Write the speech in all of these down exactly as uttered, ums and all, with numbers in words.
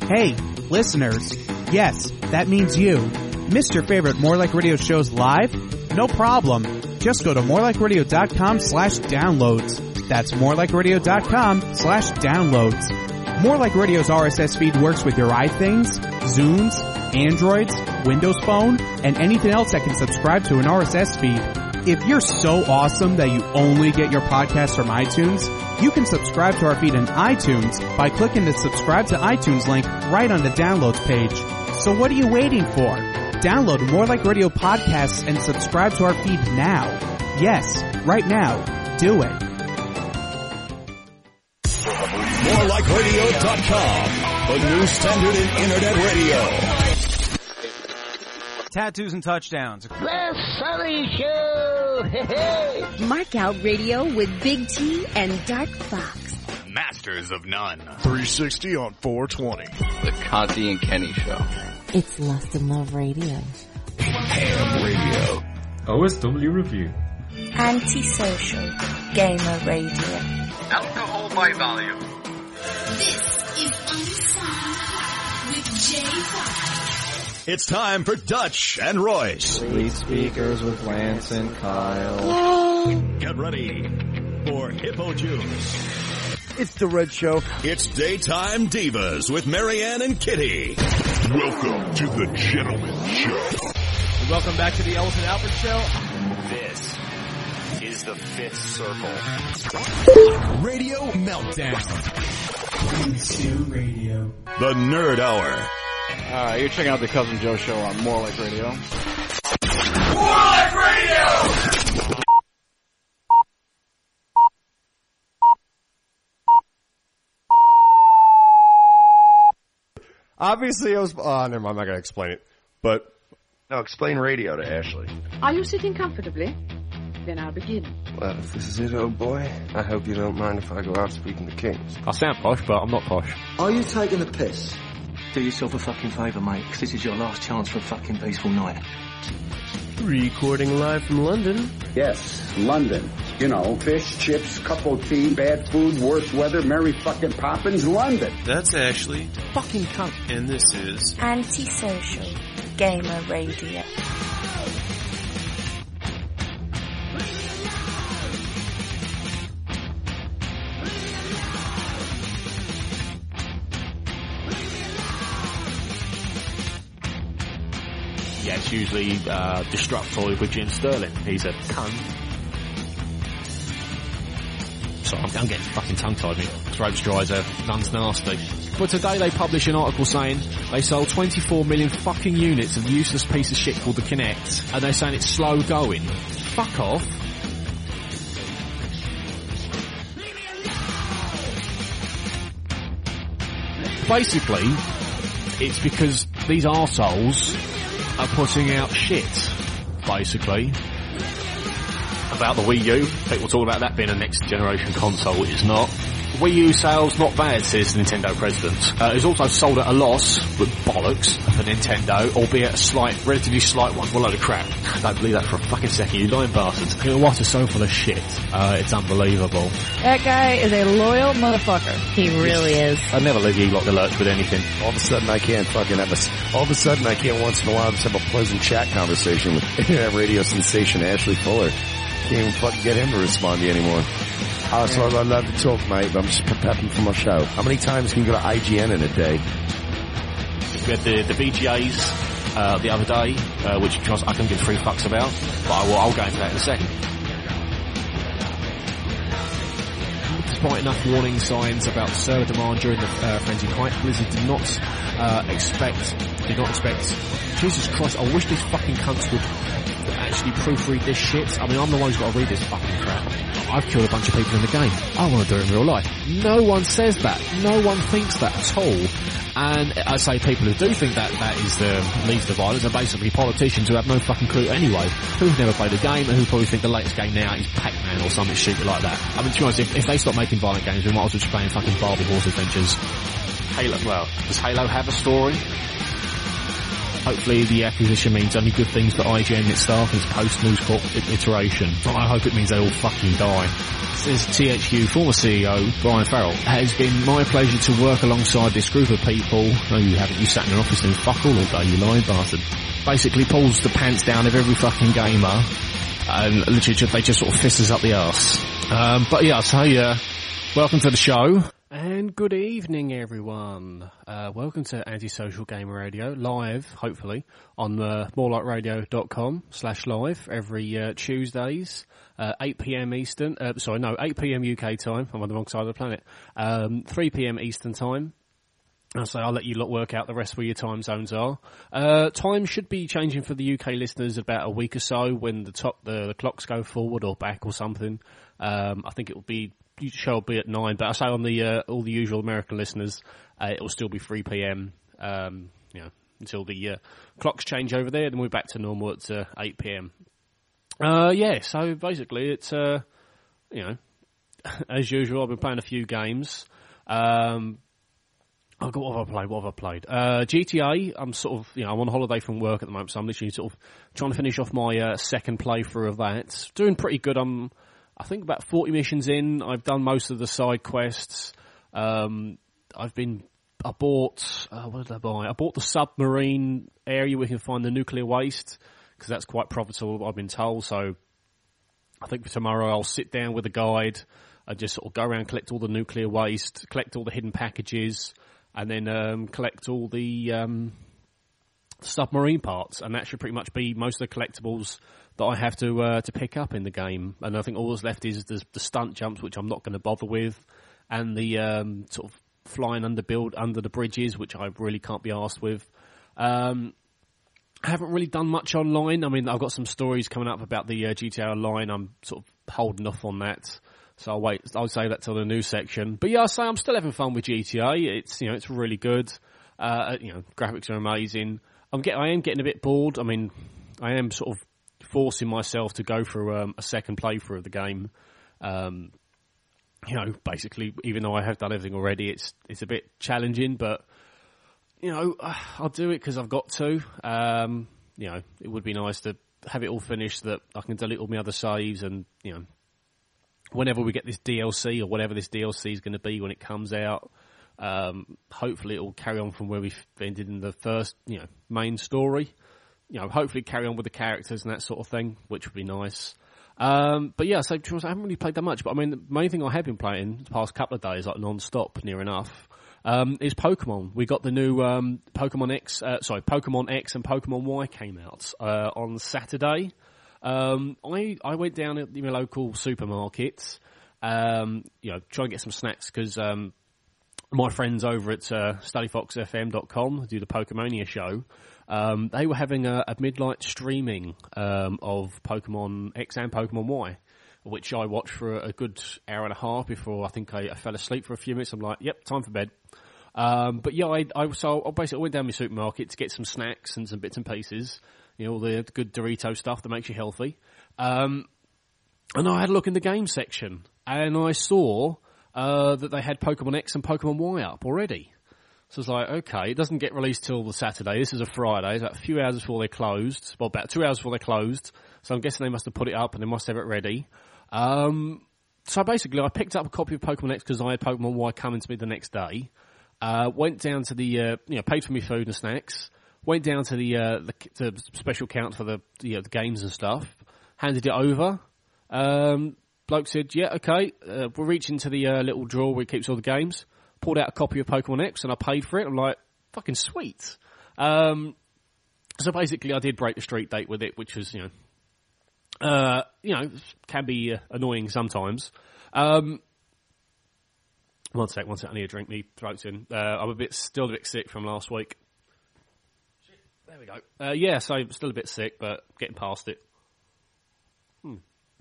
Hey, listeners. Yes, that means you. Missed your favorite More Like Radio shows live? No problem. Just go to morelikeradio.com slash downloads. That's morelikeradio.com slash downloads. More Like Radio's R S S feed works with your iThings, Zunes, Androids, Windows Phone, and anything else that can subscribe to an R S S feed. If you're so awesome that you only get your podcasts from iTunes, you can subscribe to our feed in iTunes by clicking the subscribe to iTunes link right on the downloads page. So what are you waiting for? Download More Like Radio podcasts and subscribe to our feed now. Yes, right now. Do it. more like radio dot com, the new standard in internet radio. Tattoos and touchdowns. The Sully Show! Hey-hey! Mark Out Radio with Big T and Dark Fox. Masters of None. three sixty on four twenty. The Conti and Kenny Show. It's Lust and Love Radio. Ham Radio. O S W Review. Antisocial. Gamer Radio. Alcohol by volume. This is Unsigned with J five. It's time for Dutch and Royce. Sweet speakers with Lance and Kyle. Get ready for Hippo Juice. It's the Red Show. It's Daytime Divas with Marianne and Kitty. Welcome to the Gentleman Show. Welcome back to the Ellison Albert Show. This is the Fifth Circle. Radio Meltdown. Stu Radio. The Nerd Hour. Uh, you're checking out the Cousin Joe Show on More Like Radio. More Like Radio! Obviously, I was... Oh, never mind, I'm not going to explain it. But... No, explain radio to Ashley. Are you sitting comfortably? Then I'll begin. Well, if this is it, old boy, I hope you don't mind if I go out speaking to kings. I sound posh, but I'm not posh. Are you taking the piss? Do yourself a fucking favour, mate, because this is your last chance for a fucking peaceful night. Recording live from London. Yes, London. You know, fish, chips, cup of tea, bad food, worse weather, Mary fucking Poppins, London. That's Ashley. Fucking cunt. And this is... Antisocial. Gamer Radio. Yeah, it's usually uh, Destructoid with Jim Sterling. He's a cunt. Sorry, I'm, I'm getting fucking tongue-tied. Me throat's dry as a nun's nasty. But today they published an article saying they sold twenty-four million fucking units of useless piece of shit called the Kinect, and they're saying it's slow going. Fuck off. Basically, it's because these arseholes are putting out shit, basically. About the Wii U. People talk about that being a next generation console, which is not. Wii U sales not bad, says the Nintendo president. Uh, it's also sold at a loss, with bollocks, for Nintendo, albeit a slight, relatively slight one. What a load of crap. I don't believe that for a fucking second, you lying bastards. You know what, it's so full of shit. Uh, it's unbelievable. That guy is a loyal motherfucker. He really is. I'd never leave you lot the lurch with anything. All of a sudden I can't fucking have a, all of a sudden I can't once in a while just have a pleasant chat conversation with internet radio sensation Ashley Fuller. Can't even fucking get him to respond to you anymore. Oh, so I love to talk, mate, but I'm just prepping for my show. How many times can you go to I G N in a day? We had the, the B G As uh, the other day, uh, which I couldn't give three fucks about, but I will, I'll go into that in a second. Despite enough warning signs about server demand during the uh, frenzied hype, Blizzard did not uh, expect, did not expect, Jesus Christ, I wish these fucking cunts would actually proofread this shit. I mean, I'm the one who's got to read this fucking crap. I've killed a bunch of people in the game. I want to do it in real life. No one says that. No one thinks that at all. And I say people who do think that that is the leads to violence are basically politicians who have no fucking clue anyway, who've never played a game and who probably think the latest game now is Pac-Man or something stupid like that. I mean, to be honest, if, if they stop making violent games, we might as well just play in fucking Barbie Horse Adventures. Halo, well, does Halo have a story? hopefully the acquisition means only good things for I G N, its staff, and its post-News Corp iteration. I hope it means they all fucking die. Says T H U former C E O Brian Farrell. It has been my pleasure to work alongside this group of people. No, you haven't. You sat in an office doing fuck all all day, you lying bastard. Basically pulls the pants down of every fucking gamer, and literally just, they just sort of fist us up the arse. Um, but yeah, so uh, welcome to the show. And good evening, everyone. Uh, welcome to Antisocial Gamer Radio, live, hopefully, on uh, morelikeradio.com slash live every uh, Tuesdays, uh, eight p.m. Eastern, uh, sorry, no, eight p.m. U K time, I'm on the wrong side of the planet, um, three p.m. Eastern time. I'll say I'll let you lot work out the rest where your time zones are. Uh, time should be changing for the U K listeners about a week or so when the top, the, the clocks go forward or back or something. Um, I think it will be, the show will be at nine, but I say on the, uh, all the usual American listeners, uh, it will still be three p.m., um, you know, until the, uh, clocks change over there, then we're back to normal at, uh, eight p.m. Uh, yeah, so basically it's, uh, you know, as usual, I've been playing a few games. Um, Oh, God, what have I played? What have I played? Uh, G T A, I'm sort of, you know, I'm on holiday from work at the moment, so I'm literally sort of trying to finish off my uh, second playthrough of that. Doing pretty good. I'm, I think, about forty missions in. I've done most of the side quests. Um, I've been, I bought, uh, what did I buy? I bought the submarine area where you can find the nuclear waste, because that's quite profitable, I've been told. So I think for tomorrow I'll sit down with a guide and just sort of go around, collect all the nuclear waste, collect all the hidden packages, and then um, collect all the um, submarine parts, and that should pretty much be most of the collectibles that I have to uh, to pick up in the game. And I think all that's left is the, the stunt jumps, which I'm not going to bother with, and the um, sort of flying under build under the bridges, which I really can't be arsed with. Um, I haven't really done much online. I mean, I've got some stories coming up about the uh, G T A Online. I'm sort of holding off on that. So I'll wait, I'll say that till the news section. But yeah, I'll say I'm still having fun with G T A. It's, you know, it's really good. Uh, you know, graphics are amazing. I'm get, I am getting a bit bored. I mean, I am sort of forcing myself to go through um, a second playthrough of the game. Um, you know, basically, even though I have done everything already, it's, it's a bit challenging, but, you know, I'll do it because I've got to. Um, you know, it would be nice to have it all finished so that I can delete all my other saves and, you know, whenever we get this D L C or whatever this D L C is going to be when it comes out, um, hopefully it will carry on from where we ended in the first, you know, main story. You know, hopefully carry on with the characters and that sort of thing, which would be nice. Um, but yeah, so I haven't really played that much. But I mean, the main thing I have been playing the past couple of days, like non-stop, near enough, um, is Pokemon. We got the new um, Pokemon X, uh, sorry, Pokemon X and Pokemon Y came out uh, on Saturday. Um, I, I went down at my local supermarket, um, you know, trying to get some snacks because, um, my friends over at, uh, study fox f m dot com who do the Pokemania show, um, they were having a, a midnight streaming, um, of Pokemon X and Pokemon Y, which I watched for a, a good hour and a half before I think I, I fell asleep for a few minutes. I'm like, yep, time for bed. Um, but yeah, I, I, so I basically went down my supermarket to get some snacks and some bits and pieces. You know, all the good Dorito stuff that makes you healthy. Um, and I had a look in the game section, and I saw uh, that they had Pokemon X and Pokemon Y up already. So I was like, okay, it doesn't get released till the Saturday. This is a Friday. It's about a few hours before they closed. Well, about two hours before they closed. So I'm guessing they must have put it up, and they must have it ready. Um, so basically, I picked up a copy of Pokemon X because I had Pokemon Y coming to me the next day. Uh, went down to the, uh, you know, paid for my food and snacks. Went down to the, uh, the, the special count for the, you know, the games and stuff. Handed it over. Um, bloke said, yeah, okay, uh, we'll reach into the uh, little drawer where he keeps all the games. Pulled out a copy of Pokemon X and I paid for it. I'm like, fucking sweet. Um, so basically I did break the street date with it, which was, you know, uh, you know, can be uh, annoying sometimes. Um, one sec, one sec, I need to drink me throat's in. Uh, I'm a bit, still a bit sick from last week. There we go. Uh, yeah, so still a bit sick, but getting past it. Hmm.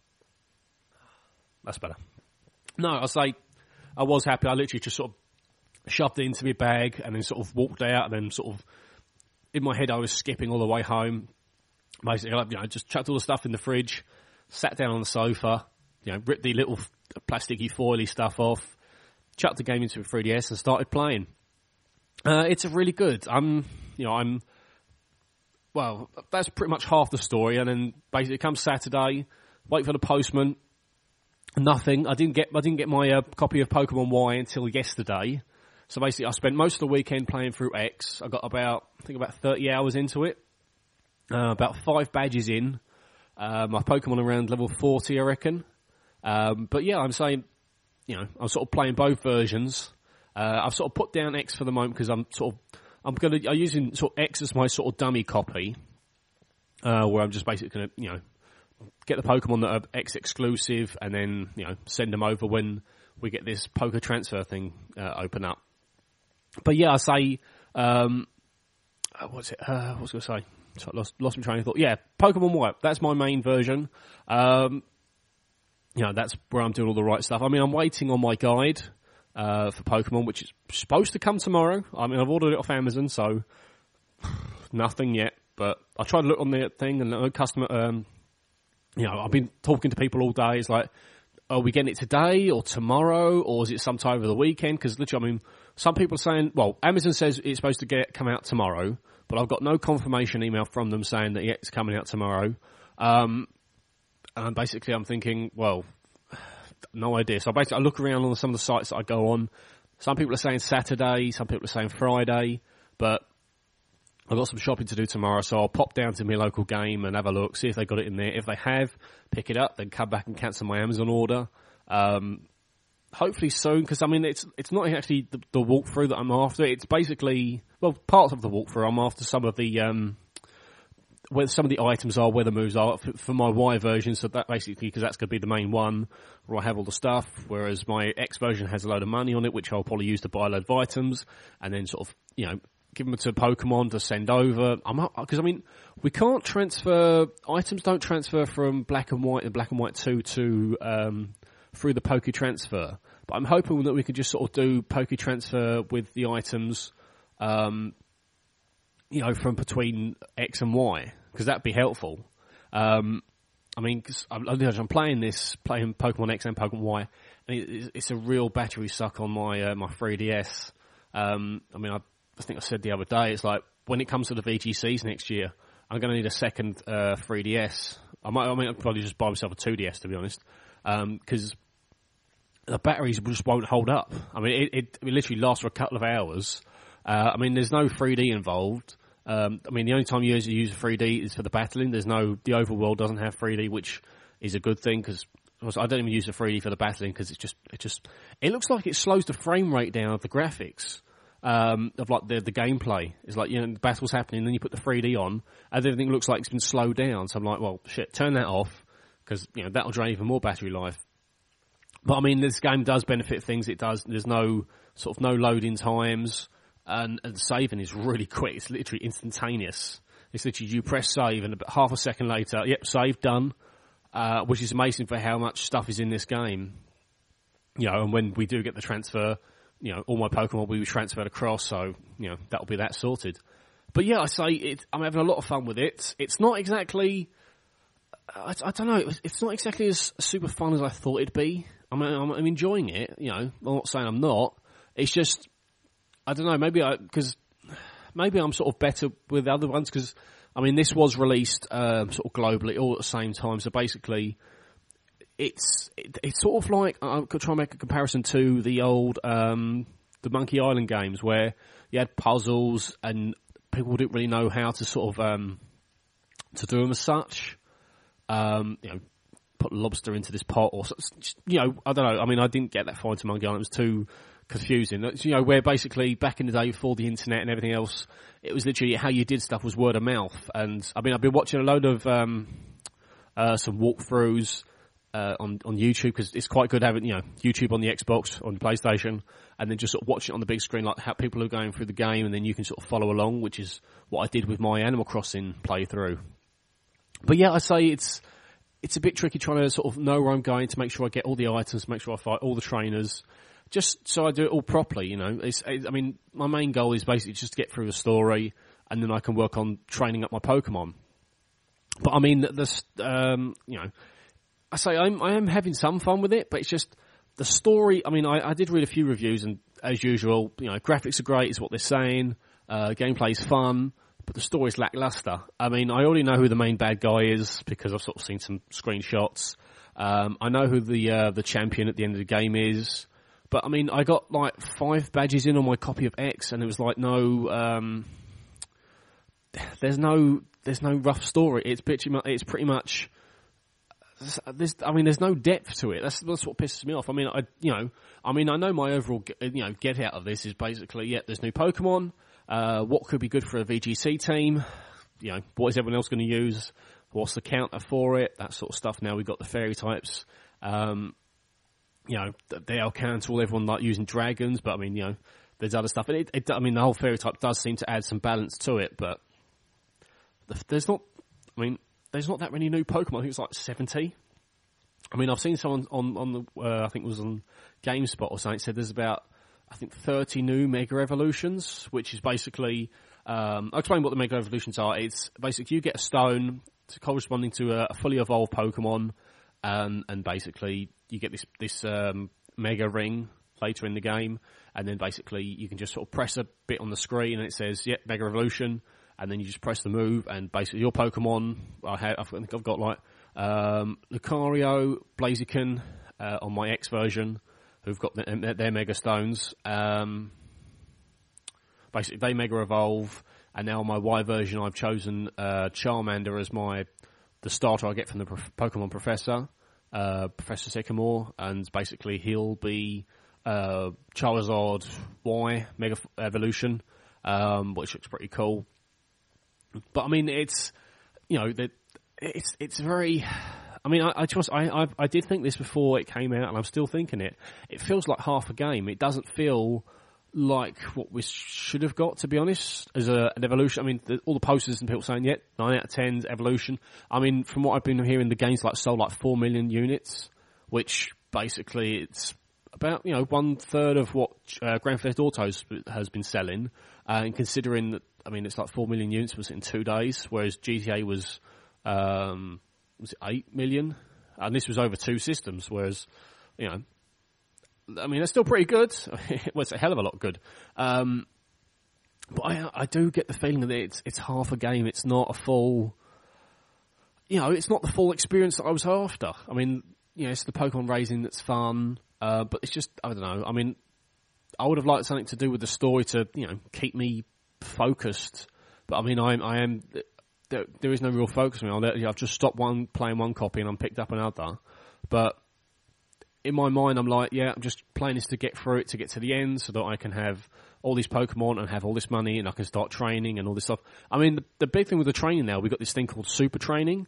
That's better. No, I say I was happy. I literally just sort of shoved it into my bag and then sort of walked out and then sort of in my head I was skipping all the way home. Basically, you know, just chucked all the stuff in the fridge, sat down on the sofa, you know, ripped the little plasticky foily stuff off, chucked the game into a three D S and started playing. Uh, it's really good. I'm, you know, I'm well, that's pretty much half the story. And then basically, it comes Saturday, wait for the postman. Nothing. I didn't get I didn't get my uh, copy of Pokemon Y until yesterday. So basically, I spent most of the weekend playing through X. I got about I think about thirty hours into it. Uh, about five badges in. Uh, my Pokemon around level forty, I reckon. Um, but yeah, I'm saying, you know, I'm sort of playing both versions. Uh, I've sort of put down X for the moment because I'm sort of I'm gonna I'm using sort of X as my sort of dummy copy, uh, where I'm just basically gonna you know get the Pokemon that are X exclusive and then you know send them over when we get this Poké Transfer thing uh, open up. But yeah, I say, um, uh, what's it? Uh, what was I going to say? So I lost, lost my train of thought. Yeah, Pokemon White. That's my main version. Um, you know, that's where I'm doing all the right stuff. I mean, I'm waiting on my guide uh, for Pokemon, which is supposed to come tomorrow. I mean, I've ordered it off Amazon, so nothing yet. But I tried to look on the thing, and the customer, um, you know, I've been talking to people all day. It's like, are we getting it today or tomorrow, or is it sometime over the weekend? Because literally, I mean, some people are saying, well, Amazon says it's supposed to get come out tomorrow, but I've got no confirmation email from them saying that it's coming out tomorrow. Um, and basically, I'm thinking, well, no idea. So basically, I look around on some of the sites that I go on. Some people are saying Saturday, some people are saying Friday, but I've got some shopping to do tomorrow, so I'll pop down to my local game and have a look, see if they got it in there. If they have, pick it up, then come back and cancel my Amazon order. Um, hopefully soon, because I mean, it's it's not actually the, the walkthrough that I'm after. It's basically, well, parts of the walkthrough. I'm after some of the, um, where some of the items are, where the moves are for, for my Y version. So that basically, because that's going to be the main one where I have all the stuff. Whereas my X version has a load of money on it, which I'll probably use to buy a load of items, and then sort of, you know, give them to Pokemon to send over. I'm because I mean, we can't transfer items. Don't transfer from Black and White and Black and White two to um, through the Poké Transfer. But I'm hoping that we can just sort of do Poké Transfer with the items, um, you know, from between X and Y, because that'd be helpful. Um, I mean, cause I'm, I'm playing this, playing Pokemon X and Pokemon Y, and it, it's a real battery suck on my uh, my three D S. Um, I mean, I. I think I said the other day, it's like, when it comes to the V G Cs next year, I'm going to need a second uh, three D S. I might, I mean, I'll probably just buy myself a two D S, to be honest, because um, the batteries just won't hold up. I mean, it, it, it literally lasts for a couple of hours. Uh, I mean, there's no three D involved. Um, I mean, the only time you use, you use three D is for the battling. There's no, the overworld doesn't have three D, which is a good thing, because I don't even use the three D for the battling, because it's just, it just, it looks like it slows the frame rate down of the graphics. Um, of like the the gameplay. It's like, you know, the battle's happening, then you put the three D on, and everything looks like it's been slowed down. So I'm like, well, shit, turn that off, because, you know, that'll drain even more battery life. But I mean, this game does benefit things. It does. There's no sort of no loading times, and, and saving is really quick. It's literally instantaneous. It's literally you press save, and about half a second later, yep, save done. Uh, which is amazing for how much stuff is in this game. You know, and when we do get the transfer, you know, all my Pokemon will be transferred across, so, you know, that'll be that sorted. But yeah, I say it, I'm having a lot of fun with it. It's not exactly, I, I don't know, it's, it's not exactly as super fun as I thought it'd be. I mean, I'm, I'm enjoying it, you know, I'm not saying I'm not. It's just, I don't know, maybe I, because maybe I'm sort of better with other ones, because, I mean, this was released um, sort of globally all at the same time, so basically, It's it, it's sort of like, I could try and make a comparison to the old um, the Monkey Island games, where you had puzzles and people didn't really know how to sort of um, to do them as such. Um, you know, put lobster into this pot, or you know, I don't know. I mean, I didn't get that far into Monkey Island; it was too confusing. It's, you know, where basically back in the day before the internet and everything else, it was literally how you did stuff was word of mouth. And I mean, I've been watching a load of um, uh, some walkthroughs. Uh, on, on YouTube, because it's quite good having, you know, YouTube on the Xbox, on the PlayStation, and then just sort of watch it on the big screen, like how people are going through the game, and then you can sort of follow along, which is what I did with my Animal Crossing playthrough. But yeah, I say it's it's a bit tricky trying to sort of know where I'm going to make sure I get all the items, make sure I fight all the trainers, just so I do it all properly, you know. It's, I mean, my main goal is basically just to get through the story, and then I can work on training up my Pokemon. But I mean, this, um, you know, I say I'm, I am having some fun with it, but it's just the story. I mean, I, I did read a few reviews, and as usual, you know, graphics are great, is what they're saying. Uh, gameplay's fun, but the story's lackluster. I mean, I already know who the main bad guy is because I've sort of seen some screenshots. Um, I know who the uh, the champion at the end of the game is. But, I mean, I got, like, five badges in on my copy of X, and it was like, no, um, there's no, there's no rough story. It's pretty much, it's pretty much, there's, I mean, there's no depth to it. That's, that's what pisses me off. I mean, I, you know, I mean, I know my overall, you know, get out of this is basically, yeah, there's new Pokemon, uh, what could be good for a V G C team, you know, what is everyone else going to use, what's the counter for it, that sort of stuff. Now we've got the fairy types, um, you know, they are cancel everyone like using dragons, but I mean, you know, there's other stuff. It, it, I mean, the whole fairy type does seem to add some balance to it, but there's not, I mean, there's not that many new Pokemon. I think it's like seventy. I mean, I've seen someone on, on the, uh, I think it was on GameSpot or something, said there's about, I think, thirty new Mega Evolutions, which is basically, um, I'll explain what the Mega Evolutions are. It's basically you get a stone corresponding to a, a fully evolved Pokemon, um, and basically you get this, this, um, Mega Ring later in the game, and then basically you can just sort of press a bit on the screen and it says, yeah, Mega Evolution, and then you just press the move, and basically your Pokemon, I, have, I think I've got like, um, Lucario, Blaziken, uh, on my X version, who've got the, their, their Mega Stones, um, basically they Mega Evolve, and now on my Y version I've chosen, uh, Charmander as my, the starter I get from the Pro- Pokemon Professor, uh, Professor Sycamore, and basically he'll be, uh, Charizard Y Mega Evolution, um, which looks pretty cool. But I mean, it's, you know, that it's, it's very, I mean, I, I just, I, I, I did think this before it came out, and I'm still thinking it. It feels like half a game. It doesn't feel like what we should have got, to be honest, as a, an evolution. I mean, the, all the posters and people saying, yeah, nine out of ten's evolution. I mean, from what I've been hearing, the game's like sold like four million units, which basically it's about, you know, one third of what uh, Grand Theft Auto has been selling, uh, and considering that, I mean, it's like four million units was in two days, whereas G T A was, um, was it eight million? And this was over two systems, whereas, you know, I mean, it's still pretty good. Well, it's a hell of a lot good. Um, but I, I do get the feeling that it's, it's half a game. It's not a full, you know, it's not the full experience that I was after. I mean, you know, it's the Pokemon raising that's fun, uh, but it's just, I don't know. I mean, I would have liked something to do with the story to, you know, keep me focused. But I mean, I, I am, there, there is no real focus on me. I've just stopped one, playing one copy and I'm picked up another. But in my mind, I'm like, yeah, I'm just playing this to get through it, to get to the end, so that I can have all these Pokemon and have all this money and I can start training and all this stuff. I mean, the, the big thing with the training now, we've got this thing called Super Training,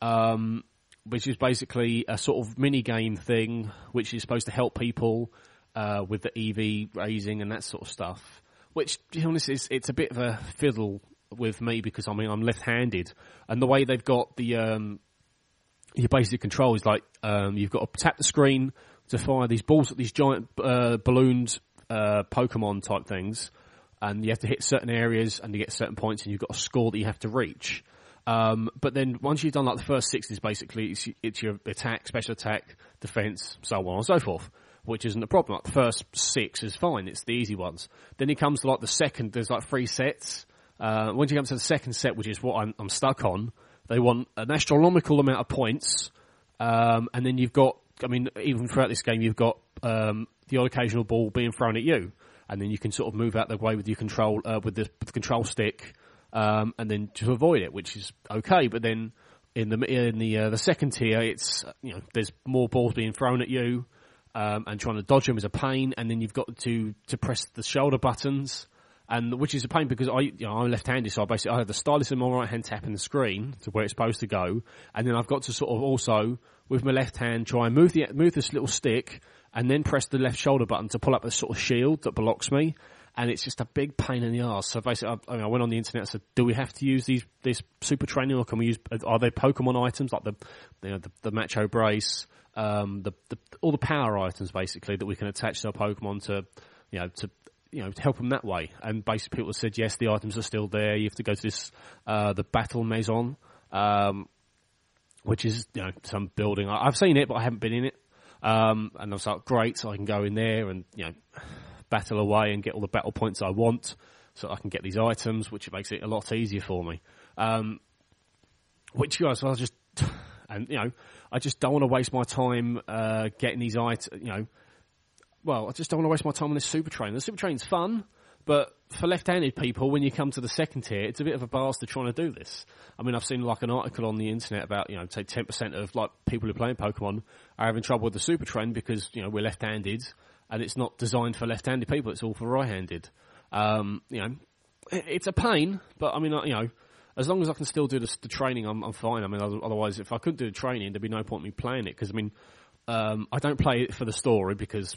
um, which is basically a sort of mini-game thing, which is supposed to help people uh, with the E V raising and that sort of stuff, which, to be honest, is, it's a bit of a fiddle with me because, I mean, I'm left-handed. And the way they've got the... Um, your basic control is like, um, you've got to tap the screen to fire these balls at these giant, uh, ballooned, uh, Pokemon type things. And you have to hit certain areas and you get certain points and you've got a score that you have to reach. Um, but then once you've done like the first six is basically, it's, it's your attack, special attack, defense, so on and so forth. Which isn't a problem. Like the first six is fine. It's the easy ones. Then it comes to like the second, there's like three sets. Uh, once you come to the second set, which is what I'm, I'm stuck on, they want an astronomical amount of points, um, and then you've got, I mean, even throughout this game, you've got um, the odd occasional ball being thrown at you, and then you can sort of move out the way with your control, uh, with, the, with the control stick, um, and then to avoid it, which is okay. But then in the in the uh, the second tier, it's, you know, there's more balls being thrown at you, um, and trying to dodge them is a pain, and then you've got to to press the shoulder buttons. And which is a pain because I, you know, I'm left-handed, so I basically I have the stylus in my right hand tapping the screen to where it's supposed to go, and then I've got to sort of also with my left hand try and move the move this little stick, and then press the left shoulder button to pull up a sort of shield that blocks me, and it's just a big pain in the arse. So basically, I, I, mean, I went on the internet and said, do we have to use these this super training, or can we use? Are they Pokemon items like the you know, the, the Macho Brace, um, the, the all the power items basically that we can attach to our Pokemon to, you know, to you know, to help them that way. And basically people said, yes, the items are still there. You have to go to this, uh, the Battle Maison, um, which is, you know, some building. I, I've seen it, but I haven't been in it. Um, and I was like, great, so I can go in there and, you know, battle away and get all the battle points I want. so I can get these items, which makes it a lot easier for me. Um, which, you know, so I just, and, you know, I just don't want to waste my time uh, getting these items, you know, well, I just don't want to waste my time on this super train. The super train's fun, but for left-handed people, when you come to the second tier, it's a bit of a bastard trying to do this. I mean, I've seen like an article on the internet about, you know, say ten percent of like people who are playing Pokemon are having trouble with the super train because, you know, we're left-handed and it's not designed for left-handed people. It's all for right-handed. Um, you know, it's a pain, but I mean, you know, as long as I can still do the, the training, I'm, I'm fine. I mean, otherwise, if I couldn't do the training, there'd be no point in me playing it because, I mean, um, I don't play it for the story because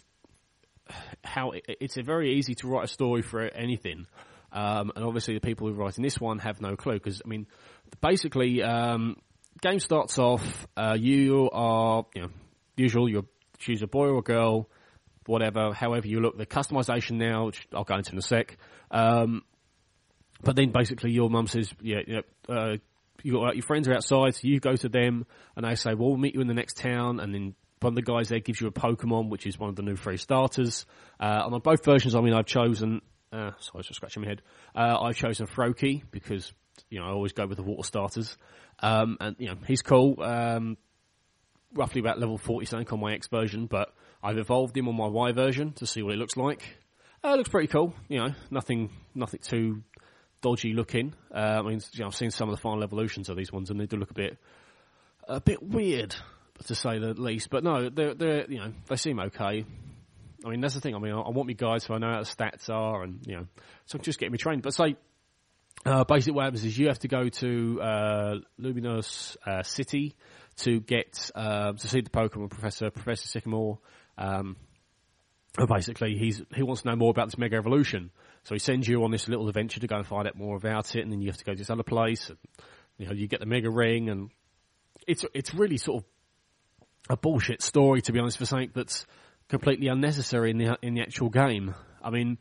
how it, it's a very easy to write a story for anything, um, and obviously the people who are writing this one have no clue because I mean, basically, um, game starts off. Uh, you are, you know, usual. You choose a boy or a girl, whatever. However you look, the customization now, which I'll go into in a sec. Um, but then basically, your mum says, yeah, you know, uh, you got your friends are outside, so you go to them, and they say, well, we'll meet you in the next town, and then one of the guys there gives you a Pokemon, which is one of the new free starters. Uh, and on both versions, I mean, I've chosen, uh, sorry, I was just scratching my head. Uh, I've chosen Froakie because, you know, I always go with the water starters. Um, and, you know, he's cool. Um, roughly about level forty something on my X version, but I've evolved him on my Y version to see what it looks like. Uh, it looks pretty cool. You know, nothing, nothing too dodgy looking. Uh, I mean, you know, I've seen some of the final evolutions of these ones and they do look a bit, a bit weird, to say the least. But no, they're, they're, you know, they seem okay. I mean, that's the thing. I mean, I, I want my guide so I know how the stats are and, you know, so just get me trained. But say, uh, basically what happens is you have to go to, uh, Luminous, uh, City to get, uh, to see the Pokemon Professor, Professor Sycamore. Um, basically he's, he wants to know more about this Mega Evolution. So he sends you on this little adventure to go and find out more about it. And then you have to go to this other place and, you know, you get the Mega Ring and it's, it's really sort of a bullshit story, to be honest, for something that's completely unnecessary in the in the actual game. I mean,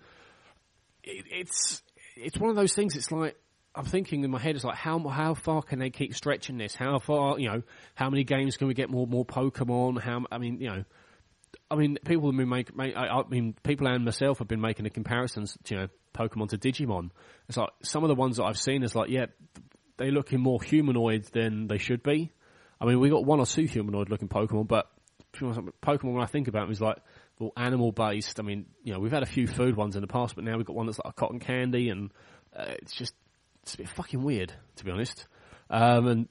it, it's it's one of those things. It's like I'm thinking in my head. It's like how how far can they keep stretching this? How far, you know, how many games can we get more more Pokemon? How I mean, you know, I mean, people have been make, make I, I mean, people and myself have been making the comparisons, you know, Pokemon to Digimon. It's like some of the ones that I've seen is like, yeah, they looking more humanoid than they should be. I mean, we got one or two humanoid-looking Pokemon, but Pokemon, when I think about them, is like, well, animal-based. I mean, you know, we've had a few food ones in the past, but now we've got one that's like a cotton candy, and uh, it's just, it's a bit fucking weird, to be honest. Um, and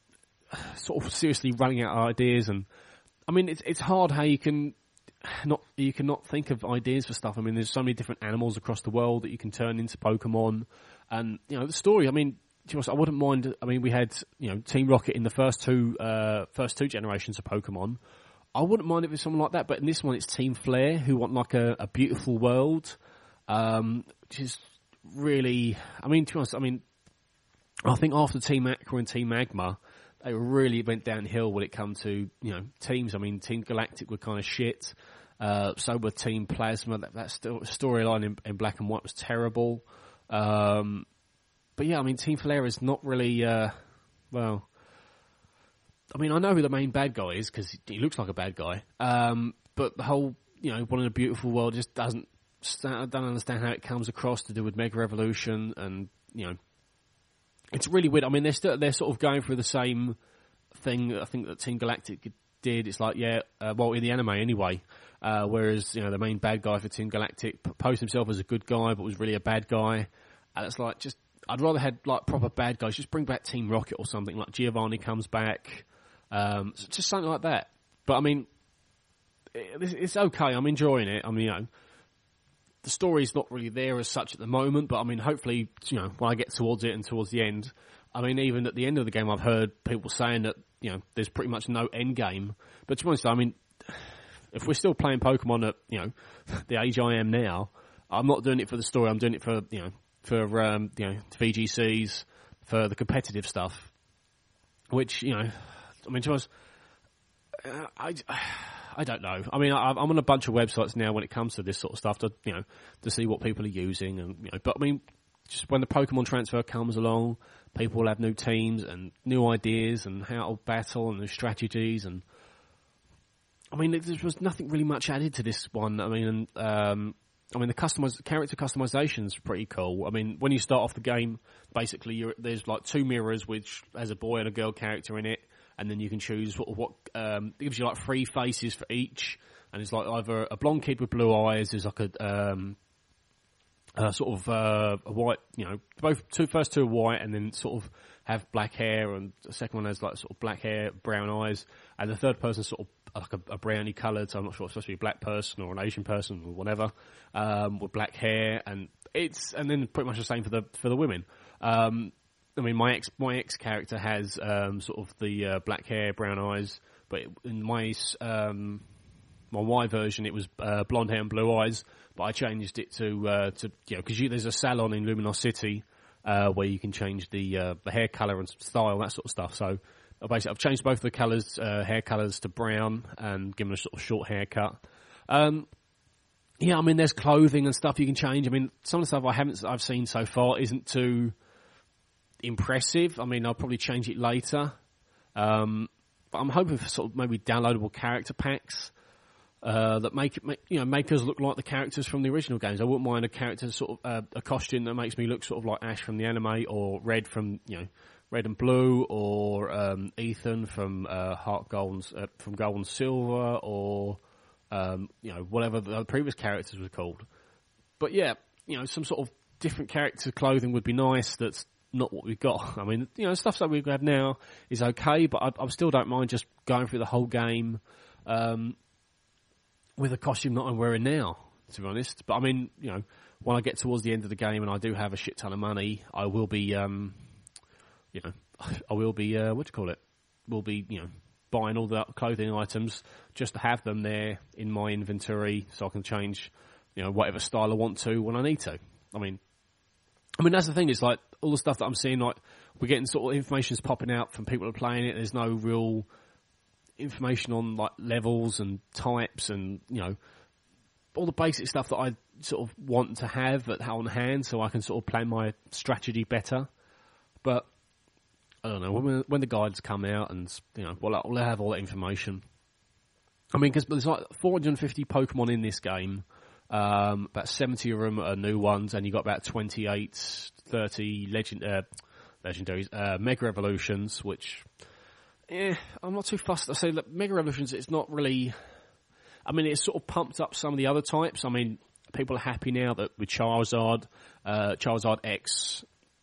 sort of seriously running out of ideas, and I mean, it's it's hard how you can not you can not think of ideas for stuff. I mean, there's so many different animals across the world that you can turn into Pokemon, and you know, the story. I mean, to be honest, I wouldn't mind. I mean, we had, you know, Team Rocket in the first two uh, first two generations of Pokemon. I wouldn't mind if it was someone like that, but in this one, it's Team Flare, who want like a, a beautiful world, um, which is really. I mean, to be honest, I mean, I think after Team Aqua and Team Magma, they really went downhill when it come to, you know, teams. I mean, Team Galactic were kind of shit. Uh, so were Team Plasma. That, that st- storyline in, in Black and White was terrible. Um, but yeah, I mean, Team Flare is not really, uh, well, I mean, I know who the main bad guy is because he looks like a bad guy. Um, but the whole, you know, wanting a beautiful world just doesn't, I don't understand how it comes across to do with Mega Evolution, and, you know, it's really weird. I mean, they're still, they're sort of going through the same thing I think that Team Galactic did. It's like, yeah, uh, well, in the anime anyway, uh, whereas, you know, the main bad guy for Team Galactic posed himself as a good guy, but was really a bad guy. And it's like, just, I'd rather had, like, proper bad guys. Just bring back Team Rocket or something, like Giovanni comes back, um, just something like that. But, I mean, it, it's okay. I'm enjoying it. I mean, you know, the story's not really there as such at the moment, but I mean, hopefully, you know, when I get towards it and towards the end, I mean, even at the end of the game, I've heard people saying that, you know, there's pretty much no end game. But to be honest, I mean, if we're still playing Pokemon at, you know, the age I am now, I'm not doing it for the story. I'm doing it for, you know, for, um, you know, V G Cs, for the competitive stuff, which, you know, I mean, to be honest, uh, I, I don't know. I mean, I, I'm on a bunch of websites now when it comes to this sort of stuff to, you know, to see what people are using, and, you know, but I mean, just when the Pokemon transfer comes along, people will have new teams and new ideas and how to battle and new strategies, and I mean, there was nothing really much added to this one. I mean, um, I mean, the customiz- character customization is pretty cool. I mean, when you start off the game, basically you're, there's like two mirrors which has a boy and a girl character in it, and then you can choose what, what um, it gives you like three faces for each, and it's like either a blonde kid with blue eyes, there's like a, um, a sort of uh, a white, you know, both two first two are white, and then sort of have black hair, and the second one has like sort of black hair, brown eyes, and the third person sort of like a, a browny coloured, so I'm not sure if it's supposed to be a black person or an Asian person or whatever, um, with black hair, and it's and then pretty much the same for the for the women. Um, I mean, my ex my ex character has um, sort of the uh, black hair, brown eyes, but in my um, my Y version it was uh, blonde hair and blue eyes, but I changed it to uh, to you know because there's a salon in Luminos City uh, where you can change the uh, the hair colour and style, that sort of stuff. So. Basically, I've changed both the colours, uh, hair colours to brown, and given a sort of short haircut. Um, yeah, I mean, there's clothing and stuff you can change. I mean, some of the stuff I haven't, I've seen so far isn't too impressive. I mean, I'll probably change it later. Um, but I'm hoping for sort of maybe downloadable character packs uh, that make it, make, you know, make us look like the characters from the original games. I wouldn't mind a character sort of uh, a costume that makes me look sort of like Ash from the anime, or Red from you know. Red and Blue, or um, Ethan from uh, Heart Gold, uh, from Gold and Silver, or um, you know whatever the previous characters were called. But yeah, you know some sort of different character clothing would be nice. That's not what we've got. I mean, you know, stuff that we have now is okay, but I, I still don't mind just going through the whole game um, with a costume that I'm wearing now. To be honest, but I mean, you know, when I get towards the end of the game and I do have a shit ton of money, I will be. Um, You know, I will be, uh, what do you call it? We'll be, you know, buying all the clothing items just to have them there in my inventory so I can change, you know, whatever style I want to when I need to. I mean, I mean, that's the thing, is like, all the stuff that I'm seeing, like, we're getting sort of information's popping out from people who are playing it. There's no real information on, like, levels and types and, you know, all the basic stuff that I sort of want to have at on hand so I can sort of plan my strategy better. But I don't know, when, when the guides come out and, you know, we'll, we'll have all that information. I mean, because there's like four hundred fifty Pokemon in this game, um, about seventy of them are new ones, and you've got about twenty-eight, thirty legend, uh, legendaries, uh, Mega Evolutions, which, eh, I'm not too fussed. I say, look, Mega Evolutions, it's not really, I mean, it's sort of pumped up some of the other types. I mean, people are happy now that with Charizard, uh, Charizard X,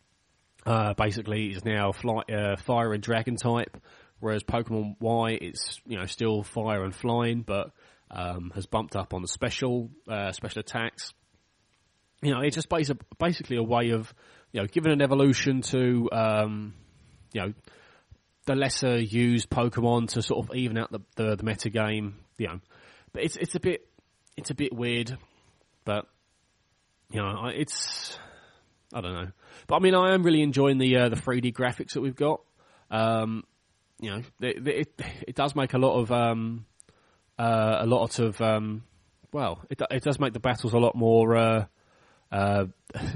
Uh, basically, is now fly, uh, fire and dragon type, whereas Pokemon Y, it's you know still fire and flying, but um, has bumped up on the special uh, special attacks. You know, it's just basi- basically a way of you know giving an evolution to um, you know the lesser used Pokemon to sort of even out the the, the meta game. You know, but it's it's a bit it's a bit weird, but you know it's. I don't know, but I mean, I am really enjoying the uh, the three D graphics that we've got. Um, you know, it, it it does make a lot of um, uh, a lot of um, well, it it does make the battles a lot more. Uh, uh,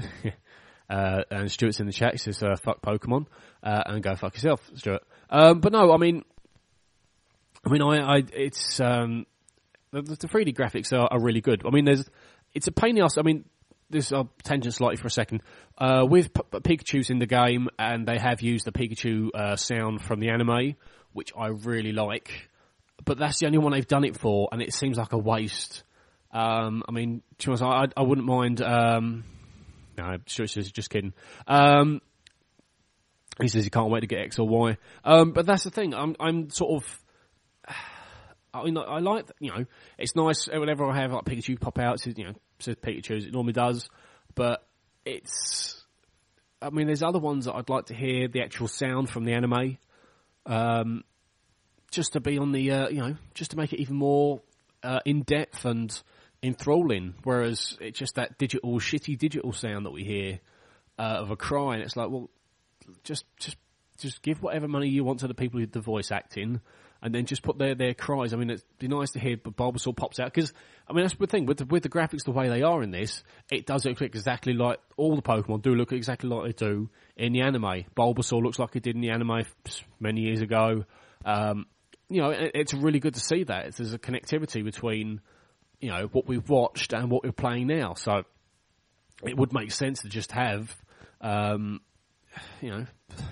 uh, and Stuart's in the chat. He says, uh, "Fuck Pokemon," uh, and go fuck yourself, Stuart. Um, but no, I mean, I mean, I, I it's um, the, the three D graphics are, are really good. I mean, there's it's a pain in the ass. I mean. This I'll tangent slightly for a second. Uh, with P- Pikachu's in the game, and they have used the Pikachu uh, sound from the anime, which I really like. But that's the only one they've done it for, and it seems like a waste. Um, I mean, to be honest, I, I wouldn't mind. Um, no, just, just kidding. Um, he says he can't wait to get X or Y. Um, but that's the thing. I'm, I'm sort of. I mean, I like, you know, it's nice whenever I have like Pikachu pop out, it says, you know, says Pikachu as it normally does, but it's, I mean, there's other ones that I'd like to hear the actual sound from the anime, um, just to be on the, uh, you know, just to make it even more uh, in-depth and enthralling, whereas it's just that digital, shitty digital sound that we hear uh, of a cry, and it's like, well, just, just, just give whatever money you want to the people who do the voice acting, and then just put their, their cries. I mean, it'd be nice to hear Bulbasaur pops out, because, I mean, that's the thing, with the, with the graphics the way they are in this, it does look exactly like, all the Pokemon do look exactly like they do in the anime. Bulbasaur looks like it did in the anime many years ago. Um, you know, it, it's really good to see that. It's, there's a connectivity between you know, what we've watched and what we're playing now. So it would make sense to just have, um, you know,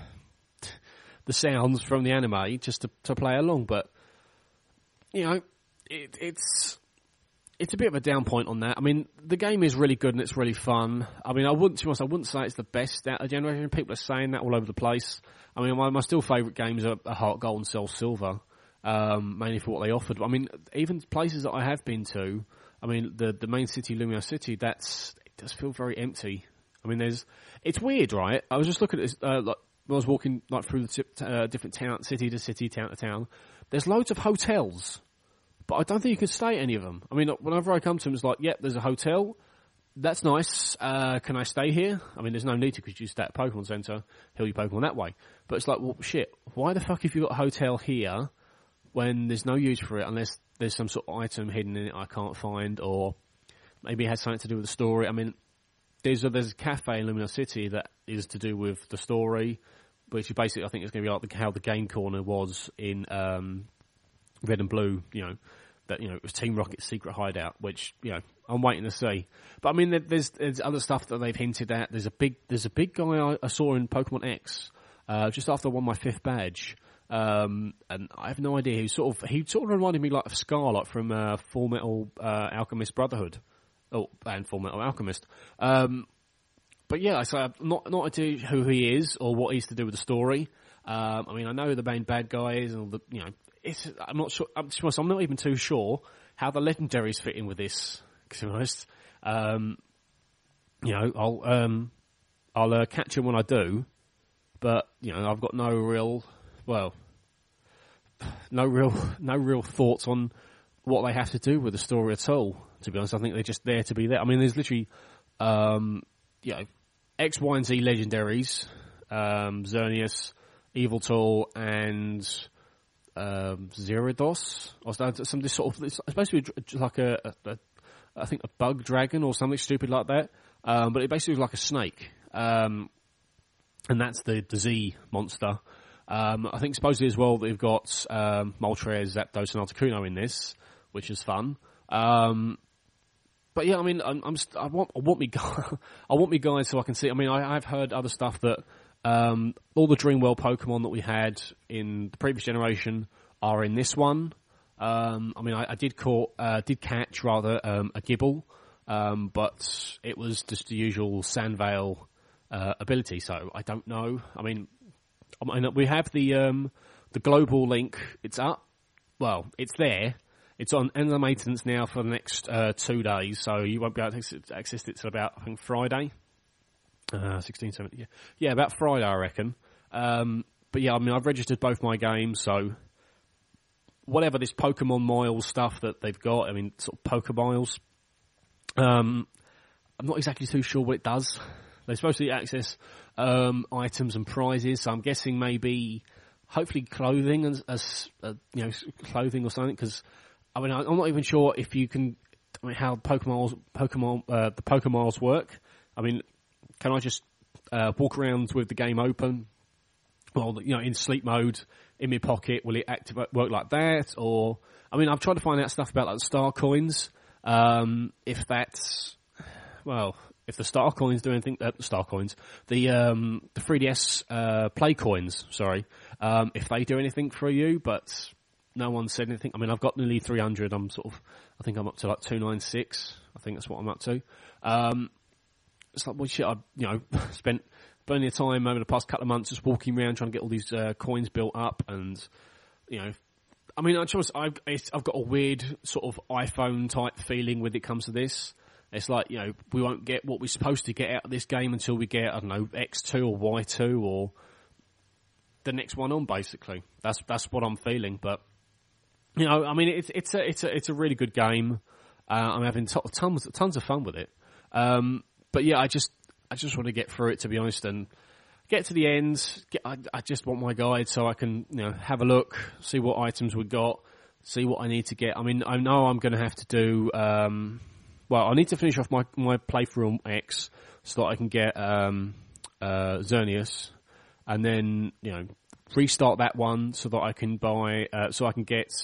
the sounds from the anime just to, to play along. But, you know, it, it's it's a bit of a down point on that. I mean, the game is really good and it's really fun. I mean, I wouldn't, to be honest, I wouldn't say it's the best out of the generation. People are saying that all over the place. I mean, my, my still favourite games are, are Heart Gold and Soul Silver, um, mainly for what they offered. I mean, even places that I have been to, I mean, the the main city, Lumio City, that's it does feel very empty. I mean, there's it's weird, right? I was just looking at this, uh, like, when I was walking like through the t- uh, different town, city to city, town to town. There's loads of hotels, but I don't think you can stay at any of them. I mean, whenever I come to them, it's like, yep, there's a hotel. That's nice. Uh, can I stay here? I mean, there's no need to because you stay at Pokemon Center, heal your Pokemon that way. But it's like, well, shit, why the fuck have you got a hotel here when there's no use for it unless there's some sort of item hidden in it I can't find, or maybe it has something to do with the story. I mean, there's a, there's a cafe in Lumino City that is to do with the story, which basically I think is going to be like the, how the game corner was in um, Red and Blue, you know, that, you know, it was Team Rocket's secret hideout, which, you know, I'm waiting to see. But I mean, there, there's there's other stuff that they've hinted at. There's a big there's a big guy I, I saw in Pokemon X uh, just after I won my fifth badge, um, and I have no idea. He sort of he sort of reminded me like of Scarlet from uh, Full Metal uh, Alchemist Brotherhood, oh, and Full Metal Alchemist. Um, but yeah, so I've not not idea who he is or what he's to do with the story. Um, I mean, I know who the main bad guy is, and all the you know, it's I'm not sure. I'm, I'm not even too sure how the legendaries fit in with this. To be honest, um, you know, I'll um, I'll uh, catch him when I do, but you know, I've got no real, well, no real, no real thoughts on what they have to do with the story at all. To be honest, I think they're just there to be there. I mean, there's literally, um, you know, X, Y, and Z legendaries, um, Xerneas, Yveltal, and um, Gyarados, or some this sort of. It's supposed to be like a. a, a I think a bug dragon or something stupid like that. Um, but it basically was like a snake. Um, and that's the, the Z monster. Um, I think supposedly as well they've got um, Moltres, Zapdos and Articuno in this, which is fun. Um, but yeah, I mean, I'm, I'm st- I want I want me guys, I want me guys so I can see. I mean, I, I've heard other stuff that um, all the Dreamworld Pokemon that we had in the previous generation are in this one. Um, I mean, I, I did caught, uh, did catch rather um, a Gibble, um, but it was just the usual Sandvale uh, ability. So I don't know. I mean, I mean we have the um, the global link. It's up. Well, it's there. It's on end of maintenance now for the next uh, two days. So you won't be able to access it till about I think Friday, uh, sixteen, seventeen. Yeah, yeah, about Friday I reckon. Um, but yeah, I mean I've registered both my games, so. Whatever this Pokemon Miles stuff that they've got, I mean, sort of Pokebiles, um, I'm not exactly too sure what it does. They're supposed to access um, items and prizes, so I'm guessing maybe, hopefully, clothing as, as uh, you know, clothing or something. Because I mean, I'm not even sure if you can, I mean, how Pokemon, Pokemon, uh, the Pokemoles work. I mean, can I just uh, walk around with the game open, well, you know, in sleep mode? In my pocket, will it activate, work like that? Or, I mean, I've tried to find out stuff about like the star coins. Um, if that's, well, if the star coins do anything, uh, star coins, the um, the three D S uh, play coins, sorry, um, if they do anything for you, but no one said anything. I mean, I've got nearly three hundred. I'm sort of, I think I'm up to like two ninety-six. I think that's what I'm up to. Um, it's like, well, shit, I, you know, spent plenty of time over the past couple of months just walking around trying to get all these uh, coins built up, and you know, I mean, I just I've I've got a weird sort of iPhone type feeling when it comes to this. It's like, you know, we won't get what we're supposed to get out of this game until we get, I don't know, X two or Y two or the next one on. Basically, that's that's what I'm feeling. But you know, I mean, it's it's a it's a it's a really good game. Uh, I'm having t- tons tons of fun with it. Um, but yeah, I just. I just want to get through it, to be honest, and get to the end. Get, I, I just want my guide so I can, you know, have a look, see what items we got, see what I need to get. I mean, I know I'm going to have to do. Um, well, I need to finish off my my playthrough on X so that I can get um, uh, Xerneas, and then you know restart that one so that I can buy, uh, so I can get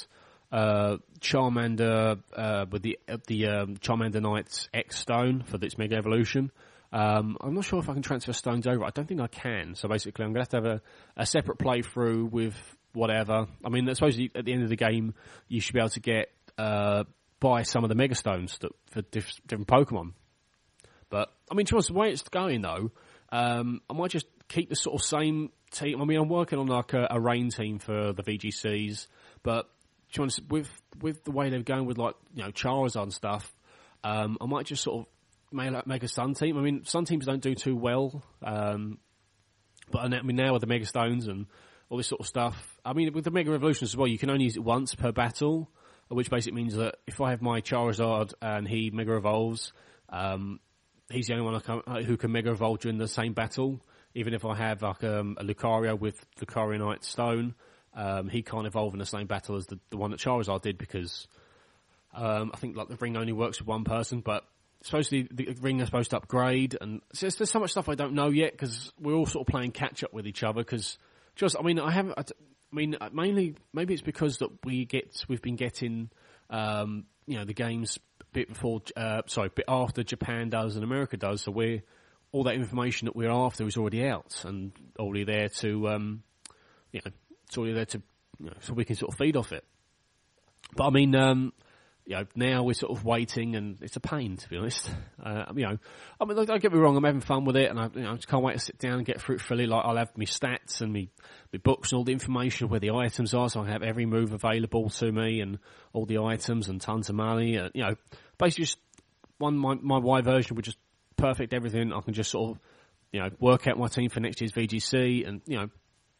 uh, Charmander uh, with the uh, the um, Charmander Knight's X Stone for its Mega Evolution. Um, I'm not sure if I can transfer stones over. I don't think I can. So basically, I'm going to have to have a, a separate playthrough with whatever. I mean, I suppose at the end of the game, you should be able to get uh, buy some of the Mega Stones that, for diff- different Pokemon. But I mean, to be honest, the way it's going though, um, I might just keep the sort of same team. I mean, I'm working on like a, a rain team for the V G Cs, but to be honest, with with the way they're going with like you know Charizard and stuff, um, I might just sort of make, make a Sun team. I mean, Sun teams don't do too well, um, but I mean now with the Mega Stones and all this sort of stuff. I mean, with the Mega Evolutions as well, you can only use it once per battle, which basically means that if I have my Charizard and he Mega Evolves, um, he's the only one I can, who can Mega Evolve during the same battle. Even if I have like um, a Lucario with Lucario Knight Stone, um, he can't evolve in the same battle as the, the one that Charizard did because um, I think like the ring only works with one person. But supposedly the ring is supposed to upgrade, and so there's so much stuff I don't know yet because we're all sort of playing catch up with each other. Because just, I mean, I haven't. I mean, mainly maybe it's because that we get we've been getting um, you know the games a bit before, uh, sorry, a bit after Japan does and America does, so we're all that information that we're after is already out and already there to, um, you know, it's already there to, you know, so we can sort of feed off it. But I mean, um, you know, now we're sort of waiting and it's a pain, to be honest. Uh, you know, I mean, don't get me wrong, I'm having fun with it and I, you know, I just can't wait to sit down and get through it fully. Like, I'll have my stats and my, my books and all the information of where the items are, so I have every move available to me and all the items and tons of money. Uh, you know, basically just one, my, my Y version would just perfect everything. I can just sort of, you know, work out my team for next year's V G C and, you know,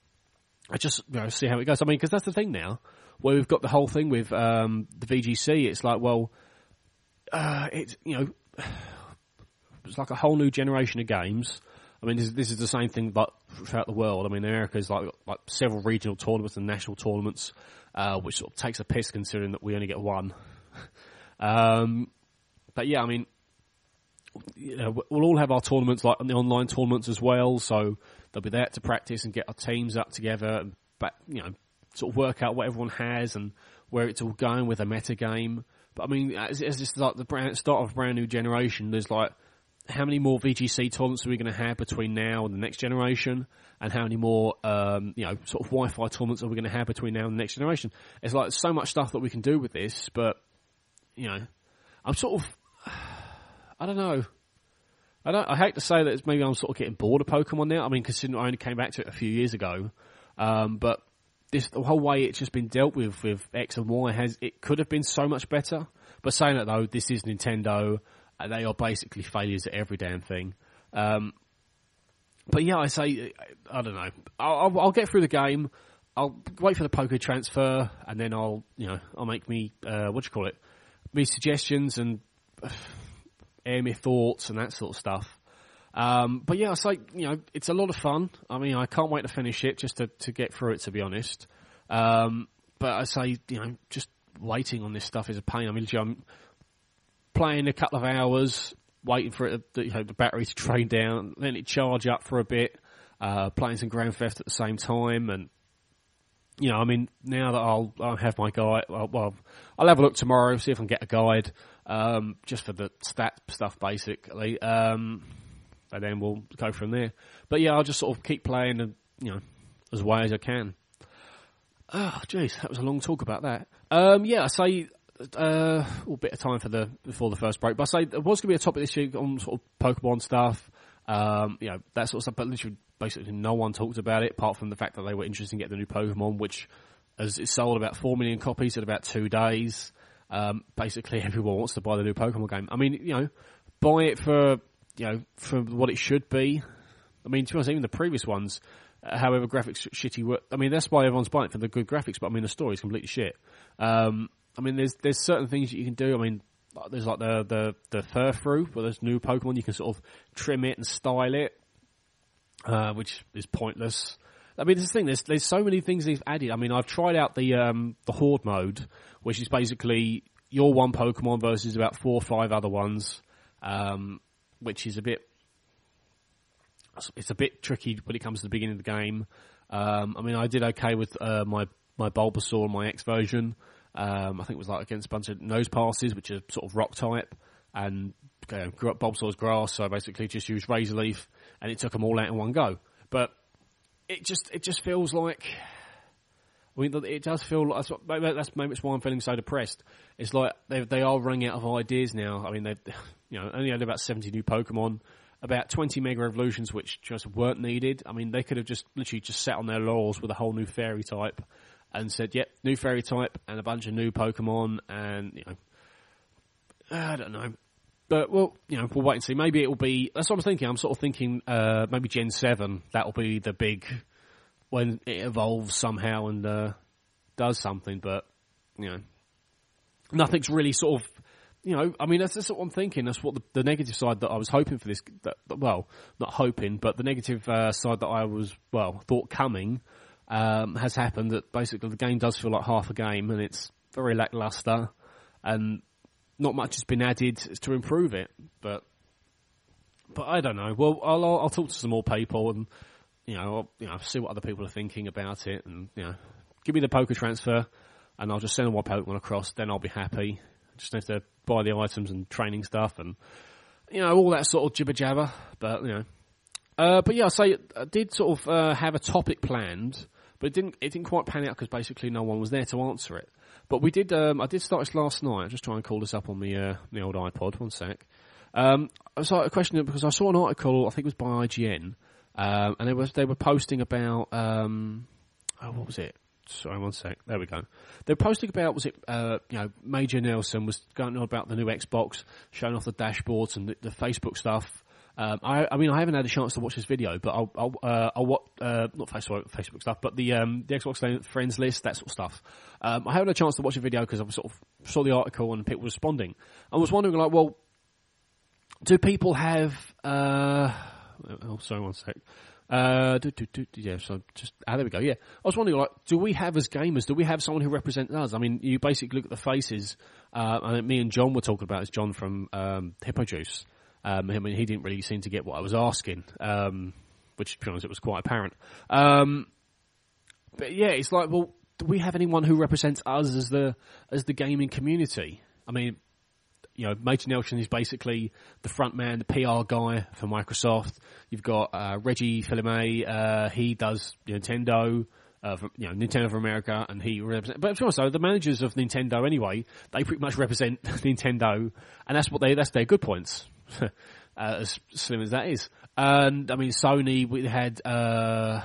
I just, you know, see how it goes. I mean, because that's the thing now, where we've got the whole thing with um, the V G C, it's like, well, uh, it's, you know, it's like a whole new generation of games. I mean, this, this is the same thing but throughout the world. I mean, America's like, like several regional tournaments and national tournaments, uh, which sort of takes a piss considering that we only get one. um, but yeah, I mean, you know, we'll all have our tournaments, like the online tournaments as well, so they'll be there to practice and get our teams up together and, back, you know, sort of work out what everyone has and where it's all going with a meta game. But I mean, as, as it's like the brand, start of a brand new generation, there's like, how many more V G C tournaments are we going to have between now and the next generation? And how many more, um, you know, sort of Wi-Fi tournaments are we going to have between now and the next generation? It's like so much stuff that we can do with this, but, you know, I'm sort of, I don't know. I don't. I hate to say that it's maybe I'm sort of getting bored of Pokemon now. I mean, considering I only came back to it a few years ago, um, but this the whole way it's just been dealt with with X and Y has it could have been so much better. But saying that though, this is Nintendo. And they are basically failures at every damn thing. Um, but yeah, I say I don't know. I'll, I'll, I'll get through the game. I'll wait for the Poké transfer, and then I'll you know I'll make me uh, what do you call it? Me suggestions and. Uh, air my thoughts and that sort of stuff. Um, but yeah, it's like, you know, it's a lot of fun. I mean, I can't wait to finish it just to, to get through it, to be honest. Um, but I say, you know, just waiting on this stuff is a pain. I mean, I'm playing a couple of hours, waiting for it, to, you know, the battery to drain down, then it charge up for a bit, uh, playing some Grand Theft at the same time. And, you know, I mean, now that I'll, I'll have my guide, well, well, I'll have a look tomorrow, see if I can get a guide. Um, just for the stat stuff, basically, um, and then we'll go from there. But yeah, I'll just sort of keep playing, and you know, as well as I can. Oh, jeez, that was a long talk about that. Um, yeah, I say uh, a bit of time for the before the first break. But I say there was going to be a topic this week on sort of Pokemon stuff, um, you know, that sort of stuff. But literally, basically, no one talked about it apart from the fact that they were interested in getting the new Pokemon, which as it sold about four million copies in about two days. Um, basically everyone wants to buy the new Pokemon game. I mean, you know, buy it for, you know, for what it should be. I mean, to be honest, even the previous ones, uh, however graphics shitty were, I mean, that's why everyone's buying it for the good graphics, but I mean, the story's completely shit. Um, I mean, there's, there's certain things that you can do. I mean, there's like the, the, the Furfrou, where there's new Pokemon, you can sort of trim it and style it, uh, which is pointless. I mean, this thing, there's, there's so many things they've added. I mean, I've tried out the, um, the Horde mode, which is basically your one Pokemon versus about four or five other ones, um, which is a bit, it's a bit tricky when it comes to the beginning of the game. Um, I mean, I did okay with, uh, my, my Bulbasaur, my X version. Um, I think it was like against a bunch of nose passes, which are sort of rock type, and uh, Bob Saw's grass. So basically, just used razor leaf, and it took them all out in one go. But it just it just feels like. I mean, it does feel like, maybe that's maybe it's why I'm feeling so depressed. It's like they they are running out of ideas now. I mean, they've, you know, only had about seventy new Pokemon, about twenty Mega Evolutions, which just weren't needed. I mean, they could have just literally just sat on their laurels with a whole new Fairy type and said, yep, new Fairy type and a bunch of new Pokemon and, you know, I don't know. But, well, you know, we'll wait and see. Maybe it'll be, that's what I'm thinking. I'm sort of thinking, uh, maybe Gen seven, that'll be the big, when it evolves somehow and, uh, does something, but, you know, nothing's really sort of, you know, I mean, that's, that's what I'm thinking. That's what the, the negative side that I was hoping for this, that, well, not hoping, but the negative, uh, side that I was, well, thought coming, um, has happened, that basically the game does feel like half a game and it's very lackluster and not much has been added to improve it, but, but I don't know. Well, I'll, I'll, I'll talk to some more people and, you know, I'll, you know, see what other people are thinking about it and, you know, give me the poker transfer and I'll just send all my Pokemon across, then I'll be happy. Just have to buy the items and training stuff and, you know, all that sort of jibber jabber, but, you know. Uh, but yeah, I say, I did sort of, uh, have a topic planned, but it didn't, it didn't quite pan out because basically no one was there to answer it. But we did, um, I did start this last night. I'll just try and call this up on the, uh, the old iPod. One sec. Um, I was like a question because I saw an article, I think it was by I G N, um, and they was, they were posting about, um, oh, what was it? Sorry, one sec. There we go. They were posting about, was it, uh, you know, Major Nelson was going on about the new Xbox, showing off the dashboards and the, the Facebook stuff. Um, I, I mean, I haven't had a chance to watch this video, but I'll, I'll, uh, I'll watch, uh, not Facebook, Facebook stuff, but the, um, the Xbox friends list, that sort of stuff. Um, I haven't had a chance to watch the video because I sort of saw the article and people were responding. I was wondering, like, well, do people have, uh, oh, sorry, one sec. Uh, do, do, do, yeah, so just, ah, there we go, yeah. I was wondering, like, do we have as gamers, do we have someone who represents us? I mean, you basically look at the faces, uh, I mean, me and John were talking about this, John from, um, Hippo Juice. Um, I mean, he didn't really seem to get what I was asking, um, which, to be honest, it was quite apparent. Um, but yeah, it's like, well, do we have anyone who represents us as the, as the gaming community? I mean, you know, Major Nelson is basically the front man, the P R guy for Microsoft. You've got, uh, Reggie Fils-Aimé, uh, he does Nintendo, uh, for, you know, Nintendo of America, and he represents, but also the managers of Nintendo anyway, they pretty much represent Nintendo, and that's what they, that's their good points. uh, as slim as that is. And, I mean, Sony, we had, uh,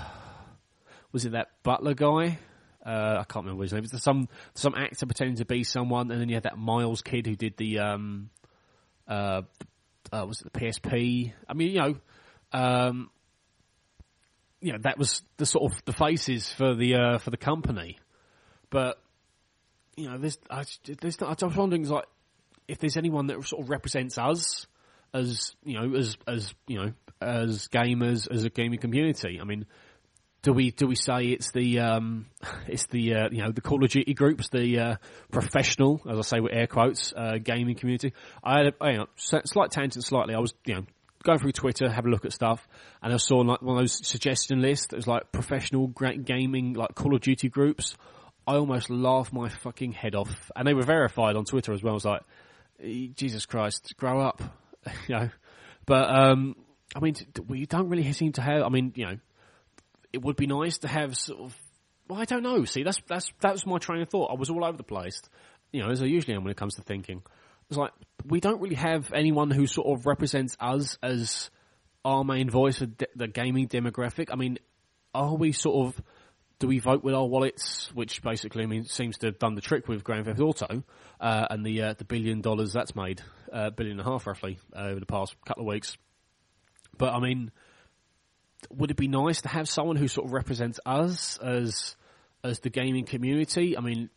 was it that Butler guy? Uh, I can't remember his name. It was some, some actor pretending to be someone, and then you had that Miles kid who did the, um, uh, uh, was it the P S P? I mean, you know, um, you know, that was the sort of the faces for the, uh, for the company. But, you know, there's, I, there's not, I was wondering, like, if there's anyone that sort of represents us, as, you know, as, as, you know, as gamers, as a gaming community. I mean, do we, do we say it's the, um, it's the, uh, you know, the Call of Duty groups, the, uh, professional, as I say with air quotes, uh, gaming community? I had a, you know, slight tangent slightly. I was, you know, going through Twitter, have a look at stuff, and I saw like one of those suggestion lists that was like professional great gaming, like Call of Duty groups. I almost laughed my fucking head off. And they were verified on Twitter as well. I was like, Jesus Christ, grow up. You know, but um, I mean, we don't really seem to have. I mean, you know, it would be nice to have sort of. Well, I don't know. See, that's that's that was my train of thought. I was all over the place, you know, as I usually am when it comes to thinking. It's like we don't really have anyone who sort of represents us as our main voice for de- the gaming demographic. I mean, are we sort of? Do we vote with our wallets? Which basically, I mean, seems to have done the trick with Grand Theft Auto uh, and the uh, the billion dollars that's made, a uh, billion and a half roughly uh, over the past couple of weeks. But I mean, would it be nice to have someone who sort of represents us as as the gaming community? I mean,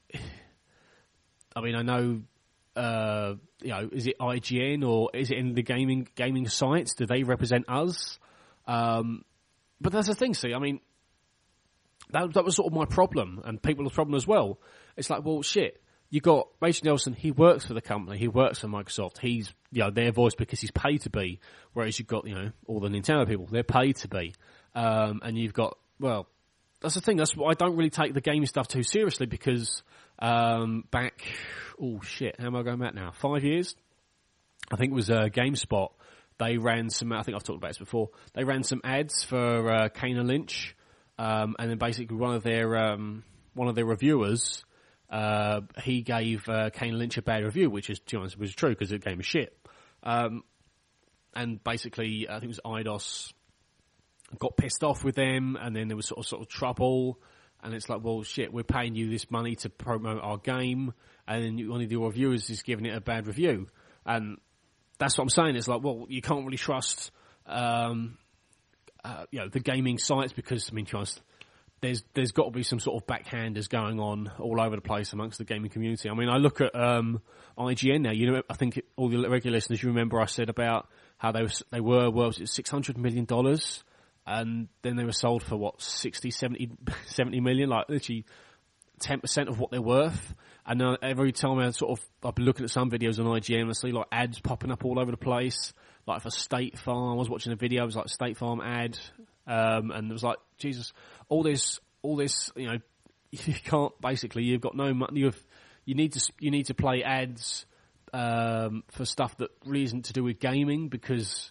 I mean, I know, uh, you know, is it I G N or is it in the gaming gaming sites? Do they represent us? Um, but that's the thing. See, I mean. That, that was sort of my problem, and people's problem as well. It's like, well, shit, you got Major Nelson, he works for the company, he works for Microsoft, he's, you know, their voice because he's paid to be, whereas you've got, you know, all the Nintendo people, they're paid to be. Um, and you've got, well, that's the thing, that's why I don't really take the gaming stuff too seriously because, um, back, oh shit, how am I going back now? Five years? I think it was uh, GameSpot. They ran some, I think I've talked about this before, they ran some ads for uh, Kane and Lynch, um, and then basically one of their um, one of their reviewers, uh, he gave uh, Kane and Lynch a bad review, which is, to be honest, was true because the game is shit. Um, and basically, I think it was Eidos got pissed off with them, and then there was sort of sort of trouble, and it's like, well, shit, we're paying you this money to promote our game, and then one of your reviewers is giving it a bad review, and that's what I'm saying. It's like, well, you can't really trust, um, uh, you know, the gaming sites because, I mean, trust, there's there's got to be some sort of backhanders going on all over the place amongst the gaming community. I mean, I look at um, I G N now. You know, I think all the regular listeners, you remember I said about how they were they were well, was it six hundred million dollars, and then they were sold for what sixty, seventy, seventy million, like literally ten percent of what they're worth. And uh, every time I sort of, I've been looking at some videos on I G N, I see like ads popping up all over the place. Like for State Farm, I was watching a video, it was like State Farm ad, um, and it was like, Jesus, all this, all this, you know, you can't, basically, you've got no money, you've, you need to, you need to play ads, um, for stuff that really isn't to do with gaming because,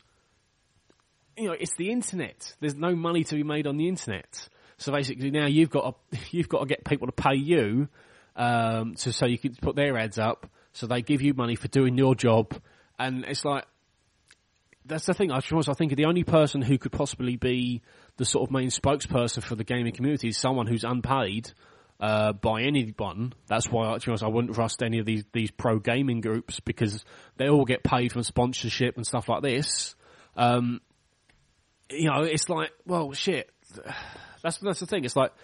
you know, it's the internet. There's no money to be made on the internet. So basically now you've got to, you've got to get people to pay you, Um, so, so you can put their ads up, so they give you money for doing your job, and it's like, that's the thing, I suppose, I think the only person who could possibly be the sort of main spokesperson for the gaming community is someone who's unpaid, uh, by anyone. That's why, I, I wouldn't trust any of these, these pro gaming groups, because they all get paid from sponsorship and stuff like this. Um, you know, it's like, well, shit, that's, that's the thing, it's like,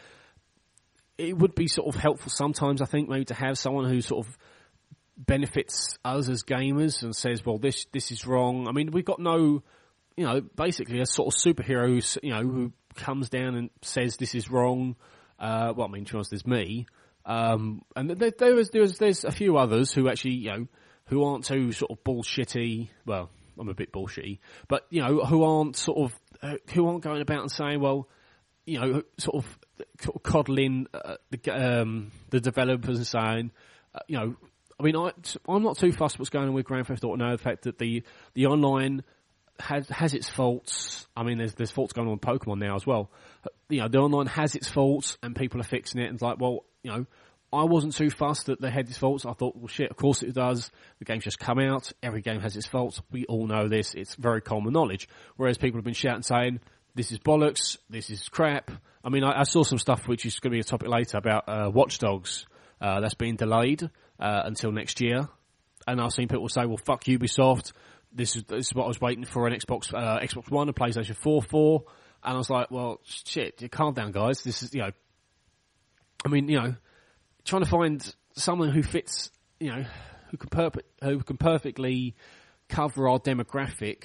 it would be sort of helpful sometimes, I think, maybe to have someone who sort of benefits us as gamers and says, well, this this is wrong. I mean, we've got no, you know, basically a sort of superhero who's, you know, who comes down and says this is wrong. Uh, well, I mean, to be honest, there's me. Um, and there, there is, there's, there's a few others who actually, you know, who aren't too sort of bullshitty. Well, I'm a bit bullshitty, but, you know, who aren't sort of, uh, who aren't going about and saying, well, you know, sort of, sort of coddling uh, the, um, the developers and saying, uh, you know, I mean, I, I'm not too fussed what's going on with Grand Theft Auto now. The fact that the, the online has has its faults. I mean, there's there's faults going on with Pokemon now as well. You know, the online has its faults, and people are fixing it. And it's like, well, you know, I wasn't too fussed that they had its faults. I thought, well, shit, of course it does. The game's just come out. Every game has its faults. We all know this. It's very common knowledge. Whereas people have been shouting, saying, this is bollocks, this is crap. I mean, I, I saw some stuff which is going to be a topic later about uh, Watch Dogs. Uh, that's been delayed uh, until next year. And I've seen people say, well, fuck Ubisoft. This is, this is what I was waiting for, an Xbox uh, Xbox One, a PlayStation four for. And I was like, well, shit, calm down, guys. This is, you know, I mean, you know, trying to find someone who fits, you know, who can, perp- who can perfectly cover our demographic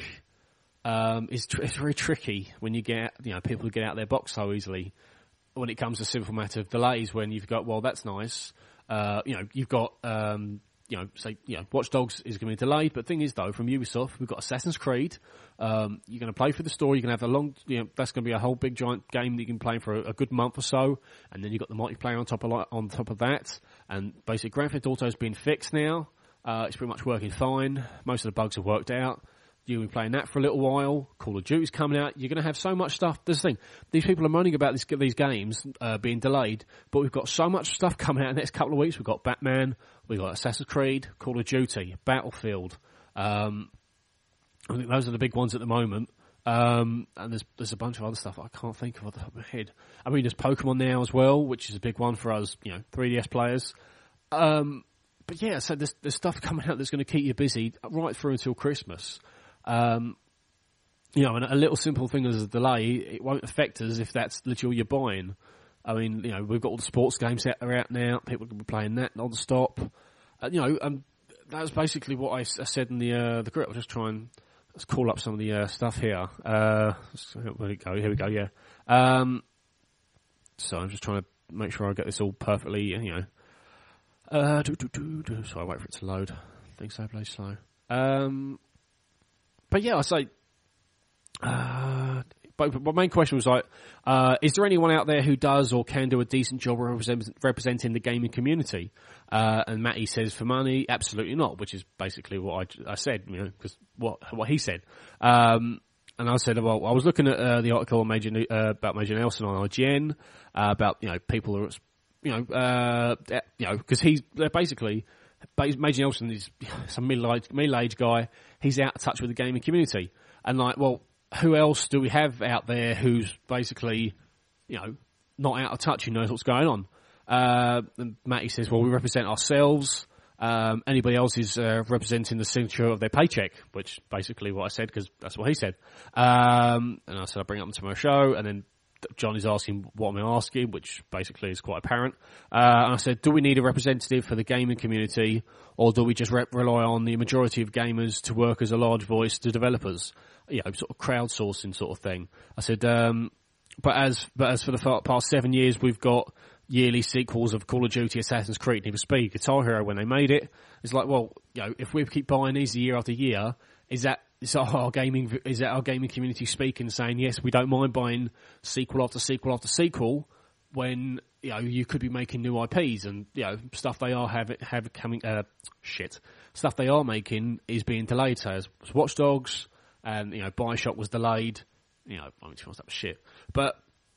Um, is tr- it's very tricky when you get, you know, people who get out of their box so easily when it comes to simple matter of delays. When you've got, well, that's nice, uh, you know, you've got, um, you know, say, you know, Watch Dogs is going to be delayed. But the thing is, though, from Ubisoft, we've got Assassin's Creed. Um, you're going to play for the story. You're going to have a long, you know, that's going to be a whole big giant game that you can play for a, a good month or so, and then you've got the multiplayer on top of on top of that. And basically, Grand Theft Auto has been fixed now. Uh, it's pretty much working fine. Most of the bugs have worked out. You'll be playing that for a little while. Call of Duty's coming out. You're going to have so much stuff. This thing, these people are moaning about this, these games uh, being delayed, but we've got so much stuff coming out in the next couple of weeks. We've got Batman, we've got Assassin's Creed, Call of Duty, Battlefield. Um, I think those are the big ones at the moment. Um, and there's there's a bunch of other stuff I can't think of off the top of my head. I mean, there's Pokemon now as well, which is a big one for us, you know, three D S players. Um, but yeah, so there's, there's stuff coming out that's going to keep you busy right through until Christmas. Um, you know, and a little simple thing as a delay, it won't affect us if that's literally all you're buying. I mean, you know, we've got all the sports games that are out now. People can be playing that non-stop. Uh, you know, um, that was basically what I, I said in the uh, the group. I'll just try and let's call up some of the uh, stuff here. Uh, where we go? Here we go. Yeah. Um, so I'm just trying to make sure I get this all perfectly. You know. Uh, do, do, do, do. So I wait for it to load. Things so bloody slow. Um. But yeah, I say, uh, but my main question was like, uh, is there anyone out there who does or can do a decent job of represent, representing the gaming community? Uh, and Matty says for money, absolutely not, which is basically what I, I said, you know, because what, what he said. Um, and I said, well, I was looking at, uh, the article on Major, uh, about Major Nelson on I G N, uh, about, you know, people who are, you know, uh, you know, cause he's, they're basically, Major Nelson is some middle-aged, middle-aged guy. He's out of touch with the gaming community. And like, well, who else do we have out there who's basically, you know, not out of touch, who knows what's going on? Uh, and Matty says, well, we represent ourselves. Um, anybody else is uh, representing the signature of their paycheck, which basically what I said, because that's what he said. Um, and I said, I'll bring it up to my show, and then John is asking what am I asking, which basically is quite apparent. Uh, and I said, do we need a representative for the gaming community, or do we just re- rely on the majority of gamers to work as a large voice to developers? You know, sort of crowdsourcing sort of thing. I said, um, but as but as for the past seven years, we've got yearly sequels of Call of Duty, Assassin's Creed, Need for Speed, Guitar Hero when they made it. It's like, well, you know, if we keep buying these year after year, is that Is that our gaming? Is that our gaming community speaking, saying yes, we don't mind buying sequel after sequel after sequel, when you know you could be making new I Ps and you know stuff they are have have coming uh shit stuff they are making is being delayed. So as Watch Dogs and you know BioShock was delayed. You know, I mean, that was shit, but.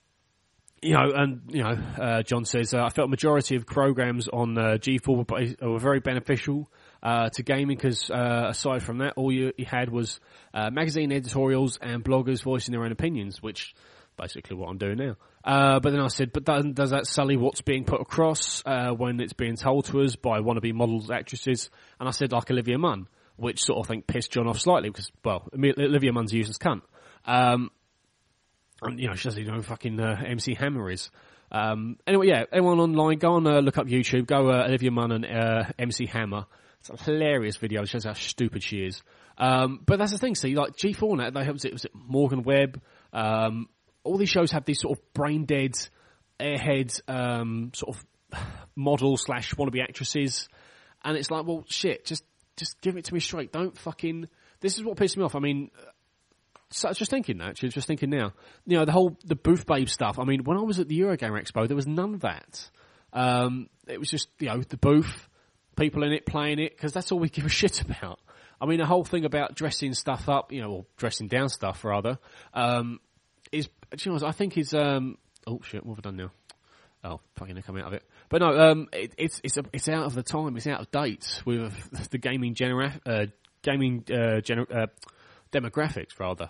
You know, and, you know, uh, John says, uh, I felt a majority of programs on uh, G four were, were very beneficial uh, to gaming because, uh, aside from that, all you, you had was uh, magazine editorials and bloggers voicing their own opinions, which basically what I'm doing now. Uh, but then I said, but does, does that sully what's being put across uh, when it's being told to us by wannabe models, actresses? And I said, like Olivia Munn, which sort of think pissed John off slightly because, well, Olivia Munn's a useless cunt. Um, And, you know, she doesn't even know who fucking uh, M C Hammer is. Um, anyway, yeah, anyone online, go and uh, look up YouTube, go uh, Olivia Munn and uh, M C Hammer. It's a hilarious video. It shows how stupid she is. Um, but that's the thing, see, like G four now, they have, was it, was it Morgan Webb? Um, all these shows have these sort of brain-dead, airhead um, sort of model slash wannabe actresses. And it's like, well, shit, just, just give it to me straight. Don't fucking... This is what pissed me off. I mean... So I was just thinking that, actually, just thinking now. You know, the whole, the Booth Babe stuff. I mean, when I was at the Eurogamer Expo, there was none of that. Um, it was just, you know, the booth, people in it, playing it, because that's all we give a shit about. I mean, the whole thing about dressing stuff up, you know, or dressing down stuff, rather, um, is, you know, I think is, um, oh shit, what have I done now? Oh, fucking come out of it. But no, um, it, it's, it's, a, it's out of the time, it's out of date with the gaming genera, uh, gaming, uh, gener- uh, demographics, rather.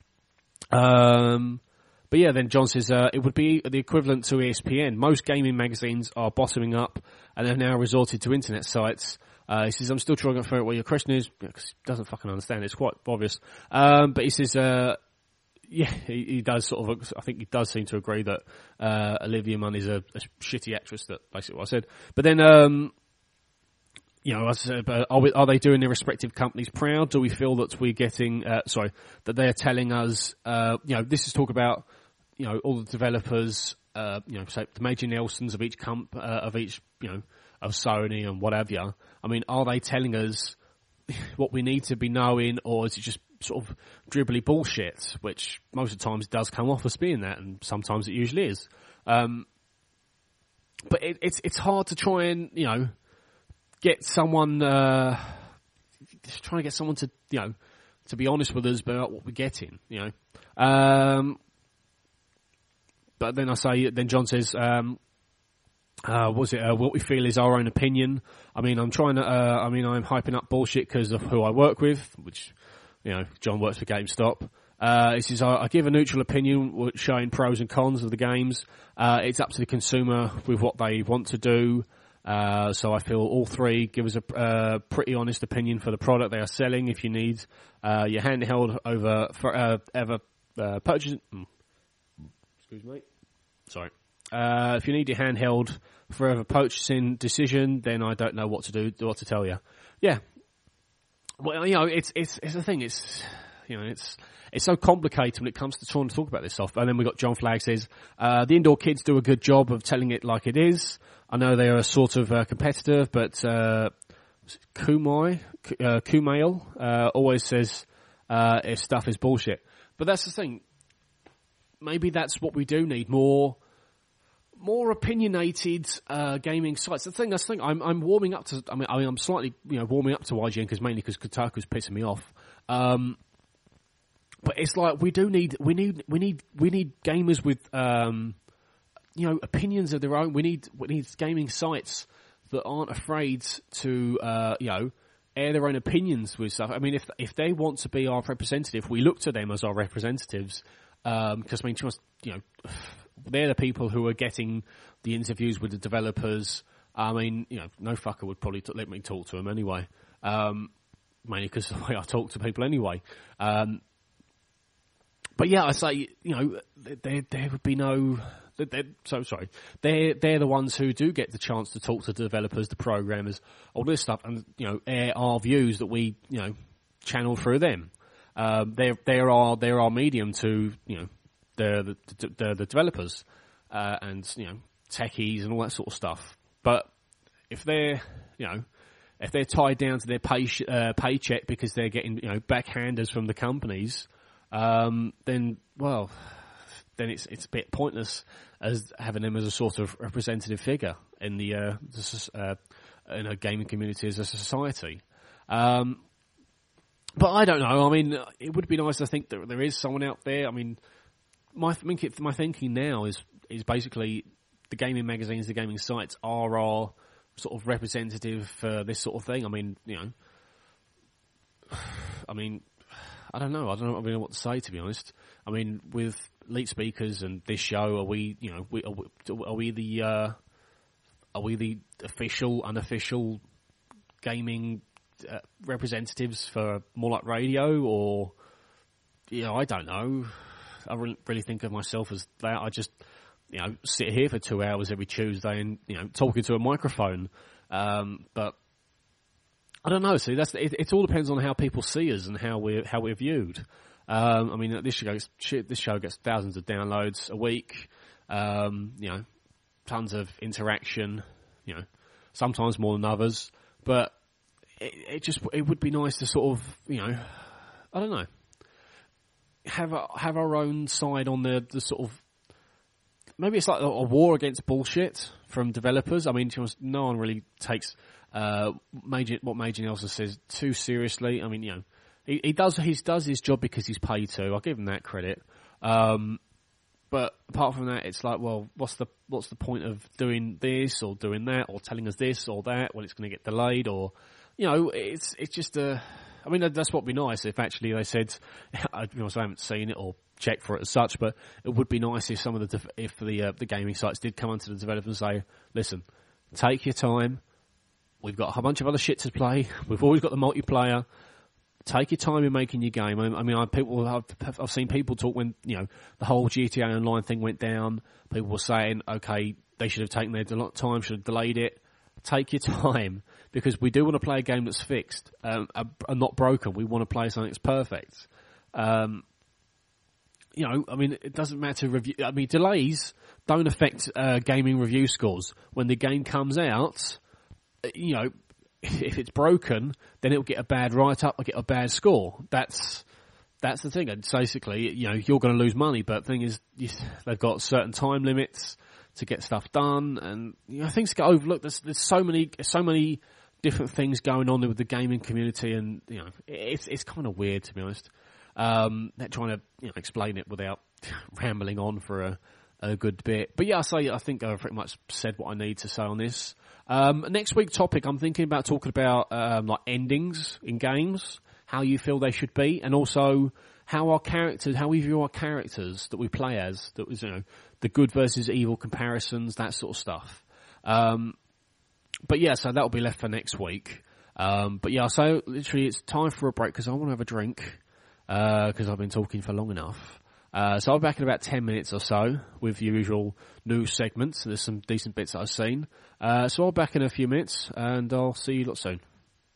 Um, but yeah, then John says, uh, it would be the equivalent to E S P N. Most gaming magazines are bottoming up and have now resorted to internet sites. Uh, he says, I'm still trying to figure out what your question is, because he doesn't fucking understand. It's quite obvious. Um, but he says, uh, yeah, he, he does sort of, I think he does seem to agree that, uh, Olivia Munn is a, a shitty actress, that basically what I said. But then, um, you know, are, we, are they doing their respective companies proud? Do we feel that we're getting, uh, sorry, that they're telling us, uh, you know, this is talk about, you know, all the developers, uh, you know, say the Major Nelsons of each comp, uh, of each, you know, of Sony and what have you. I mean, are they telling us what we need to be knowing, or is it just sort of dribbly bullshit, which most of the times does come off as being that, and sometimes it usually is. Um, but it, it's, it's hard to try and, you know, get someone, uh, just trying to get someone to, you know, to be honest with us about what we're getting, you know. Um, but then I say, then John says, um, uh, was it, uh, what we feel is our own opinion. I mean, I'm trying to, uh, I mean, I'm hyping up bullshit because of who I work with, which, you know, John works for GameStop. Uh, he says, I, I give a neutral opinion showing pros and cons of the games. Uh, it's up to the consumer with what they want to do. Uh, so I feel all three give us a uh, pretty honest opinion for the product they are selling. If you need uh, your handheld over for, uh, ever uh, purchasing, mm. excuse me, sorry. Uh, if you need your handheld forever purchasing decision, then I don't know what to do, what to tell you. Yeah, well, you know, it's it's it's the thing. It's you know, it's it's so complicated when it comes to trying to talk about this stuff. And then we got John Flagg says uh, the indoor kids do a good job of telling it like it is. I know they are sort of uh, competitive, but uh, Kumai, uh, Kumail uh, always says uh, if stuff is bullshit. But that's the thing. maybe that's what we do need, more more opinionated uh, gaming sites. The thing, I think I'm, I'm warming up to. I mean, I mean, I'm slightly, you know, warming up to I G N because mainly because Kotaku's pissing me off. Um, but it's like we do need, we need, we need, we need gamers with, um, you know, opinions of their own. We need, we need gaming sites that aren't afraid to, uh, you know, air their own opinions with stuff. I mean, if if they want to be our representative, we look to them as our representatives. Um, because I mean, just, you know, they're the people who are getting the interviews with the developers. I mean, you know, no fucker would probably t- let me talk to them anyway. Um, mainly because the way I talk to people anyway. Um, but yeah, I say, you know, there there would be no. They're, so sorry, they're they're the ones who do get the chance to talk to the developers, the programmers, all this stuff, and you know, air our views that we you know channel through them. Um, they're they're our they're our medium to you know the the the, the developers uh, and you know techies and all that sort of stuff. But if they're you know if they're tied down to their pay uh, paycheck because they're getting you know backhanders from the companies, um, then well. then it's it's a bit pointless as having them as a sort of representative figure in the, uh, the uh, in a gaming community as a society. Um, but I don't know. I mean, it would be nice to think that there is someone out there. I mean, my thinking my thinking now is is basically the gaming magazines, the gaming sites are our sort of representative for this sort of thing. I mean, you know, I mean. I don't know. I don't know really know what to say, to be honest. I mean, with Leak Speakers and this show, are we, you know, we, are, we, are we the, uh, are we the official, unofficial gaming uh, representatives for More Like Radio, or, you know, I don't know. I really, really think of myself as that. I just, you know, sit here for two hours every Tuesday and, you know, talking to a microphone. Um, but, I don't know. See, that's it, it. All depends on how people see us and how we're how we're viewed. Um, I mean, this show gets shit, this show gets thousands of downloads a week. Um, you know, tons of interaction. You know, sometimes more than others. But it, it just it would be nice to sort of you know, I don't know, have a, have our own side on the the sort of. Maybe it's like a, a war against bullshit from developers. I mean, no one really takes. Uh, Major, what Major Nelson says too seriously. I mean, you know, he, he does he does his job because he's paid to. I'll give him that credit. Um, but apart from that, it's like, well, what's the what's the point of doing this or doing that or telling us this or that when it's going to get delayed, or you know, it's it's just a. I mean, that's what would be nice if actually they said. I, you know, I haven't seen it or checked for it as such, but it would be nice if some of the if the uh, the gaming sites did come onto the developers and say, listen, take your time. We've got a bunch of other shit to play. We've always got the multiplayer. Take your time in making your game. I mean, I people I've, I've seen people talk when you know the whole G T A Online thing went down. People were saying, okay, they should have taken their time, should have delayed it. Take your time because we do want to play a game that's fixed um, and not broken. We want to play something that's perfect. Um, you know, I mean, it doesn't matter. Review. I mean, delays don't affect uh, gaming review scores. When the game comes out. You know, if it's broken, then it'll get a bad write-up, or get a bad score. That's that's the thing. And basically, you know, you're going to lose money. But the thing is, you, they've got certain time limits to get stuff done, and you know, things get overlooked. There's, there's so many, so many different things going on with the gaming community, and you know, it's it's kind of weird, to be honest. Um, they're trying to you know explain it without rambling on for a, a good bit. But yeah, I say I think I've pretty much said what I need to say on this. Um, next week's topic, I'm thinking about talking about um, like endings in games, how you feel they should be, and also how our characters, how we view our characters that we play as. That was, you know, the good versus evil comparisons, that sort of stuff. Um, but yeah, so that'll be left for next week. Um, but yeah, so literally, it's time for a break because I want to have a drink because uh, I've been talking for long enough. Uh, so I'll be back in about ten minutes or so with the usual news segments. There's some decent bits that I've seen. Uh, so I'll be back in a few minutes and I'll see you lot soon.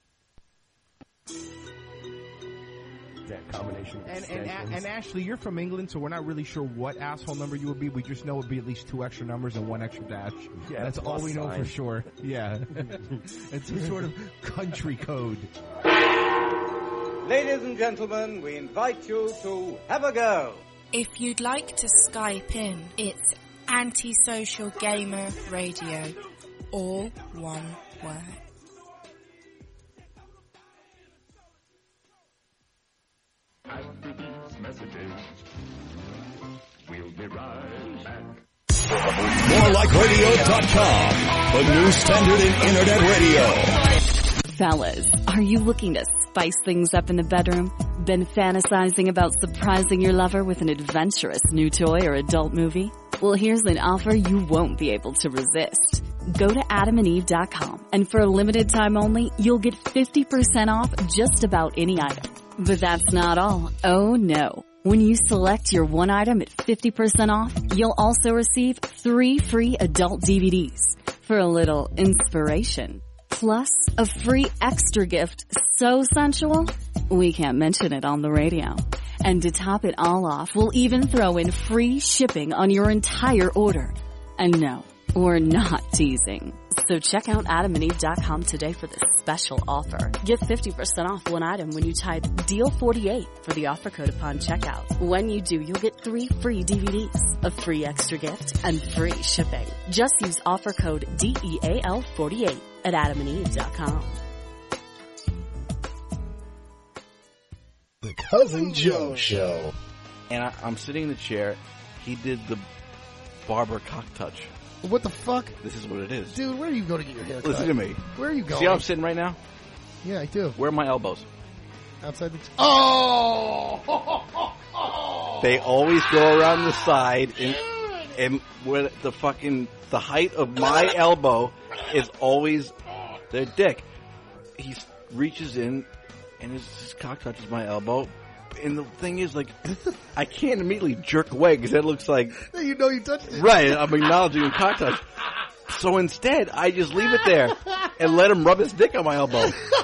That combination of and, and, and Ashley, you're from England, so we're not really sure what asshole number you would be. We just know it would be at least two extra numbers and one extra dash. Yeah, that's all we know sign. for sure. Yeah. It's some sort of country code. Ladies and gentlemen, we invite you to have a go. If you'd like to Skype in, it's Antisocial Gamer Radio. All one word. After these messages, we'll be right back. more like radio dot com, the new standard in internet radio. Fellas, are you looking to spice things up in the bedroom? Been fantasizing about surprising your lover with an adventurous new toy or adult movie? Well, here's an offer you won't be able to resist. Go to adam and eve dot com, and for a limited time only, you'll get fifty percent off just about any item. But that's not all. Oh no. When you select your one item at fifty percent off, you'll also receive three free adult D V Ds for a little inspiration. Plus, a free extra gift so sensual, we can't mention it on the radio. And to top it all off, we'll even throw in free shipping on your entire order. And no, we're not teasing. So check out adam and eve dot com today for this special offer. Get fifty percent off one item when you type deal forty-eight for the offer code upon checkout. When you do, you'll get three free D V Ds, a free extra gift, and free shipping. Just use offer code D E A L forty-eight at adam and eve dot com. The Cousin Joe Show. And I, I'm sitting in the chair. He did the barber cock touch. What the fuck? This is what it is. Dude, where do you go to get your hair cut? Listen to me. Where are you going? See how I'm sitting right now? Yeah, I do. Where are my elbows? Outside the... T- oh! They always go around the side, and, and where the fucking... The height of my elbow is always their dick. He reaches in, and his, his cock touches my elbow. And the thing is, like, I can't immediately jerk away because that looks like... You know you touched it. Right, I'm acknowledging a cock touch. So instead, I just leave it there and let him rub his dick on my elbow.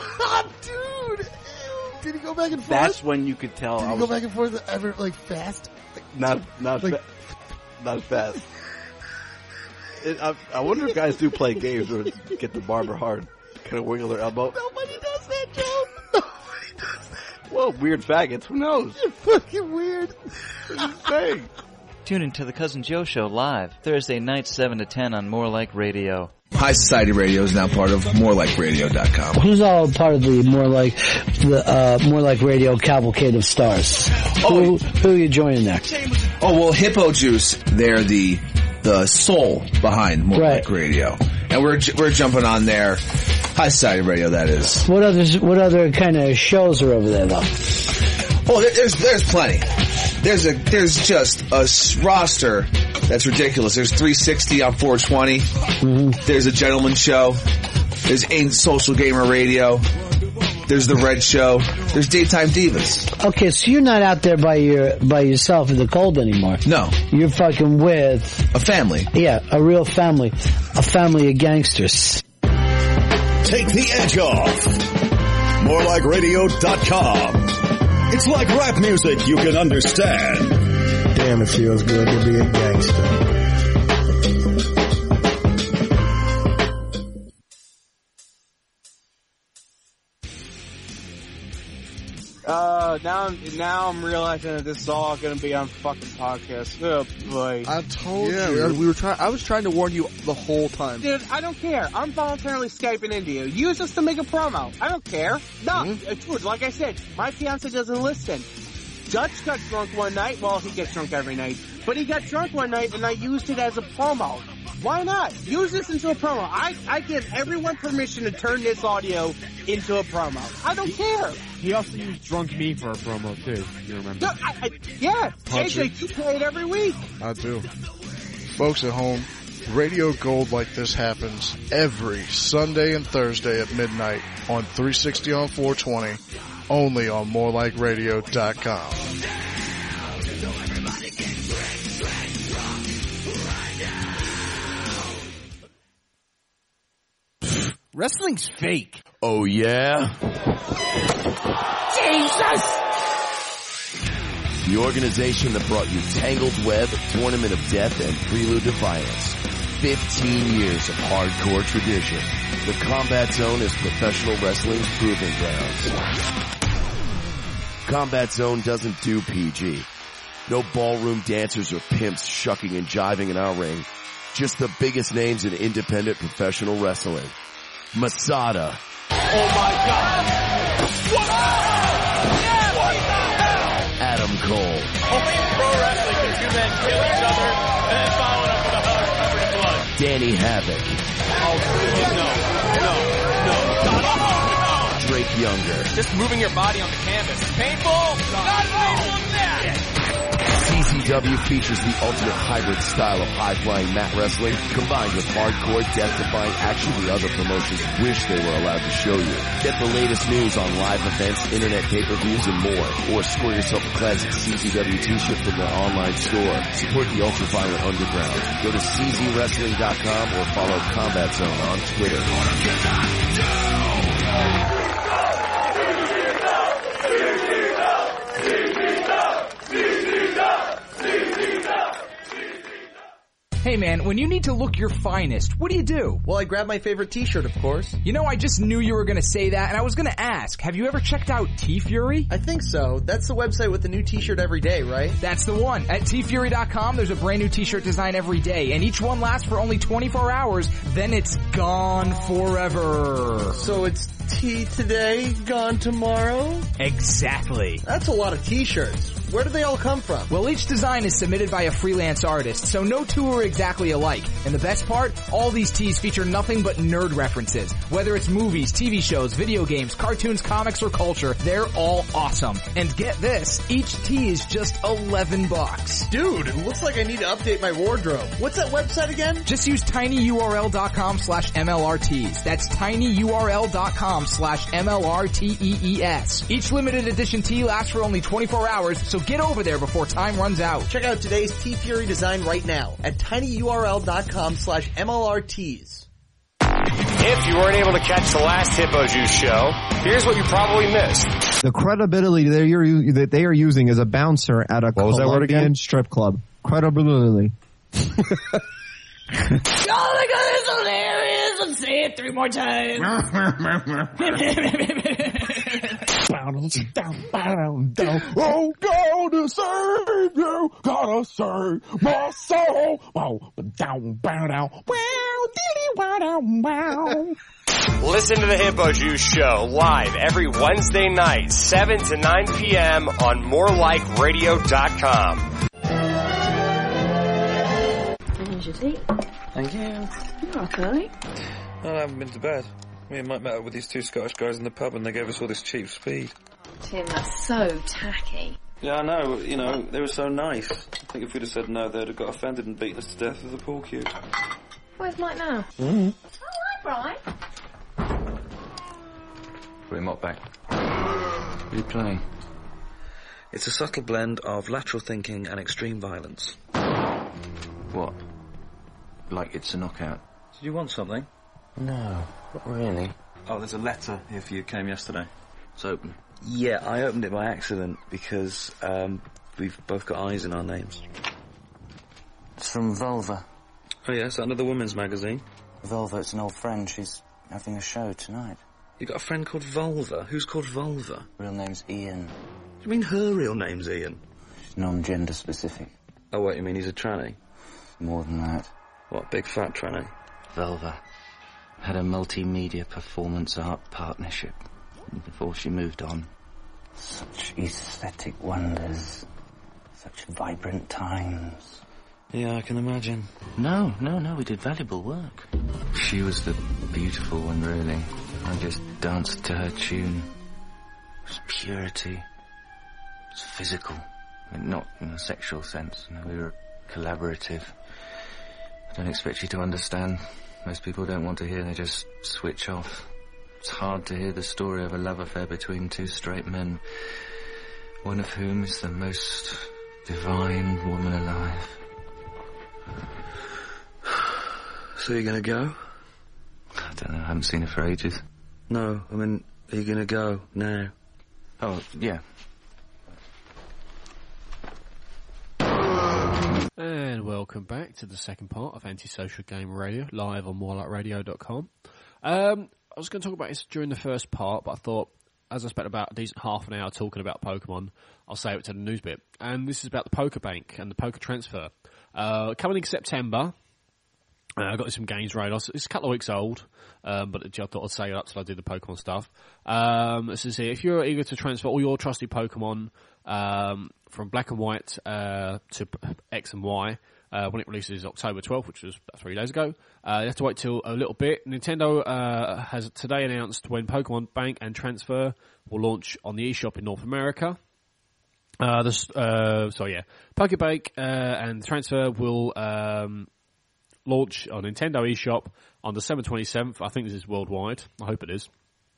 Dude! Did he go back and forth? That's when you could tell. Did I he was, go back and forth ever, like, fast? Not, not, like, fa- not fast. It, I, I wonder if guys do play games or get the barber hard. Kind of wiggle their elbow. Nobody does that, Joe. Nobody does that. Well, weird faggots. Who knows? You're fucking weird. Saying. Tune into the Cousin Joe Show live Thursday nights seven to ten on More Like Radio. High Society Radio is now part of more like radio dot com. Who's all part of the More Like the uh, More Like Radio cavalcade of stars? Oh, who, who are you joining next? Oh well, Hippo Juice. They're the the soul behind More right. Like Radio, and we're we're jumping on there. High Society Radio, that is. What other what other kind of shows are over there though? Oh, there, there's there's plenty. There's a there's just a roster that's ridiculous. There's three sixty on four twenty. Mm-hmm. There's a Gentleman Show. There's Ain't Social Gamer Radio. There's the Red Show. There's Daytime Divas. Okay, so you're not out there by your by yourself in the cold anymore. No, you're fucking with a family. Yeah, a real family, a family of gangsters. Take the edge off. more like radio dot com. It's like rap music you can understand. Damn, it feels good to be a gangster. Uh, now, now I'm realizing that this is all going to be on fucking podcast. Oh boy! I told yeah, you. We were trying. I was trying to warn you the whole time. Dude, I don't care. I'm voluntarily Skyping into you. Use this to make a promo. I don't care. No, mm-hmm. Dude, like I said, my fiance doesn't listen. Dutch got drunk one night. Well, he gets drunk every night, but he got drunk one night, and I used it as a promo. Why not? Use this into a promo. I, I give everyone permission to turn this audio into a promo. I don't care. He also used Drunk Me for a promo, too. You remember? No, I, I, yeah. Punch A J, it. you play it every week. I do. Folks at home, radio gold like this happens every Sunday and Thursday at midnight on three sixty on four twenty, only on more like radio dot com. Wrestling's fake. Oh, yeah? Jesus! The organization that brought you Tangled Web, Tournament of Death, and Prelude to Violence. Fifteen years of hardcore tradition. The Combat Zone is professional wrestling's proving grounds. Combat Zone doesn't do P G. No ballroom dancers or pimps shucking and jiving in our ring. Just the biggest names in independent professional wrestling. Masada. Oh my God! What? Yeah, what the hell? Adam Cole. Only in pro wrestling can two men kill each other and then follow it up with a hug covered in blood. Danny Havoc. Oh, no, no, no, God, oh, no. Drake Younger. Just moving your body on the canvas. Painful? Not painful as that! C C W features the ultimate hybrid style of high-flying mat wrestling combined with hardcore, death-defying action the other promotions wish they were allowed to show you. Get the latest news on live events, internet pay-per-views, and more. Or score yourself a classic C Z W t-shirt from their online store. Support the ultraviolet underground. Go to C Z wrestling dot com or follow Combat Zone on Twitter. Hey man, when you need to look your finest, what do you do? Well, I grab my favorite t-shirt, of course. You know, I just knew you were gonna say that, and I was gonna ask, have you ever checked out T-Fury? I think so. That's the website with the new t-shirt every day, right? That's the one. At T Fury dot com, there's a brand new t-shirt design every day, and each one lasts for only twenty-four hours, then it's gone forever. So it's tea today, gone tomorrow? Exactly. That's a lot of t-shirts. Where do they all come from? Well, each design is submitted by a freelance artist, so no two are exactly alike. And the best part, all these tees feature nothing but nerd references. Whether it's movies, T V shows, video games, cartoons, comics, or culture, they're all awesome. And get this, each tee is just eleven bucks. Dude, it looks like I need to update my wardrobe. What's that website again? Just use tinyurl dot com slash M L R Ts. That's tinyurl dot com slash M L R T E E S. Each limited edition tee lasts for only twenty-four hours, so get over there before time runs out. Check out today's T-Fury design right now at tinyurl dot com slash M L R Ts. If you weren't able to catch the last Hippo Juice show, here's what you probably missed. The credibility that, you're, that they are using as a bouncer at a what was that word again? strip club. Credibility. Oh my God, it's hilarious! Let's say it three more times. Oh, God to save you, gotta save my soul. Wow, down, down, down, wow, diddy, wow, down, wow. Listen to the Hippo Juice show live every Wednesday night, seven to nine p.m. on more like radio dot com. Here's your tea. Thank you. You're okay. Well, I haven't been to bed. Me and Mike met up with these two Scottish guys in the pub and they gave us all this cheap speed. Tim, that's so tacky. Yeah, I know. You know, they were so nice. I think if we'd have said no, they'd have got offended and beaten us to death with a pool cue. Where's Mike now? Mm-hmm. Oh, hi, Brian. Put him up back. What are you playing? It's a subtle blend of lateral thinking and extreme violence. What? Like it's a knockout? Did you want something? No, not really. Oh, there's a letter here for you. It came yesterday. It's open. Yeah, I opened it by accident because um, we've both got eyes in our names. It's from Vulva. Oh yes, under the women's magazine. Vulva, it's an old friend. She's having a show tonight. You got a friend called Vulva? Who's called Vulva? Real name's Ian. Do you mean her real name's Ian? She's non-gender specific. Oh, what, you mean he's a tranny? More than that. What, big fat tranny? Vulva had a multimedia performance art partnership before she moved on. Such aesthetic wonders. Such vibrant times. Yeah, I can imagine. No, no, no, we did valuable work. She was the beautiful one, really. I just danced to her tune. It was purity. It was physical. I mean, not in a sexual sense. You know, we were collaborative. I don't expect you to understand. Most people don't want to hear, they just switch off. It's hard to hear the story of a love affair between two straight men, one of whom is the most divine woman alive. So you're gonna go? I don't know, I haven't seen her for ages. No, I mean, are you gonna go now? Oh, yeah. And welcome back to the second part of Antisocial Game Radio, live on more like radio dot com. Um, I was going to talk about this during the first part, but I thought as I spent about a decent half an hour talking about Pokemon, I'll save it to the news bit. And this is about the Poker Bank and the Poker Transfer. Uh, coming in September, uh, I got some Games Radar. It's a couple of weeks old, um, but I thought I'd save it up till I do the Pokemon stuff. Um, this is here. If you're eager to transfer all your trusty Pokemon um, from Black and White uh, to X and Y, Uh, when it releases October twelfth, which was about three days ago. Uh, you have to wait till a little bit. Nintendo uh, has today announced when Pokemon Bank and Transfer will launch on the eShop in North America. Uh, this, uh, so yeah, Pokebank uh, and Transfer will um, launch on Nintendo eShop on December twenty-seventh. I think this is worldwide. I hope it is.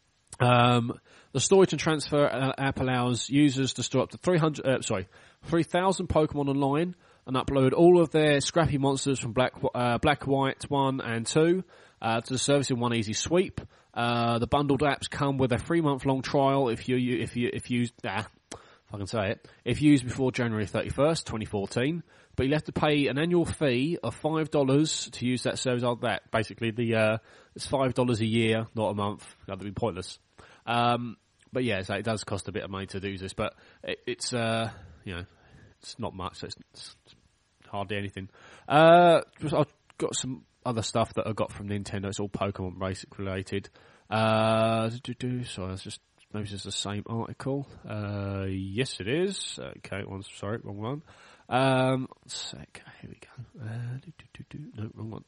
Um, the storage and transfer uh, app allows users to store up to three hundred, uh, sorry, three thousand Pokemon online and upload all of their scrappy monsters from Black, uh, Black, White one and two uh, to the service in one easy sweep. Uh, the bundled apps come with a three month long trial if you if you if you ah, if I can say it if used before January thirty-first, twenty fourteen. But you'll have to pay an annual fee of five dollars to use that service. Like that, basically, the uh, it's five dollars a year, not a month. That'd be pointless. Um, but yeah, so it does cost a bit of money to do this, but it, it's uh, you know, it's not much. So it's, it's hardly anything. Uh, I've got some other stuff that I got from Nintendo. It's all Pokemon basic related. Uh, do, do, sorry, it's just maybe it's just the same article. Uh, yes, it is. Okay, one. Sorry, wrong one. Um, one sec. Here we go. Uh, do, do, do, do. No, wrong one.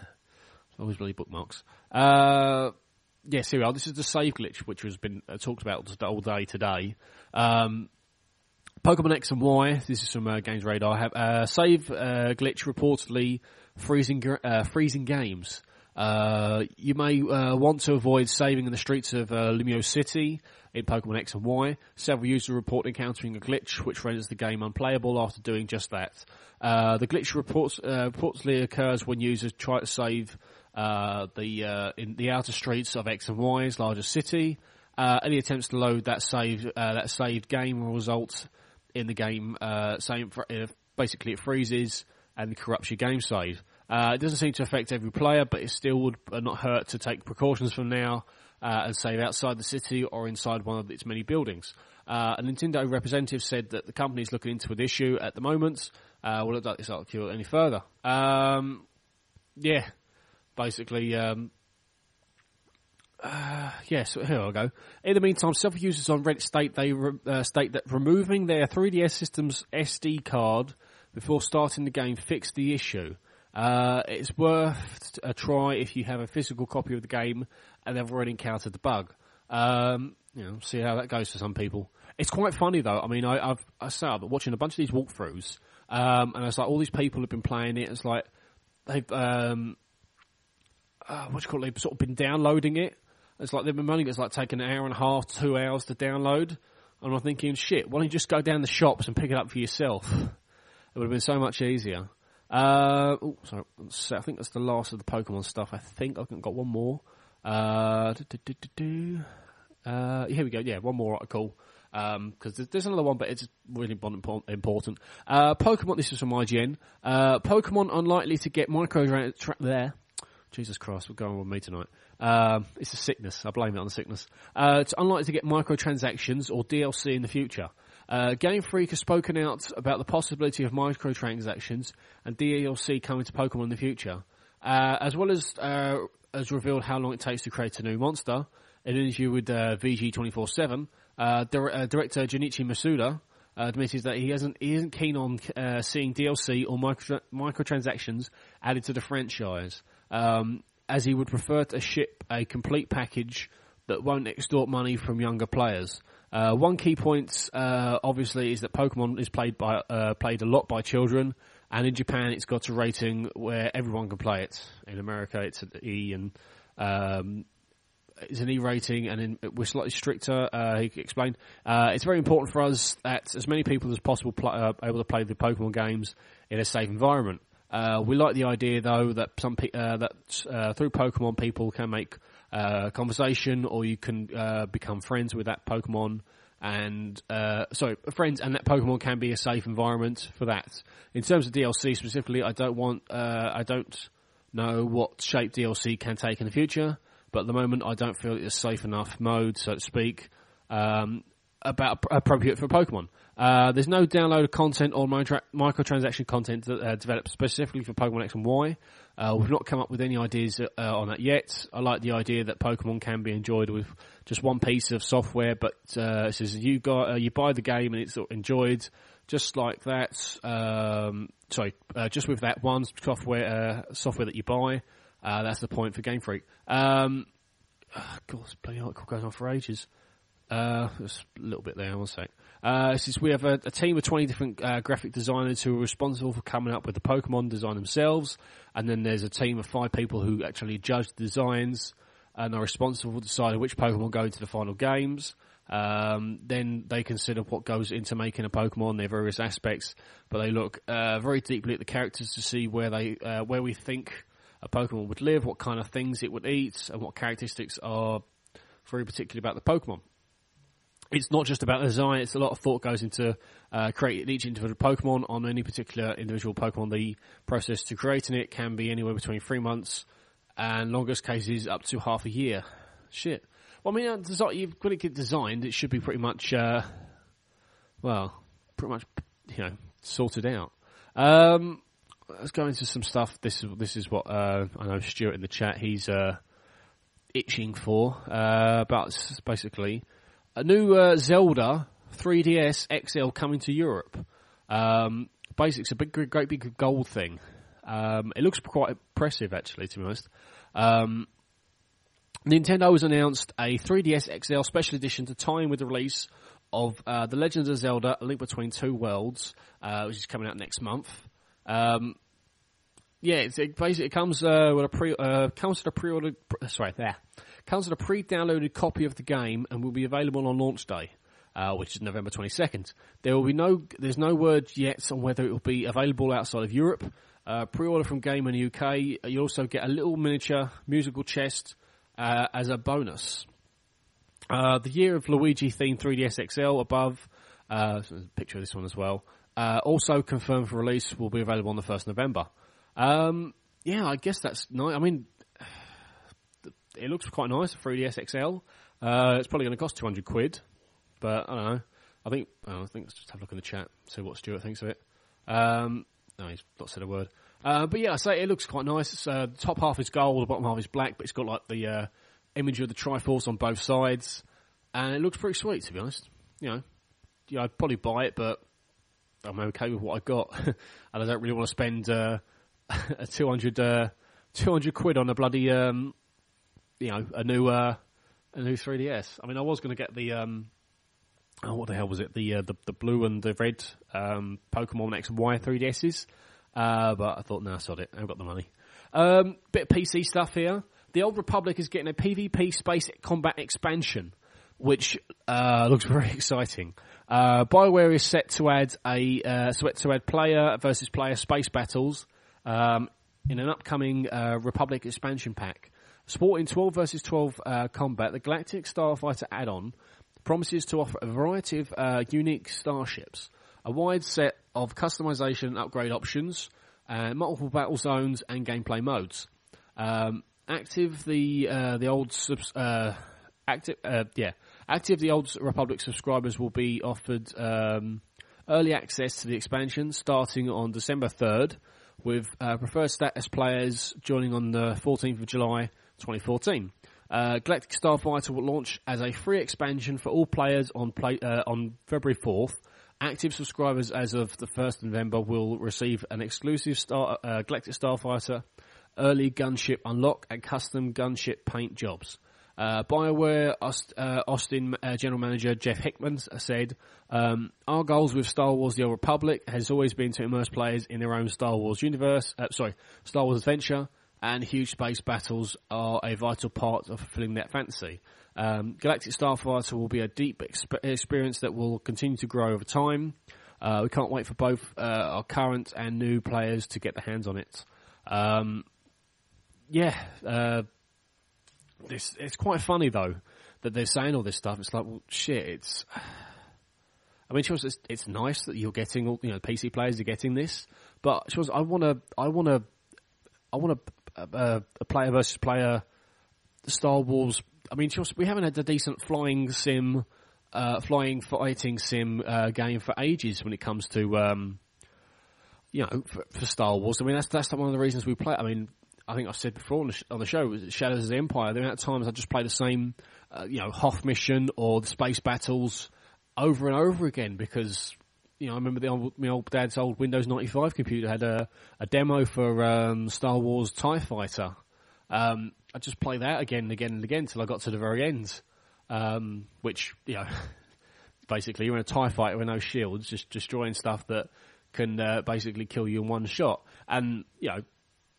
Always really bookmarks. Uh, yes, here we are. This is the save glitch, which has been uh, talked about all day today. Um, Pokemon X and Y. This is from uh, Games Radar. Have uh, save uh, glitch reportedly freezing uh, freezing games. Uh, you may uh, want to avoid saving in the streets of uh, Lumio City in Pokemon X and Y. Several users report encountering a glitch which renders the game unplayable after doing just that. Uh, the glitch reports, uh, reportedly occurs when users try to save uh, the uh, in the outer streets of X and Y's largest city. Uh, any attempts to load that save uh, that saved game will result in the game uh, same for, uh, basically it freezes and corrupts your game save. Uh, it doesn't seem to affect every player, but it still would not hurt to take precautions from now uh, and save outside the city or inside one of its many buildings. Uh, a Nintendo representative said that the company is looking into the issue at the moment. Uh, we'll let this article any further. Um, yeah, basically, um, uh, yes, here I go. In the meantime, several users on Reddit state they re- uh, state that removing their three D S system's S D card before starting the game fixed the issue. Uh, it's worth a try if you have a physical copy of the game and have already encountered the bug. Um, you know, see how that goes for some people. It's quite funny though. I mean, I, I've I say I've been watching a bunch of these walkthroughs, um, and it's like all these people have been playing it. It's like they've um, uh, what do you call it? They've sort of been downloading it. It's like they've been running. It's like taking an hour and a half, two hours to download. And I'm thinking, shit, why don't you just go down the shops and pick it up for yourself? It would have been so much easier. Uh, oh, sorry. I think that's the last of the Pokemon stuff. I think I've got one more. Uh, do, do, do, do. uh here we go. Yeah, one more article. Um, cause there's, there's another one, but it's really important. Uh, Pokemon, this is from I G N. Uh, Pokemon unlikely to get micro tra- there. Jesus Christ, we're going on with me tonight. Um, it's a sickness. I blame it on the sickness. Uh, it's unlikely to get microtransactions or D L C in the future. Uh, Game Freak has spoken out about the possibility of microtransactions and D L C coming to Pokemon in the future, uh, as well as uh, as revealed how long it takes to create a new monster. In an interview with uh, V G twenty-four seven, uh, dir- uh, director Junichi Masuda uh, admitted that he isn't he isn't keen on uh, seeing D L C or micro- microtransactions added to the franchise, um, as he would prefer to ship a complete package that won't extort money from younger players. Uh, one key point, uh, obviously, is that Pokemon is played by uh, played a lot by children, and in Japan it's got a rating where everyone can play it. In America, it's an E, and um, it's an E rating, and in, we're slightly stricter. Uh, he explained uh, it's very important for us that as many people as possible pl- uh, able to play the Pokemon games in a safe environment. Uh, we like the idea, though, that some pe- uh, that uh, through Pokemon people can make uh, conversation, or you can uh, become friends with that Pokemon, and uh, sorry, friends, and that Pokemon can be a safe environment for that. In terms of D L C specifically, I don't want, uh, I don't know what shape D L C can take in the future, but at the moment, I don't feel it's a safe enough mode, so to speak. um, about appropriate for Pokemon. Uh, there's no downloaded content or micro- microtransaction content that, uh, developed specifically for Pokemon X and Y. Uh, we've not come up with any ideas uh, on that yet. I like the idea that Pokemon can be enjoyed with just one piece of software, but uh, it says you got uh, you buy the game and it's enjoyed just like that. Um, sorry, uh, just with that one software uh, software that you buy. Uh, that's the point for Game Freak. Um, oh, God, this bloody article goes on for ages. Uh, just a little bit there, one sec. Uh, since we have a, a team of twenty different uh, graphic designers who are responsible for coming up with the Pokemon design themselves, and then there's a team of five people who actually judge the designs and are responsible for deciding which Pokemon go into the final games. Um, then they consider what goes into making a Pokemon, their various aspects, but they look uh, very deeply at the characters to see where they uh, where we think a Pokemon would live, what kind of things it would eat, and what characteristics are very particular about the Pokemon. It's not just about the design, it's a lot of thought goes into uh, creating each individual Pokemon on any particular individual Pokemon. The process to creating it can be anywhere between three months and longest cases up to half a year. Shit. Well, I mean, uh, design, you've got to get designed, it should be pretty much, uh, well, pretty much, you know, sorted out. Um, let's go into some stuff. This is, this is what, uh, I know Stuart in the chat, he's, uh, itching for, uh, about basically a new uh, Zelda three D S X L coming to Europe. Um, basically, it's a big, great big gold thing. Um, it looks quite impressive, actually, to be honest. Um, Nintendo has announced a three D S X L special edition to tie in with the release of uh, The Legend of Zelda: A Link Between Two Worlds, uh, which is coming out next month. Um, yeah, it's, it basically it comes uh, with a pre uh, comes with a pre-ordered. Sorry, there. Comes with a pre-downloaded copy of the game and will be available on launch day, uh, which is November twenty-second. There will be no, there's no word yet on whether it will be available outside of Europe. Uh, pre-order from Game in the U K. You also get a little miniature musical chest uh, as a bonus. Uh, the Year of Luigi themed three D S X L above. Uh, so there's a picture of this one as well. Uh, also confirmed for release will be available on the first of November. Um, yeah, I guess that's nice. I mean, it looks quite nice, three D S X L. Uh, it's probably going to cost two hundred quid, but I don't know. I think, oh, I think let's just have a look in the chat, see what Stuart thinks of it. Um, no, he's not said a word. Uh, but yeah, I say it looks quite nice. It's, uh, the top half is gold, the bottom half is black, but it's got like the, uh, image of the Triforce on both sides, and it looks pretty sweet, to be honest. You know, yeah, I'd probably buy it, but I'm okay with what I've got, and I don't really want to spend, uh, a two hundred, uh, two hundred quid on a bloody, um, you know, a new, uh, a new three D S. I mean, I was going to get the, um, oh, what the hell was it? The, uh, the, the blue and the red, um, Pokemon X and Y three D S's. Uh, but I thought, nah, sod it. I've got the money. Um, bit of P C stuff here. The Old Republic is getting a PvP space combat expansion, which, uh, looks very exciting. Uh, BioWare is set to add a, uh, set to add player versus player space battles, um, in an upcoming, uh, Republic expansion pack. Sporting twelve versus twelve uh, combat, the Galactic Starfighter add-on promises to offer a variety of uh, unique starships, a wide set of customization and upgrade options, uh, multiple battle zones and gameplay modes. Um, active the uh, the old subs- uh, active uh, yeah active the Old Republic subscribers will be offered um, early access to the expansion starting on December third, with uh, preferred status players joining on the fourteenth of July. twenty fourteen. Uh, Galactic Starfighter will launch as a free expansion for all players on play, uh, on February fourth. Active subscribers as of the first of November will receive an exclusive Star, uh, Galactic Starfighter early gunship unlock and custom gunship paint jobs. Uh, BioWare Aust, uh, Austin uh, General Manager Jeff Hickman said, um, our goals with Star Wars The Old Republic has always been to immerse players in their own Star Wars universe, uh, sorry, Star Wars adventure, and huge space battles are a vital part of fulfilling that fantasy. Um, Galactic Starfighter will be a deep exp- experience that will continue to grow over time. Uh, we can't wait for both uh, our current and new players to get their hands on it. Um, yeah, uh, this, it's quite funny though that they're saying all this stuff. It's like, well, shit, it's... I mean, it's, it's nice that you're getting all, you know, P C players are getting this, but I want to, I want to, I want to, Uh, a player versus player Star Wars. I mean, we haven't had a decent flying sim uh, flying fighting sim uh, game for ages when it comes to, um, you know, for, for Star Wars. I mean, that's that's one of the reasons we play. I mean, I think I've said before on the, sh- on the show, Shadows of the Empire. The amount of times I just play the same, uh, you know, Hoth mission or the space battles over and over again because, you know, I remember the old, my old dad's old Windows ninety-five computer had a, a demo for um, Star Wars TIE Fighter. Um, I just play that again and again and again until I got to the very end, um, which, you know, basically you're in a TIE fighter with no shields, just destroying stuff that can uh, basically kill you in one shot. And, you know,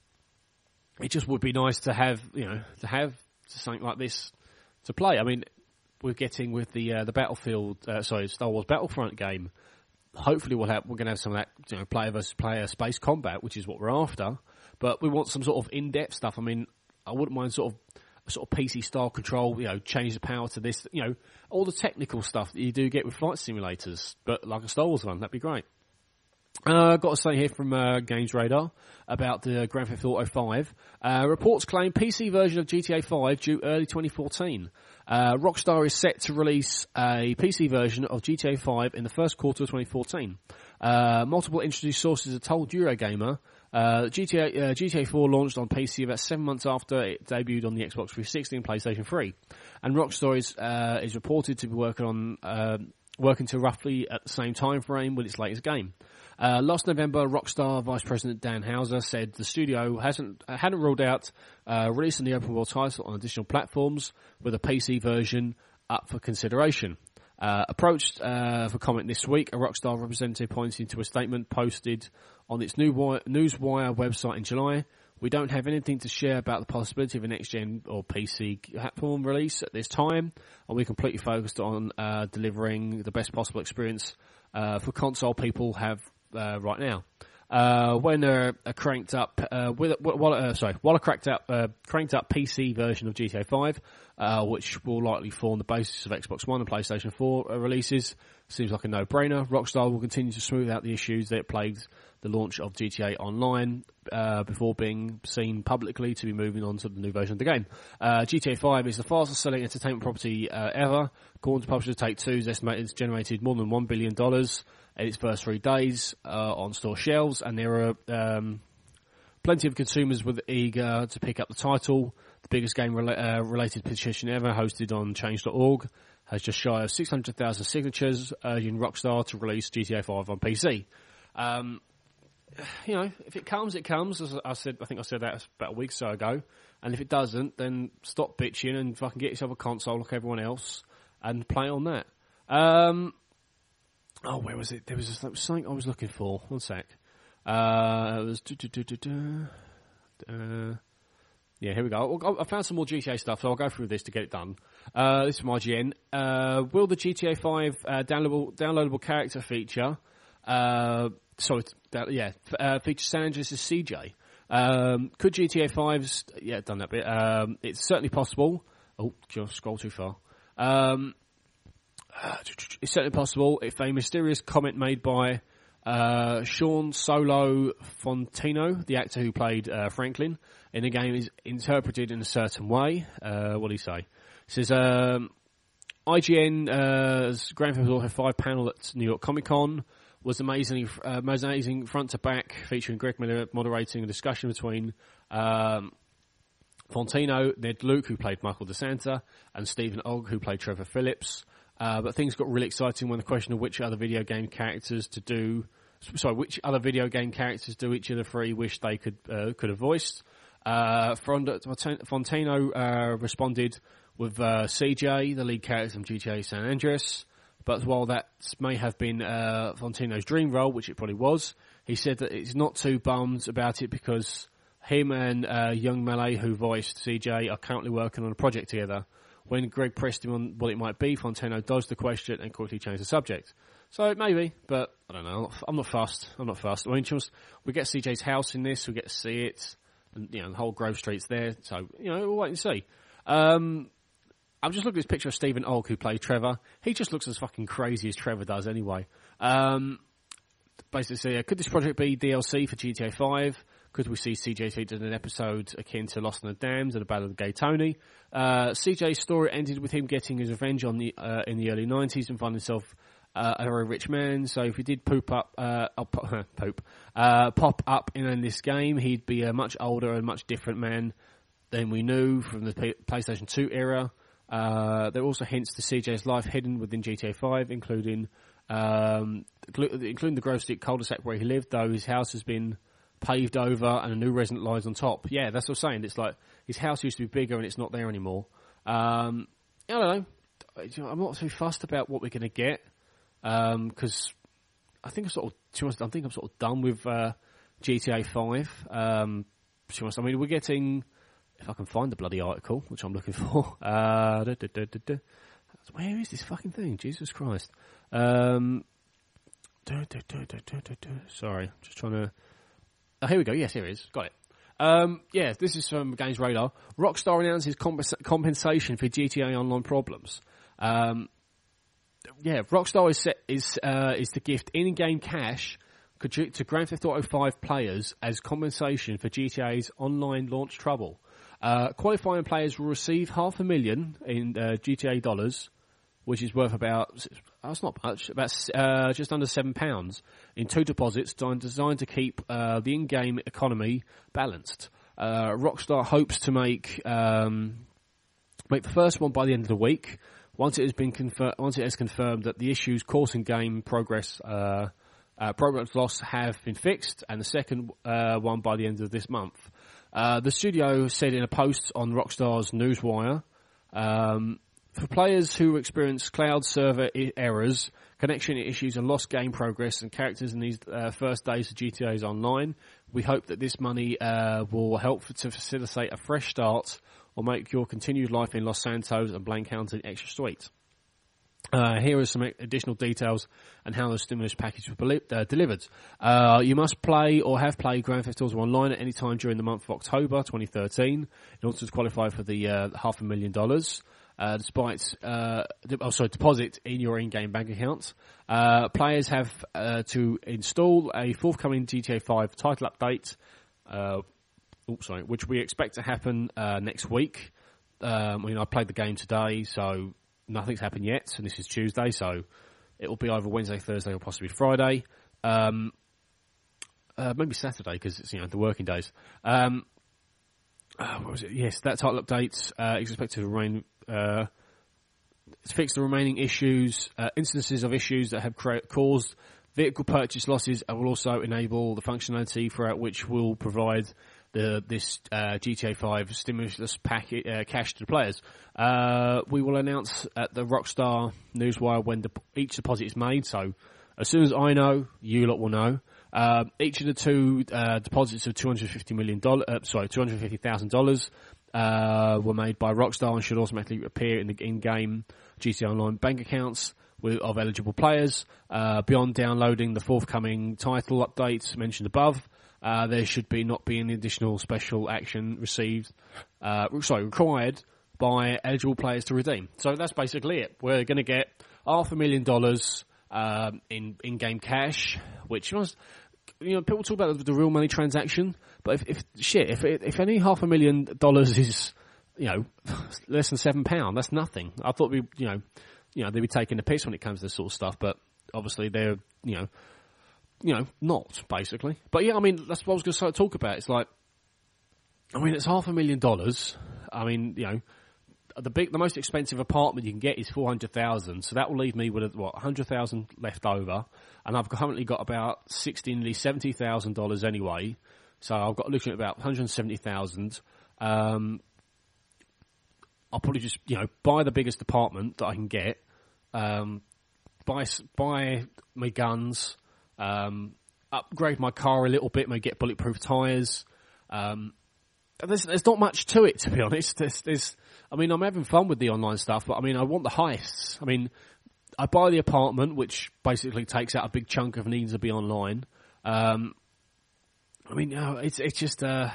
it just would be nice to have, you know, to have something like this to play. I mean, we're getting with the uh, the Battlefield, uh, sorry, Star Wars Battlefront game. Hopefully, we'll have we're going to have some of that, you know, player versus player space combat, which is what we're after. But we want some sort of in-depth stuff. I mean, I wouldn't mind sort of a sort of P C style control. You know, change the power to this. You know, all the technical stuff that you do get with flight simulators, but like a Star Wars one, that'd be great. Uh, got to say here from uh, Games Radar about the Grand Theft Auto five. Uh, reports claim P C version of G T A five due early twenty fourteen. Uh, Rockstar is set to release a P C version of G T A five in the first quarter of twenty fourteen. Uh, multiple industry sources have told Eurogamer uh, G T A, uh, G T A four launched on P C about seven months after it debuted on the Xbox three sixty and PlayStation three. And Rockstar is, uh, is reported to be working on uh, working to roughly at the same time frame with its latest game. Uh, last November, Rockstar Vice President Dan Houser said the studio hasn't uh, hadn't ruled out uh, releasing the open world title on additional platforms, with a P C version up for consideration. Uh, approached uh, for comment this week, a Rockstar representative pointing to a statement posted on its new wi- Newswire website in July. We don't have anything to share about the possibility of a next-gen or P C platform release at this time, and we're completely focused on uh, delivering the best possible experience uh, for console people have Uh, right now. Uh, when a, a cranked up, uh, with, while, uh, sorry, while a cracked up, uh, cranked up P C version of G T A five, uh, which will likely form the basis of Xbox One and PlayStation four uh, releases, seems like a no-brainer. Rockstar will continue to smooth out the issues that plagued the launch of G T A Online, uh, before being seen publicly to be moving on to the new version of the game. Uh, G T A five is the fastest selling entertainment property, uh, ever. According to publisher Take-Two, it's estimated it's generated more than one billion dollars in its first three days uh, on store shelves, and there are um, plenty of consumers with eager to pick up the title. The biggest game-related uh, related petition ever, hosted on change dot org, has just shy of six hundred thousand signatures urging Rockstar to release G T A five on P C. Um, you know, if it comes, it comes. As I said, I think I said that about a week or so ago. And if it doesn't, then stop bitching and fucking get yourself a console like everyone else and play on that. Um, Oh, where was it? There was, a, there was something I was looking for. One sec. Uh, it was... Do, do, do, do, do. Uh, yeah, here we go. I found some more G T A stuff, so I'll go through this to get it done. Uh, this is from I G N. Uh, will the G T A five uh, downloadable, downloadable character feature... Uh, sorry, that, yeah, uh, feature San Andreas' C J? Um, could G T A five's... Yeah, done that bit. Um, it's certainly possible. Oh, just scroll too far. Um... It's certainly possible if a mysterious comment made by uh, Sean Solo Fontino, the actor who played uh, Franklin, in the game is interpreted in a certain way. Uh, what do you say? It says, um, I G N's uh, Grand Theft Auto five panel at New York Comic Con was amazing, uh, amazing front to back, featuring Greg Miller moderating a discussion between um, Fontino, Ned Luke, who played Michael DeSanta, and Stephen Ogg, who played Trevor Phillips. Uh, but things got really exciting when the question of which other video game characters to do, sorry, which other video game characters do each of the three wish they could uh, could have voiced. Uh, Fontino uh, responded with uh, C J, the lead character from G T A San Andreas. But while that may have been uh, Fontino's dream role, which it probably was, he said that he's not too bummed about it because him and uh, young Melee, who voiced C J, are currently working on a project together. When Greg pressed him on what it might be, Fontino dodged the question and quickly changed the subject. So maybe, but I don't know. I'm not fussed. I'm not fussed. I mean, just, we get C J's house in this. We get to see it, and you know the whole Grove Street's there. So you know, we'll wait and see. Um, I'm just looking at this picture of Stephen Ogg, who played Trevor. He just looks as fucking crazy as Trevor does, anyway. Um, basically, uh, could this project be D L C for G T A five? Could we see C J featured in an episode akin to Lost in the Dams and the Battle of the Gay Tony? Uh, C J's story ended with him getting his revenge on the uh, in the early nineties and finding himself uh, a very rich man. So if he did poop up, uh, oh, poop, uh, pop up in this game, he'd be a much older and much different man than we knew from the P- PlayStation two era. Uh, there are also hints to C J's life hidden within G T A five, including um, including the Grove Street cul-de-sac where he lived, though his house has been paved over and a new resident lies on top. Yeah, that's what I'm saying. It's like his house used to be bigger and it's not there anymore. Um, I don't know. I'm not too fussed about what we're going to get because um, I think I'm sort of. To be honest, I think I'm sort of done with uh, G T A five. Um, to be honest, I mean, we're getting. If I can find the bloody article, which I'm looking for. Uh, da, da, da, da, da. Where is this fucking thing? Jesus Christ. Um, da, da, da, da, da, da, da. Sorry, just trying to... Oh, here we go. Yes, here it is. Got it. Um, yeah, this is from Games Radar. Rockstar announces compens- compensation for G T A Online problems. Um, yeah, Rockstar is set, is uh, is to gift in-game cash to Grand Theft Auto five players as compensation for G T A's online launch trouble. Uh, qualifying players will receive half a million in uh, G T A dollars, which is worth about, that's not much, about uh, just under seven pounds in two deposits designed to keep uh, the in-game economy balanced. Uh, Rockstar hopes to make um, make the first one by the end of the week. Once it has been confirmed, once it has confirmed that the issues causing game progress uh, uh, progress loss have been fixed, and the second uh, one by the end of this month. Uh, the studio said in a post on Rockstar's Newswire, um, for players who experience cloud server I- errors, connection issues and lost game progress and characters in these uh, first days of G T A's online, we hope that this money uh, will help to facilitate a fresh start or make your continued life in Los Santos and Blaine County extra sweet. Uh, here are some additional details on how the stimulus package was beli- uh, delivered. Uh, you must play or have played Grand Theft Auto Online at any time during the month of October twenty thirteen in order to qualify for the uh, half a million dollars. Uh, despite, uh, de- oh, sorry, deposit in your in-game bank account. Uh, players have uh, to install a forthcoming G T A five title update, uh, oops, sorry, which we expect to happen uh, next week. Um, I mean, I played the game today, so nothing's happened yet, and this is Tuesday, so it will be either Wednesday, Thursday, or possibly Friday. Um, uh, maybe Saturday, because it's, you know, the working days. Um, uh, what was it? Yes, that title update uh, is expected to remain, uh, to fix the remaining issues, uh, instances of issues that have cra- caused vehicle purchase losses, and will also enable the functionality throughout which will provide the this uh, G T A five stimulus packet uh, cash to the players. Uh, we will announce at the Rockstar Newswire when the, each deposit is made. So as soon as I know, you lot will know. Uh, each of the two uh, deposits of two hundred fifty million dollars, uh, sorry, two hundred fifty thousand dollars uh, were made by Rockstar and should automatically appear in the in-game G T A Online bank accounts with, of eligible players. Uh, beyond downloading the forthcoming title updates mentioned above, Uh, there should be not be any additional special action received, uh, sorry, required by eligible players to redeem. So that's basically it. We're going to get half a million dollars um, in in-game cash, which was, you know, people talk about the, the real money transaction, but if, if shit, if if any half a million dollars is, you know, less than seven pound, that's nothing. I thought we, you know, you know, they'd be taking the piss when it comes to this sort of stuff, but obviously they're, you know. You know, not, basically. But yeah, I mean, that's what I was going to start to talk about. It's like, I mean, it's half a million dollars. I mean, you know, the big, the most expensive apartment you can get is four hundred thousand. So that will leave me with, what, one hundred thousand left over. And I've currently got about sixty, nearly seventy thousand dollars anyway. So I've got looking at about one hundred seventy thousand. Um, I'll probably just, you know, buy the biggest apartment that I can get. Um, buy, buy my guns. Um, upgrade my car a little bit, maybe get bulletproof tyres. Um, there's, there's not much to it, to be honest. There's, there's, I mean, I'm having fun with the online stuff, but I mean, I want the heists. I mean, I buy the apartment, which basically takes out a big chunk of needing to be online. Um, I mean, no, it's, it's just, uh,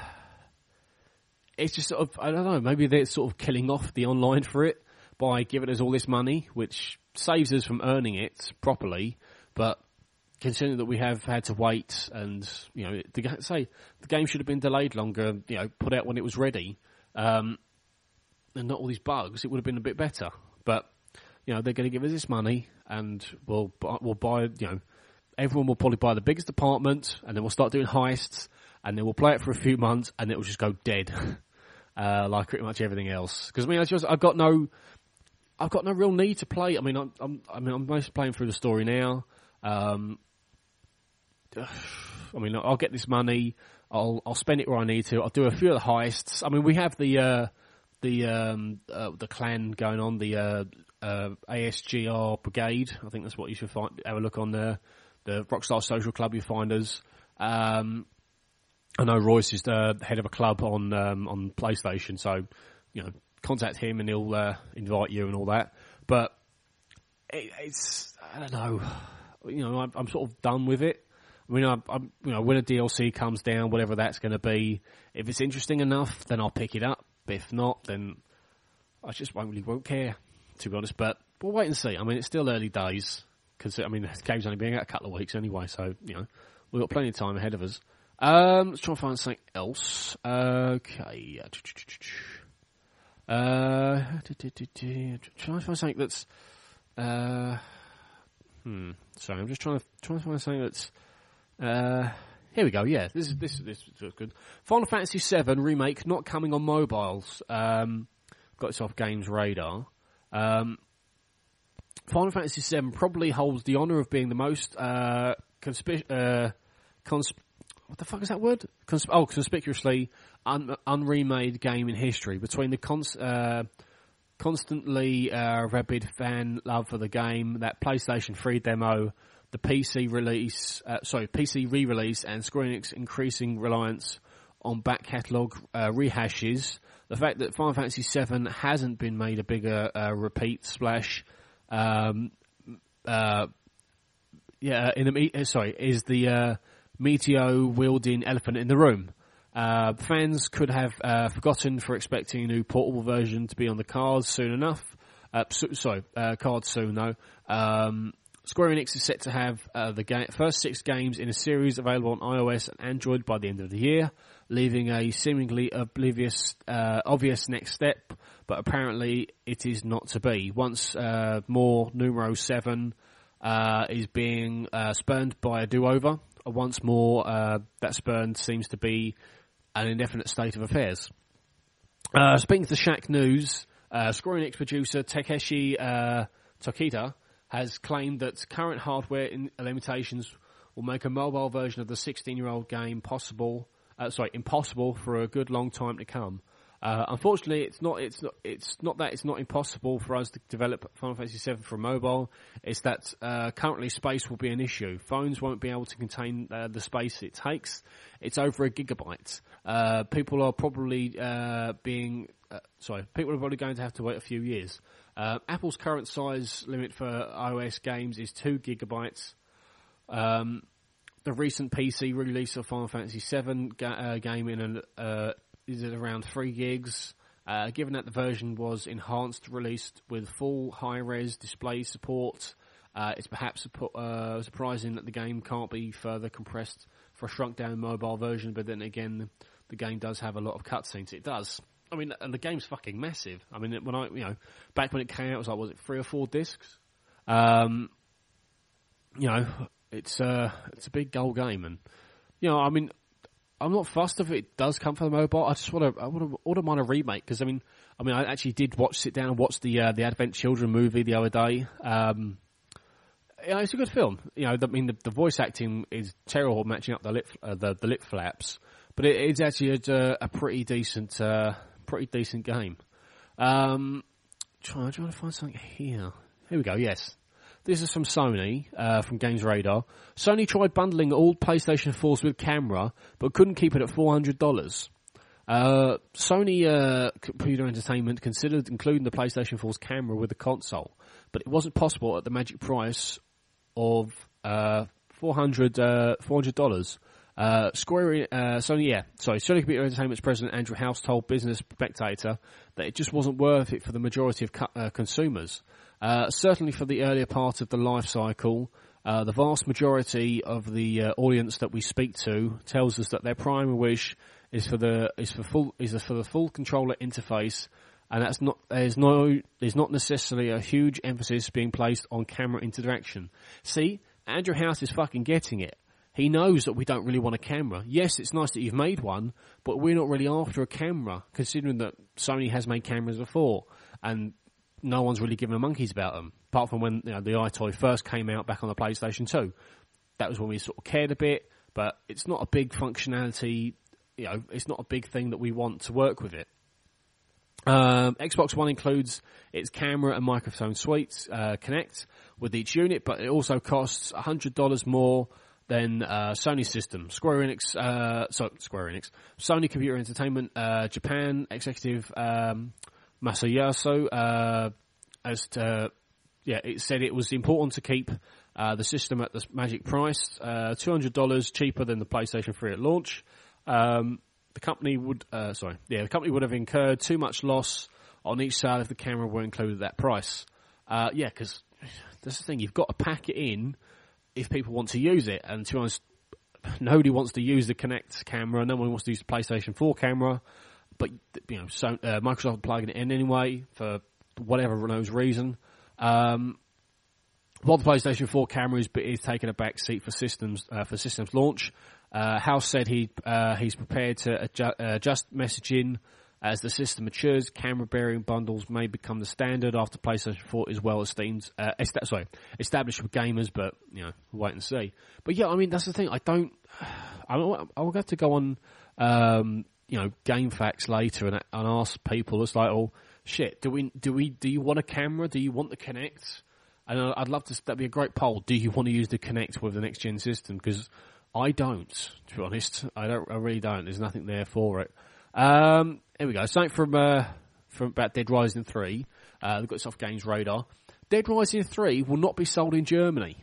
it's just sort of, I don't know, maybe they're sort of killing off the online for it by giving us all this money, which saves us from earning it properly, but considering that we have had to wait, and you know, the, ga- say the game should have been delayed longer, you know, put out when it was ready, um, and not all these bugs, it would have been a bit better. But you know, they're going to give us this money, and we'll bu- we'll buy, you know, everyone will probably buy the biggest apartment, and then we'll start doing heists, and then we'll play it for a few months, and it will just go dead, uh, like pretty much everything else. Because I mean, I just I've got no, I've got no real need to play. I mean, I'm, I'm I mean, I'm mostly playing through the story now. Um, I mean, I'll get this money. I'll I'll spend it where I need to. I'll do a few of the heists. I mean, we have the uh, the um, uh, the clan going on, the uh, uh, A S G R Brigade. I think that's what you should find. Have a look on there. The Rockstar Social Club. You find us. Um, I know Royce is the head of a club on um, on PlayStation, so you know, contact him and he'll uh, invite you and all that. But it, it's I don't know. You know, I'm, I'm sort of done with it. I mean, I, I, you know, when a D L C comes down, whatever that's going to be, if it's interesting enough, then I'll pick it up. If not, then I just won't really won't care, to be honest. But we'll wait and see. I mean, it's still early days. Cause, I mean, the game's only been out a couple of weeks anyway, so, you know, we've got plenty of time ahead of us. Um, let's try and find something else. Okay. Uh, try and find something that's, uh, hmm, sorry, I'm just trying to, trying to find something that's, Uh, here we go. Yeah, this is this this is good. Final Fantasy seven remake not coming on mobiles. Um, got this off Games Radar. Um, Final Fantasy seven probably holds the honour of being the most uh, conspi- uh, cons- what the fuck is that word? Consp- oh, conspicuously un- unremade game in history. Between the cons- uh, constantly uh, rabid fan love for the game, that PlayStation three demo, the P C release, uh, sorry, P C re-release, and Square Enix increasing reliance on back catalogue uh, rehashes, the fact that Final Fantasy seven hasn't been made a bigger uh, repeat splash, um, uh, yeah, in the uh, sorry, is the uh, Meteo wielding elephant in the room. Uh, fans could have uh, forgotten for expecting a new portable version to be on the cards soon enough. Uh, so, sorry, uh, cards soon though. Um, Square Enix is set to have uh, the ga- first six games in a series available on iOS and Android by the end of the year, leaving a seemingly oblivious, uh, obvious next step, but apparently it is not to be. Once uh, more Numero seven uh, is being uh, spurned by a do-over, once more uh, that spurn seems to be an indefinite state of affairs. Uh, speaking to Shack News, uh, Square Enix producer Takeshi uh, Tokita has claimed that current hardware in limitations will make a mobile version of the sixteen-year-old game possible, uh, sorry, impossible for a good long time to come. Uh, unfortunately, it's not, it's not, it's not that it's not impossible for us to develop Final Fantasy seven for mobile. It's that, uh, currently space will be an issue. Phones won't be able to contain, uh, the space it takes. It's over a gigabyte. Uh, people are probably, uh, being, uh, sorry, people are probably going to have to wait a few years. Uh, Apple's current size limit for iOS games is two gigabytes. Um, the recent P C release of Final Fantasy seven ga- uh, game in an, uh, is at around three gigs. Uh, given that the version was enhanced, released with full high-res display support, uh, it's perhaps uh, surprising that the game can't be further compressed for a shrunk-down mobile version, but then again, the game does have a lot of cutscenes. It does. I mean, and the game's fucking massive. I mean, when I, you know, back when it came out, it was like, was it three or four discs? Um, you know, it's, uh, it's a big goal game, and, you know, I mean, I'm not fussed if it does come for the mobile. I just want to, I want to order mine a remake, because, I mean, I mean, I actually did watch, sit down and watch the, uh, the Advent Children movie the other day. Um, you know, it's a good film. You know, I mean, the, the voice acting is terrible matching up the lip, uh, the, the lip flaps, but it is actually a, a pretty decent, uh, pretty decent game. Um, trying, trying to find something here. Here we go. Yes. This is from Sony, uh, from Games Radar. Sony tried bundling all PlayStation fours with camera, but couldn't keep it at four hundred dollars. Uh, Sony, uh, Computer Entertainment considered including the PlayStation four's camera with the console, but it wasn't possible at the magic price of, uh, four hundred dollars. Uh, Square, uh, Sony, yeah, sorry, Sony Computer Entertainment's president Andrew House told Business Spectator that it just wasn't worth it for the majority of cu- uh, consumers. Uh, certainly for the earlier part of the life cycle, Uh, the vast majority of the uh, audience that we speak to tells us that their primary wish is for the is for full is for the full controller interface, and that's not there's no there's not necessarily a huge emphasis being placed on camera interaction. See, Andrew House is fucking getting it. He knows that we don't really want a camera. Yes, it's nice that you've made one, but we're not really after a camera, considering that Sony has made cameras before, and no one's really given a monkeys about them, apart from when you know, the iToy first came out back on the PlayStation two. That was when we sort of cared a bit, but it's not a big functionality, you know, it's not a big thing that we want to work with it. Um, Xbox One includes its camera and microphone suites, uh, Connect, with each unit, but it also costs one hundred dollars more than uh, Sony system. Square Enix, uh, so Square Enix, Sony Computer Entertainment, uh, Japan executive um, Masayasu, uh, as to, yeah, it said it was important to keep uh, the system at the magic price, uh, two hundred dollars cheaper than the PlayStation three at launch. Um, the company would, uh, sorry, yeah, the company would have incurred too much loss on each sale if the camera were included at that price. Uh, yeah, because that's the thing, you've got to pack it in if people want to use it, and to be honest, nobody wants to use the Kinect camera, no one wants to use the PlayStation four camera, but, you know, so, uh, Microsoft are plugging it in anyway, for whatever knows reason. Um, while the PlayStation four camera is, is taking a back seat for systems, uh, for systems launch, uh, House said he, uh, he's prepared to adjust, uh, adjust messaging as the system matures. Camera bearing bundles may become the standard after PlayStation four is well esteemed, uh, est- sorry, established with gamers, but, you know, wait and see. But yeah, I mean, that's the thing, I don't, I don't, I'll have to go on, um, you know, Game Facts later and, and ask people, it's like, oh, shit, do we, do we, do you want a camera? Do you want the Kinect? And I'd love to, that'd be a great poll. Do you want to use the Kinect with the next gen system? Because I don't, to be honest. I don't, I really don't. There's nothing there for it. Um, here we go. Something from, uh, from about Dead Rising three. Uh, they've got this off Games Radar. Dead Rising three will not be sold in Germany.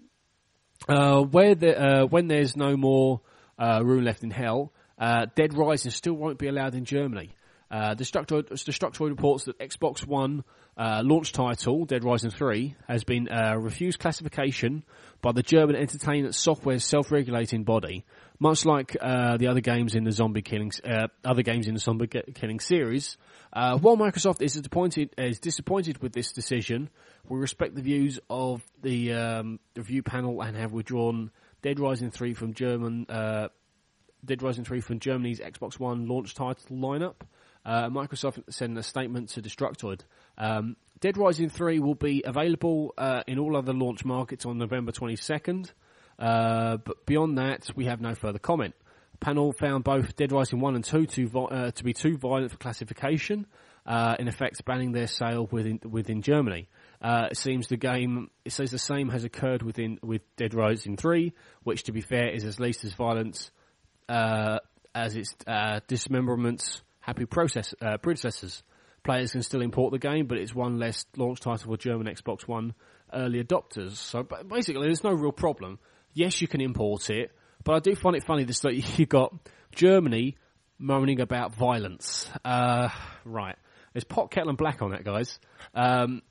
Uh, where the, uh, when there's no more, uh, room left in hell, uh, Dead Rising still won't be allowed in Germany. Uh, Destructoid, Destructoid reports that Xbox One uh, launch title, Dead Rising three, has been uh, refused classification by the German entertainment software self-regulating body, much like uh, the other games in the zombie killing, uh, other games in the zombie killing series. Uh, while Microsoft is disappointed, is disappointed with this decision, we respect the views of the um, review panel and have withdrawn Dead Rising three from German, uh, Dead Rising three from Germany's Xbox One launch title lineup. Uh, Microsoft sent a statement to Destructoid. Um, Dead Rising three will be available uh, in all other launch markets on November twenty-second, uh, but beyond that, we have no further comment. The panel found both Dead Rising one and two to, uh, to be too violent for classification, uh, in effect banning their sale within, within Germany. Uh, it seems the game, it says the same has occurred within, with Dead Rising three, which to be fair is at least as violent uh, as its uh, dismemberments happy process, uh, predecessors. Players can still import the game, but it's one less launch title for German Xbox One early adopters. So basically, there's no real problem. Yes, you can import it, but I do find it funny that you've got Germany moaning about violence. Uh, right. There's pot, kettle and black on that, guys. Um,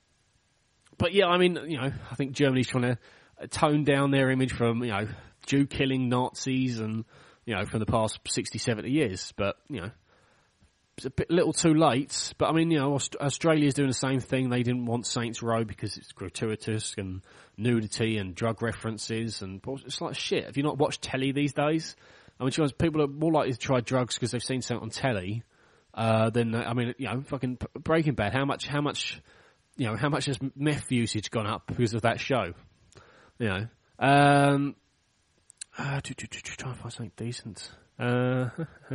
but yeah, I mean, you know, I think Germany's trying to tone down their image from, you know, Jew-killing Nazis and, you know, from the past sixty, seventy years. But, you know, it's a bit little too late, but I mean, you know, Aust- Australia's doing the same thing. They didn't want Saints Row because it's gratuitous and nudity and drug references, and it's like shit. Have you not watched telly these days? I mean, people are more likely to try drugs because they've seen something on telly uh, than I mean, you know, fucking Breaking Bad. How much? How much? You know, how much has meth usage gone up because of that show? You know, um, uh, try and find something decent. Uh,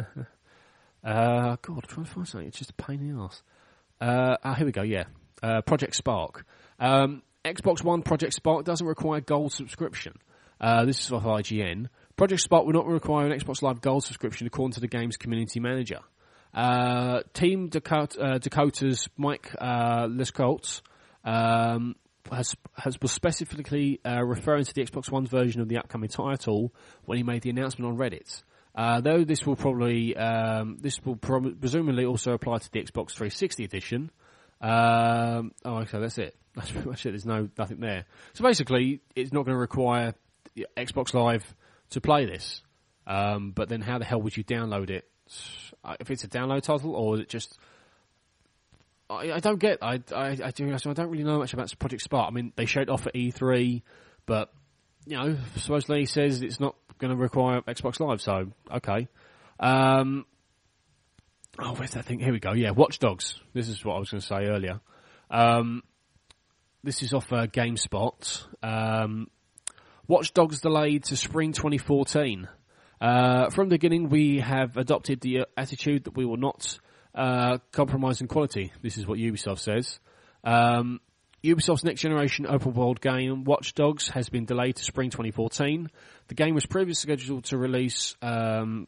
Uh, God, I'm trying to find something. It's just a pain in the arse. Uh, ah, here we go, yeah. Uh, Project Spark. Um, Xbox One Project Spark doesn't require gold subscription. Uh, this is off I G N. Project Spark will not require an Xbox Live Gold subscription according to the game's community manager. Uh, Team Dakota, uh, Dakota's Mike, uh, Lescault, um, has, has was specifically, uh, referring to the Xbox One version of the upcoming title when he made the announcement on Reddit. Uh, though this will probably, um, this will prob- presumably also apply to the Xbox three sixty edition. Um, oh, okay, that's it. That's pretty much it. There's no nothing there. So basically, it's not going to require Xbox Live to play this. Um, but then, how the hell would you download it? If it's a download title, or is it just? I, I don't get. I I I, do, I don't really know much about Project Spark. I mean, they showed it off at E three, but you know, supposedly he says it's not going to require Xbox Live. So okay. Um, oh, where's that thing? Here we go. Yeah, Watch Dogs. This is what I was going to say earlier. Um, this is off uh, GameSpot. Um, Watch Dogs delayed to spring twenty fourteen. Uh, from the beginning, we have adopted the uh, attitude that we will not uh, compromise in quality. This is what Ubisoft says. Um, Ubisoft's next generation open world game, Watch Dogs, has been delayed to spring twenty fourteen. The game was previously scheduled to release. Um,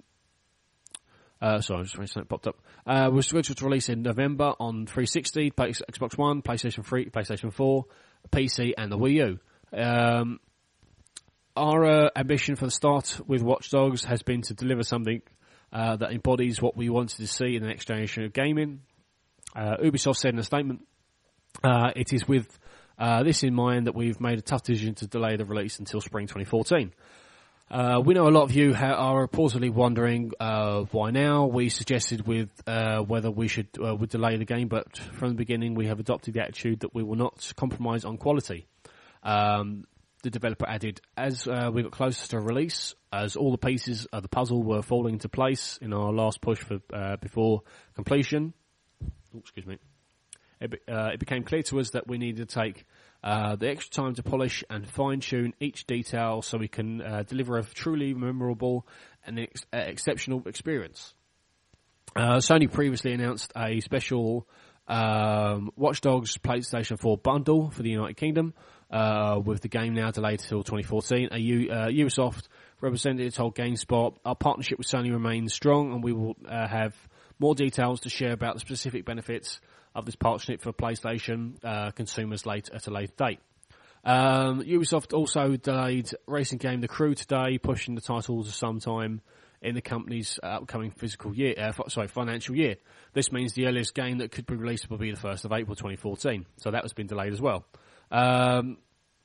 uh, sorry, I just something popped up. Uh, was scheduled to release in November on three sixty, Xbox One, PlayStation three, PlayStation four, P C, and the Wii U. Um, Our uh, ambition for the start with Watch Dogs has been to deliver something uh, that embodies what we wanted to see in the next generation of gaming. Uh, Ubisoft said in a statement, uh, it is with uh, this in mind that we've made a tough decision to delay the release until spring twenty fourteen. Uh, we know a lot of you ha- are reportedly wondering uh, why now. We suggested with uh, whether we should uh, would delay the game, but from the beginning we have adopted the attitude that we will not compromise on quality. Um, The developer added, as uh, we got closer to release, as all the pieces of the puzzle were falling into place in our last push for uh, before completion, oh, excuse me, it, be, uh, it became clear to us that we needed to take uh, the extra time to polish and fine-tune each detail so we can uh, deliver a truly memorable and ex- uh, exceptional experience. Uh, Sony previously announced a special um, Watch Dogs PlayStation four bundle for the United Kingdom. Uh, with the game now delayed until twenty fourteen. A U, uh, Ubisoft representative told GameSpot, our partnership with Sony remains strong and we will uh, have more details to share about the specific benefits of this partnership for PlayStation uh, consumers late at a later date. Um, Ubisoft also delayed racing game The Crew today, pushing the title to sometime in the company's uh, upcoming physical year, uh, f- sorry, financial year. This means the earliest game that could be released will be the first of April twenty fourteen. So that has been delayed as well. Um,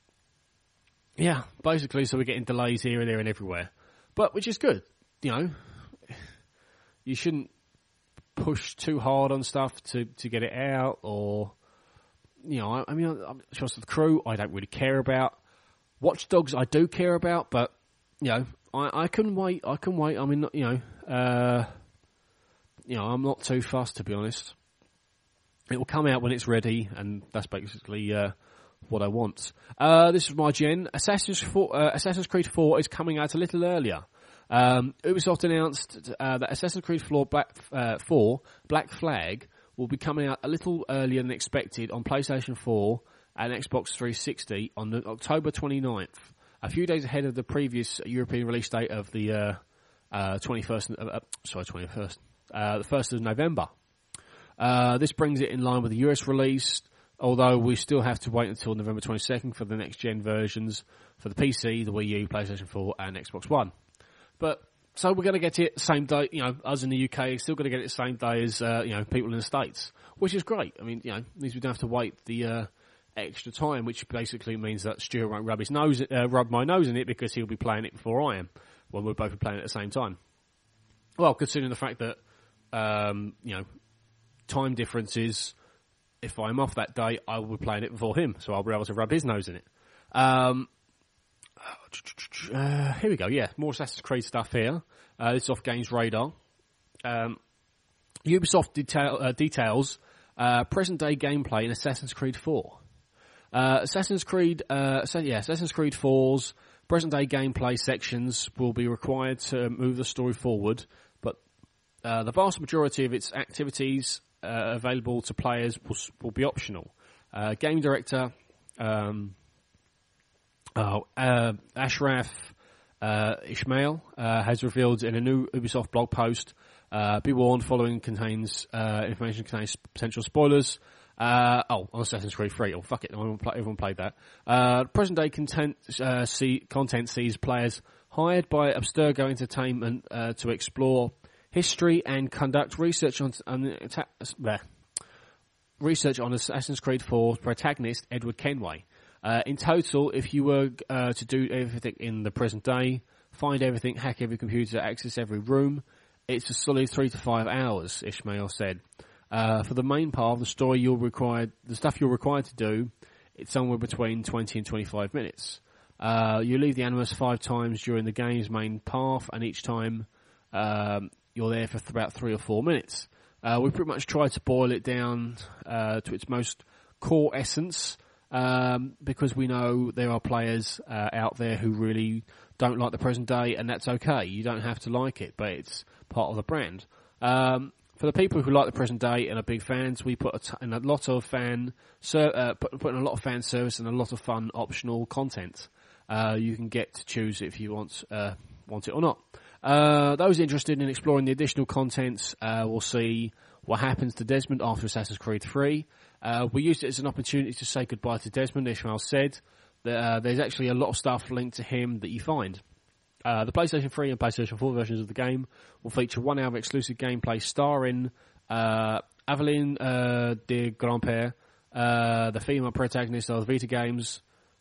yeah, basically, so we're getting delays here and there and everywhere, but which is good. You know, you shouldn't push too hard on stuff to, to get it out, or you know, I, I mean, I'm sure The Crew I don't really care about. Watch Dogs I do care about, but you know, I, I can wait. I can wait. I mean, you know, uh, you know, I'm not too fussed, to be honest. It will come out when it's ready, and that's basically uh, what I want. Uh, this is my gen. Assassin's, four, uh, Assassin's Creed four is coming out a little earlier. Um, Ubisoft announced uh, that Assassin's Creed four Black, uh, four Black Flag will be coming out a little earlier than expected on PlayStation four and Xbox three sixty on the October twenty-ninth, a few days ahead of the previous European release date of the uh, uh, twenty-first. Uh, sorry, twenty-first, uh, the first of November. Uh, this brings it in line with the U S release, although we still have to wait until November twenty-second for the next-gen versions for the P C, the Wii U, PlayStation four, and Xbox One. But, so we're going to get it same day, you know, us in the U K, still going to get it the same day as, uh, you know, people in the States, which is great. I mean, you know, means we don't have to wait the uh, extra time, which basically means that Stuart won't rub his nose, uh, rub my nose in it because he'll be playing it before I am, when we're both playing it at the same time. Well, considering the fact that, um, you know, time differences, if I'm off that day, I will be playing it before him, so I'll be able to rub his nose in it. Um, uh, here we go, yeah, more Assassin's Creed stuff here. Uh, this is off Games Radar. Um, Ubisoft detail, uh, details uh, present-day gameplay in Assassin's Creed four. Uh, Assassin's Creed, uh, yeah, Assassin's Creed four's present-day gameplay sections will be required to move the story forward, but uh, the vast majority of its activities Uh, available to players will, will be optional. Uh, game director um, oh, uh, Ashraf uh, Ishmael uh, has revealed in a new Ubisoft blog post, uh, be warned, following contains uh, information contains potential spoilers. Uh, oh, on Assassin's Creed three. Oh, fuck it, everyone, play, everyone played that. Uh, present day content, uh, see, content sees players hired by Abstergo Entertainment uh, to explore history and conduct research on, on uh, research on Assassin's Creed four protagonist Edward Kenway. Uh, in total, if you were uh, to do everything in the present day, find everything, hack every computer, access every room, it's a solid three to five hours, Ishmael said. Uh, for the main part of the story, you're required, the stuff you're required to do, it's somewhere between twenty and twenty-five minutes. Uh, you leave the Animus five times during the game's main path, and each time um, you're there for th- about three or four minutes. Uh, we pretty much try to boil it down uh, to its most core essence, um, because we know there are players uh, out there who really don't like the present day, and that's okay. You don't have to like it, but it's part of the brand. Um, for the people who like the present day and are big fans, we put a t- in a lot of fan, ser- uh, put, put in a lot of fan service and a lot of fun optional content. Uh, you can get to choose if you want uh, want it or not. Uh, those interested in exploring the additional contents uh, will see what happens to Desmond after Assassin's Creed three. Uh, we used it as an opportunity to say goodbye to Desmond. Ishmael said that uh, there's actually a lot of stuff linked to him that you find. Uh, the PlayStation three and PlayStation four versions of the game will feature one-hour exclusive gameplay starring uh, Aveline uh, de Grandpere, uh, the female protagonist of the Vita games,